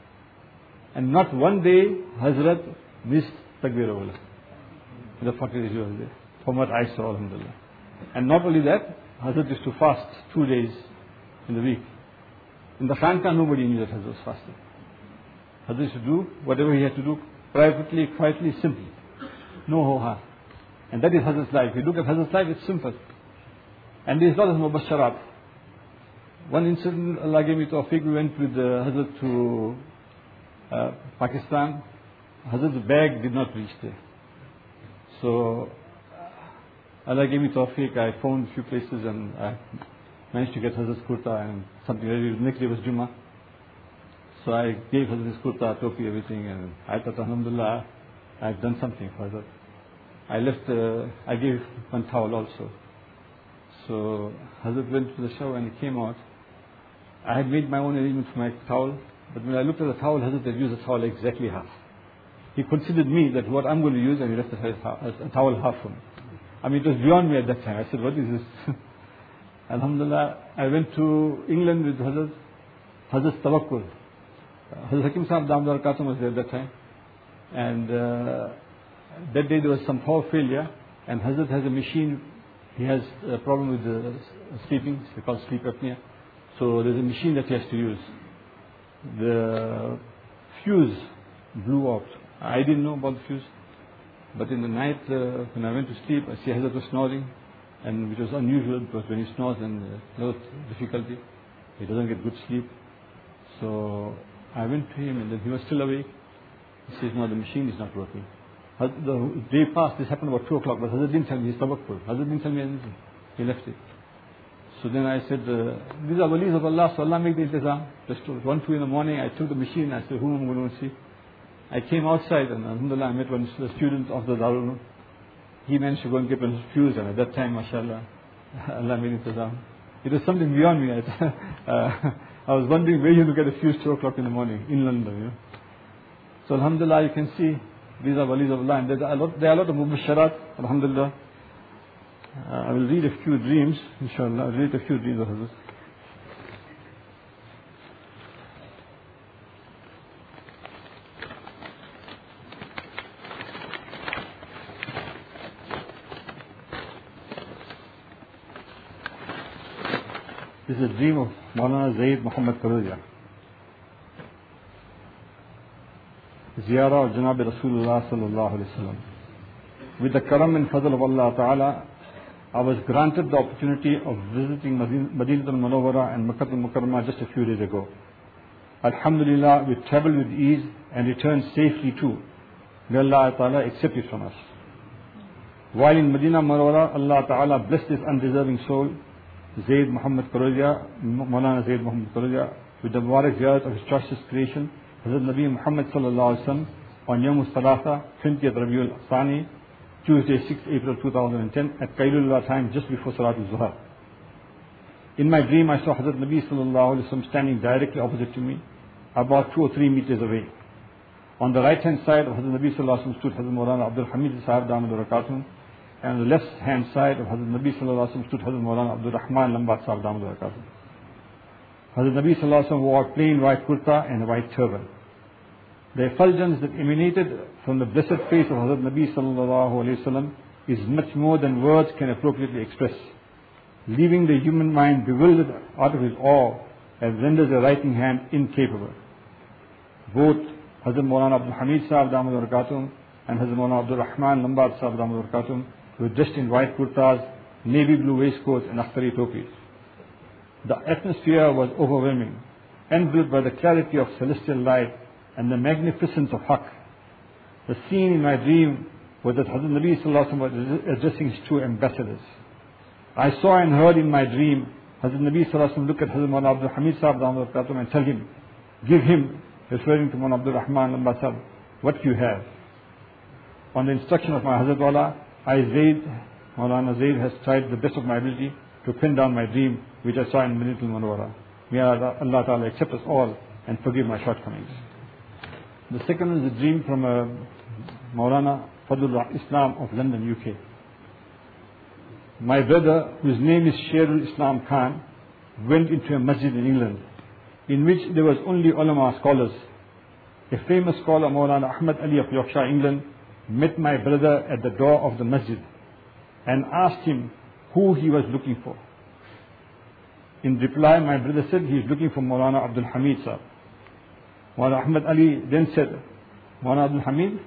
And not one day Hazrat missed Takbir Awwala. The forty days he was there. From what I saw, alhamdulillah. And not only that, Hazrat used to fast two days in the week. In the Khanqa, nobody knew that Hazrat was fasting. Hazrat used to do whatever he had to do, privately, quietly, simply. No ho-ha. And that is Hazrat's life. If you look at Hazrat's life, it's simple. And there is a lot of mubasharat. One incident, Allah gave me tawfiq, we went with uh, Hazrat to uh, Pakistan. Hazrat's bag did not reach there. So, Allah gave me tawfiq, I found a few places and I managed to get Hazrat's kurta and something ready. Next day was Jummah. So I gave Hazrat his kurta, topi, everything, and I thought, alhamdulillah, I've done something for Hazrat. I left, uh, I gave one towel also. So Hazrat went to the shower and he came out. I had made my own arrangement for my towel, but when I looked at the towel, Hazrat had used the towel exactly half. He considered me that what I'm going to use, and he left the a towel half for me. I mean, it was beyond me at that time. I said, what is this? Alhamdulillah, I went to England with Hazrat, Hazrat Tawakkul. Hazrat Hakim Sahib Damdar Khatam was there at that time. And uh, that day there was some power failure, and Hazrat has a machine. He has a problem with the sleeping, it's called sleep apnea. So there's a machine that he has to use. The fuse blew out. I didn't know about the fuse. But in the night, uh, when I went to sleep, I see Hazrat was snoring, and which was unusual because when he snores, then uh, a lot of difficulty. He doesn't get good sleep. So I went to him, and then he was still awake. He says, no, the machine is not working. The day passed, this happened about two o'clock, but Hazrat didn't tell me, he's tawakkul. Hazrat didn't tell me anything. He left it. So then I said, uh, these are walis of Allah, so Allah make the intizam. Just one, two in the morning, I took the machine, I said, whom am I going to see? I came outside, and alhamdulillah, I met one student of the Darul Ulum. He managed to go and get a fuse, and at that time, mashallah, Allah made intizam. It was something beyond me. I, uh, I was wondering where you look at a fuse two o'clock in the morning, in London, you know. So alhamdulillah, you can see, these are walis of Allah, and there are a lot, there are a lot of mubasharat, alhamdulillah. Uh, I will read a few dreams, inshallah. I will read a few dreams of Hazrat. This is a dream of Maulana Zaid Muhammad Karuja. Ziyarah of Janab Rasulullah sallallahu alayhi wa sallam. With the karam and fazl of Allah Ta'ala, I was granted the opportunity of visiting Madinah al-Munawwara and Makkah al-Mukarramah just a few days ago. Alhamdulillah, we traveled with ease and returned safely too. May Allah Ta'ala accept it from us. While in Madinah al-Munawwara, Allah Ta'ala blessed this undeserving soul, Zaid Muhammad Karuja, Maulana Zaid Muhammad Karuja, with the Mubarak Ziyarat of his choicest creation, Hazrat Nabi Muhammad sallallahu alaihi wasallam, on Yawm al-Thalatha, twentieth Rabiul Thani, Tuesday, sixth April two thousand ten, at Qailullah time, just before Salatul Zuhar. In my dream, I saw Hazrat Nabi sallallahu alaihi wasallam standing directly opposite to me, about two or three meters away. On the right hand side of Hazrat Nabi sallallahu alaihi wasallam stood Hazrat Maulana Abdul Hamid Sahib Damad Barakatuh, and on the left hand side of Hazrat Nabi sallallahu alaihi wasallam stood Hazrat Maulana Abdul Rahman Lambat Sahib Damad Barakatuh. Hazrat Nabi sallallahu alaihi wasallam wore a plain white kurta and a white turban. The effulgence that emanated from the blessed face of Hazrat Nabi sallallahu alaihi wasallam is much more than words can appropriately express, leaving the human mind bewildered out of his awe and renders a writing hand incapable. Both Hazrat Maulana Abdul Hamid Sahib Damad Barakatuh and Hazrat Maulana Abdul Rahman Lambat Sahib Damad Barakatuh were dressed in white kurtas, navy blue waistcoats and akhtari topis. The atmosphere was overwhelming, enveloped by the clarity of celestial light and the magnificence of Haqq. The scene in my dream was that Hazrat Nabi sallallahu alaihi wasallam was addressing his two ambassadors. I saw and heard in my dream Hazrat Nabi Sallallahu Alaihi Wasallam look at Hazrat Maulana Abdul Hamid Sahib Dhamma Barakatuh and tell him, give him, referring to Maulana Abdul Rahman Lamba Sahib, what you have. On the instruction of my Hazrat Wala, I Zaid, Maulana Zaid has tried the best of my ability to pin down my dream which I saw in Madinatul Munawwara. May Allah, Allah Ta'ala accept us all and forgive my shortcomings. The second is a dream from a Maulana Fadlul Islam of London, U K. My brother, whose name is Sherul Islam Khan, went into a masjid in England in which there was only ulama scholars. A famous scholar, Maulana Ahmad Ali of Yorkshire, England, met my brother at the door of the masjid and asked him who he was looking for. In reply, my brother said he is looking for Maulana Abdul Hamid Sahib. Maulana Ahmad Ali then said, Maulana Abdul Hamid,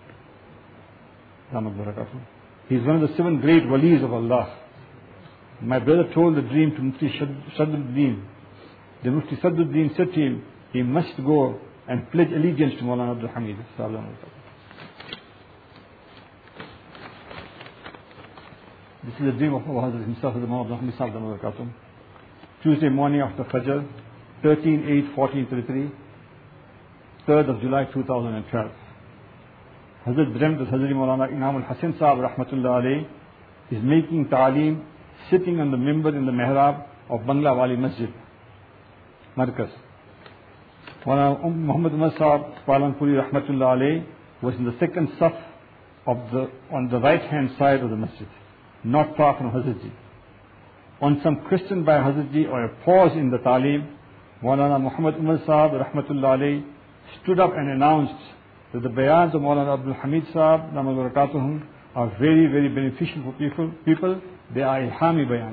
he is one of the seven great walis of Allah. My brother told the dream to Mufti Sadruddin. The Mufti Sadruddin said to him, he must go and pledge allegiance to Maulana Abdul Hamid. This is a dream of Hazrat himself, the Maulana Abdul Hamid Sahib. Tuesday morning after Fajr, thirteen eight fourteen thirty-three, third of July two thousand twelve. Hazrat dreamt that Hazrat Maulana Inam al-Hasan Sahib Rahmatullah Alayhi is making ta'aleem sitting on the mimbar in the mihrab of Bangla Wali Masjid, Markaz. Maulana Muhammad Umar Sahib Palanpuri Rahmatullah Alayhi was in the second saf of the, on the right hand side of the masjid, not far from Hazrat Ji. On some question by Hazrat Ji or a pause in the ta'aleem, Maulana Muhammad Umar Sahib Rahmatullah Alayhi stood up and announced that the bayans of Maulana Abdul Hamid Sahib Dhamma Barakatuhum are very, very beneficial for people. people. They are ilhami bayans.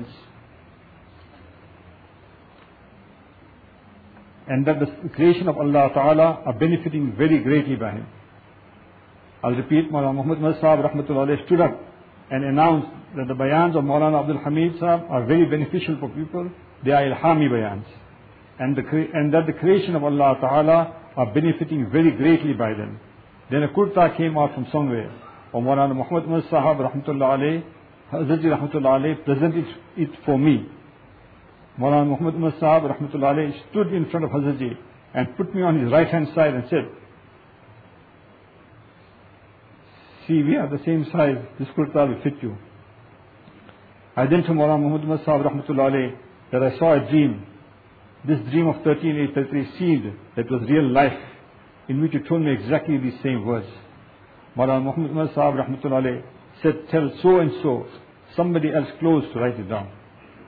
And that the creation of Allah Ta'ala are benefiting very greatly by him. I'll repeat, Maulana Muhammad Umar Sahib Rahmatullah Alayhi stood up and announced that the bayans of Maulana Abdul Hamid Sahib are very beneficial for people. They are ilhami bayans. And, the, and that the creation of Allah Ta'ala are benefiting very greatly by them. Then a kurta came out from somewhere. Or Maulana Muhammad Umar Sahib Rahmatullah Alayhi, Hazrat Ji Rahmatullah Alayhi presented it for me. Maulana Muhammad Umar Sahib Rahmatullah Alayhi stood in front of Hazrat Ji and put me on his right hand side and said, see, we are the same size, this kurta will fit you. I then told Maulana Muhammad Umar Sahib Rahmatullah Alayhi that I saw a dream. This dream of thirteen eight thirty-three seemed that was real life, in which he told me exactly these same words. Maulana Muhammad Umar Sahib Rahmatullah Alayhi said, tell so and so, somebody else close to write it down.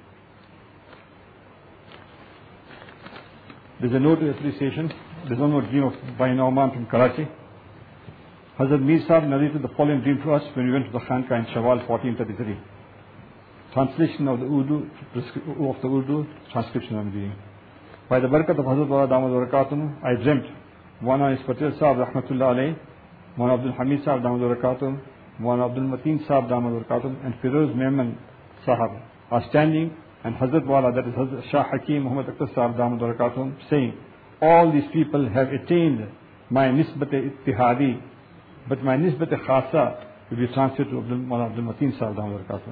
There's a note of appreciation. There's one more dream of Bhai Nauman from Karachi. Hazrat Mir Sahib narrated the following dream to us when we went to the Khanka in Shawwal fourteen thirty-three. Translation of the Urdu, of the Urdu, transcription I'm reading. By the barakat of Hazrat Wala Dhamma Barakatuh, I dreamt Maulana Ispatil Sahib Rahmatullah Alayhi, Maulana Abdul Hamid Sahib Dhamma Barakatuh, Maulana Abdul Mateen Sahib Dhamma Barakatuh, and Firoz Mehman Sahib are standing, and Hazrat Wala, that is Hazrat Shah Hakim Muhammad Akhtar Sahib Dhamma Barakatuh, saying, all these people have attained my nisbat-e-ittihadi, but my nisbat-e-khasa will be transferred to Abdul, Maulana Abdul Mateen Sahib Dhamma Barakatuh.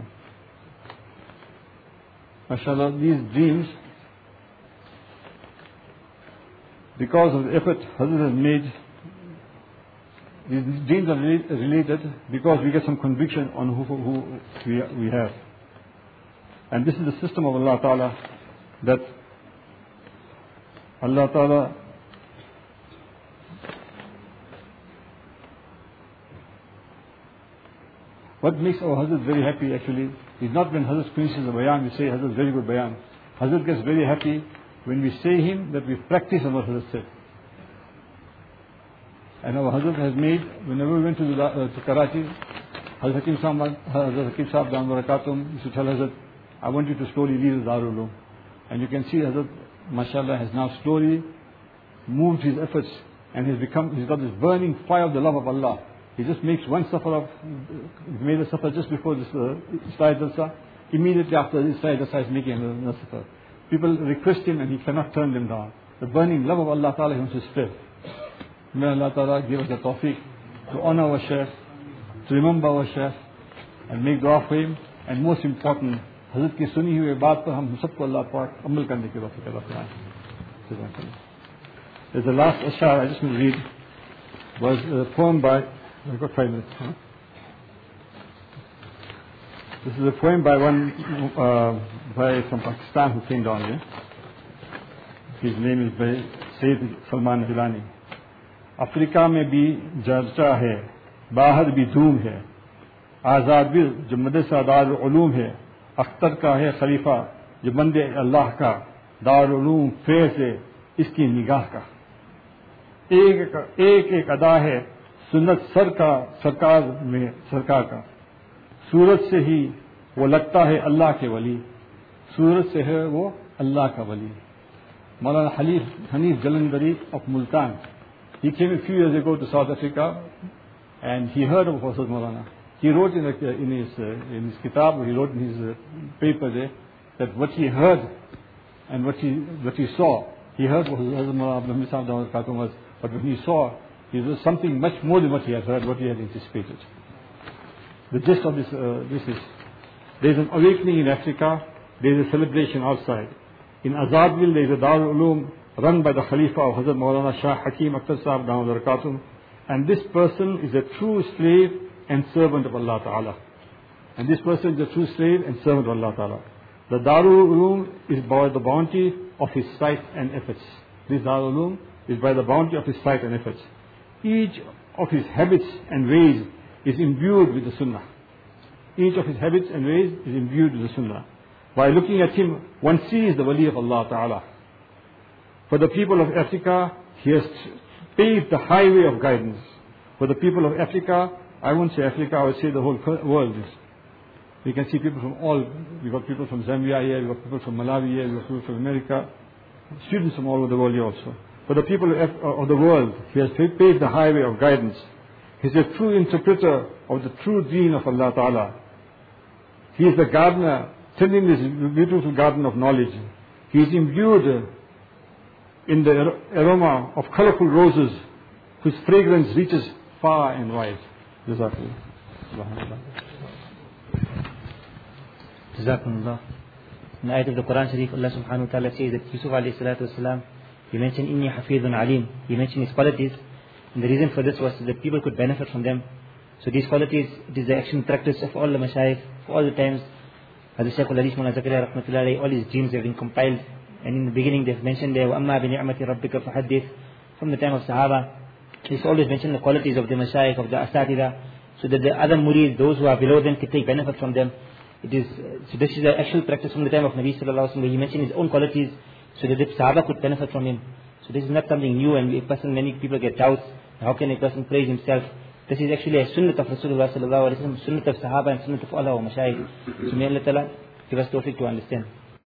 MashaAllah, these dreams, because of the effort Hazrat has made, these dreams are related because we get some conviction on who, who we, we have. And this is the system of Allah Ta'ala, that Allah Ta'ala what makes our Hazrat very happy actually is not when Hazrat finishes the bayan, we say Hazrat very good bayan. Hazrat gets very happy when we say him that we practice on what Hazrat said. And our Hazrat has made, whenever we went to, the, uh, to Karachi, Hazrat Hakim Sahib, Hazrat Hakim Sahib Dhamma Barakatuh used to tell Hazrat, I want you to slowly leave the Darul Uloom. And you can see Hazrat, mashallah, has now slowly moved his efforts and he's become, he's got this burning fire of the love of Allah. He just makes one safar of, he made a safar just before this uh, Israi Jalsa. Immediately after this Israi Jalsa is making another safar. People request him and he cannot turn them down. The burning love of Allah Ta'ala he wants to spread. May Allah Ta'ala give us the tawfiq to honor our Shaykh, to remember our Shaykh, and make dua for him, and most important, हज़रत की सुनी हुई बात पर हम सबको अल्लाह पाक अमल करने की तौफीक अता फरमाए. There's the last ashar I just want to read was a poem by, I've got five minutes. Huh? This is a poem by one uh, by from Pakistan who came down here. His name is by Sayyid Salman Gilani. Africa में भी चर्चा है, बाहर भी धूम है, आज़ाद भी जो मदरसा दारुल उलूम है, अख्तर का है खलीफा जो बंदे अल्लाह का, दारुल उलूम फेर से इसकी निगाह का. एक एक एक अदा है सुन्नत सर का सरकार में सरकार का, सूरत से ही वो लगता है अल्लाह के वली, सूरत से है वो अल्लाह का वली. मौलाना Hanif Hanif Jalandhari of Multan, he came a few years ago to South Africa and he heard of Hazrat Maulana. He wrote in, a, in his uh, in his kitab, he wrote in his uh, paper there that what he heard and what he what he saw, he heard what Hazrat Maulana was, but when he saw, it was something much more than what he had heard, what he had anticipated. The gist of this uh, this is there is an awakening in Africa, there is a celebration outside. In Azadville there is a Darul Uloom run by the Khalifa of Hazrat Maulana Shah Hakim Akhtar Sahib Dawud Barakatum, and this person is a true slave and servant of Allah Ta'ala. And this person is a true slave and servant of Allah Ta'ala. The Darul Uloom is by the bounty of his sight and efforts. This Darul Uloom is by the bounty of his sight and efforts. Each of his habits and ways is imbued with the Sunnah. Each of his habits and ways is imbued with the Sunnah. By looking at him, one sees the Wali of Allah Ta'ala. For the people of Africa, he has paved the highway of guidance. For the people of Africa, I won't say Africa, I would say the whole world. We can see people from all, we've got people from Zambia here, we've got people from Malawi here, we've got people from America, students from all over the world here also. For the people of, of the world, he has paved the highway of guidance. He is a true interpreter of the true deen of Allah Ta'ala. He is the gardener, tending this beautiful garden of knowledge. He is imbued in the aroma of colorful roses whose fragrance reaches far and wide. Jazakallah. Jazakumullah. In the ayat of the Quran Sharif, Allah subhanahu wa ta'ala says that Yusuf alayhi salatu wasalam, he mentioned Inni Hafidun Alim. He mentioned his qualities, and the reason for this was so that people could benefit from them. So these qualities, it is the action practice of all the mashayikh, for all the times. As Shaykh al-Hadith Mullah Zakaria rahmatullahi, all his dreams have been compiled. And in the beginning they've mentioned there, وَأَمَّا بِنِعْمَةِ رَبِّكَ فَحَدِّثْ. From the time of Sahaba, he's always mentioned the qualities of the mashayikh, of the asatida, so that the other murid, those who are below them, can take benefit from them. It is, so this is the actual practice from the time of Nabi sallallahu alaihi wasallam, where he mentioned his own qualities, so that the Sahaba could benefit from him. So this is not something new, and a person, many people get doubts, how can a person praise himself? This is actually a sunnah of Rasulullah sallallahu alaihi wasallam, sunnah of Sahaba and sunnah of Allah wa mashayikh. So may Allah Ta'ala give us tawfiq to understand.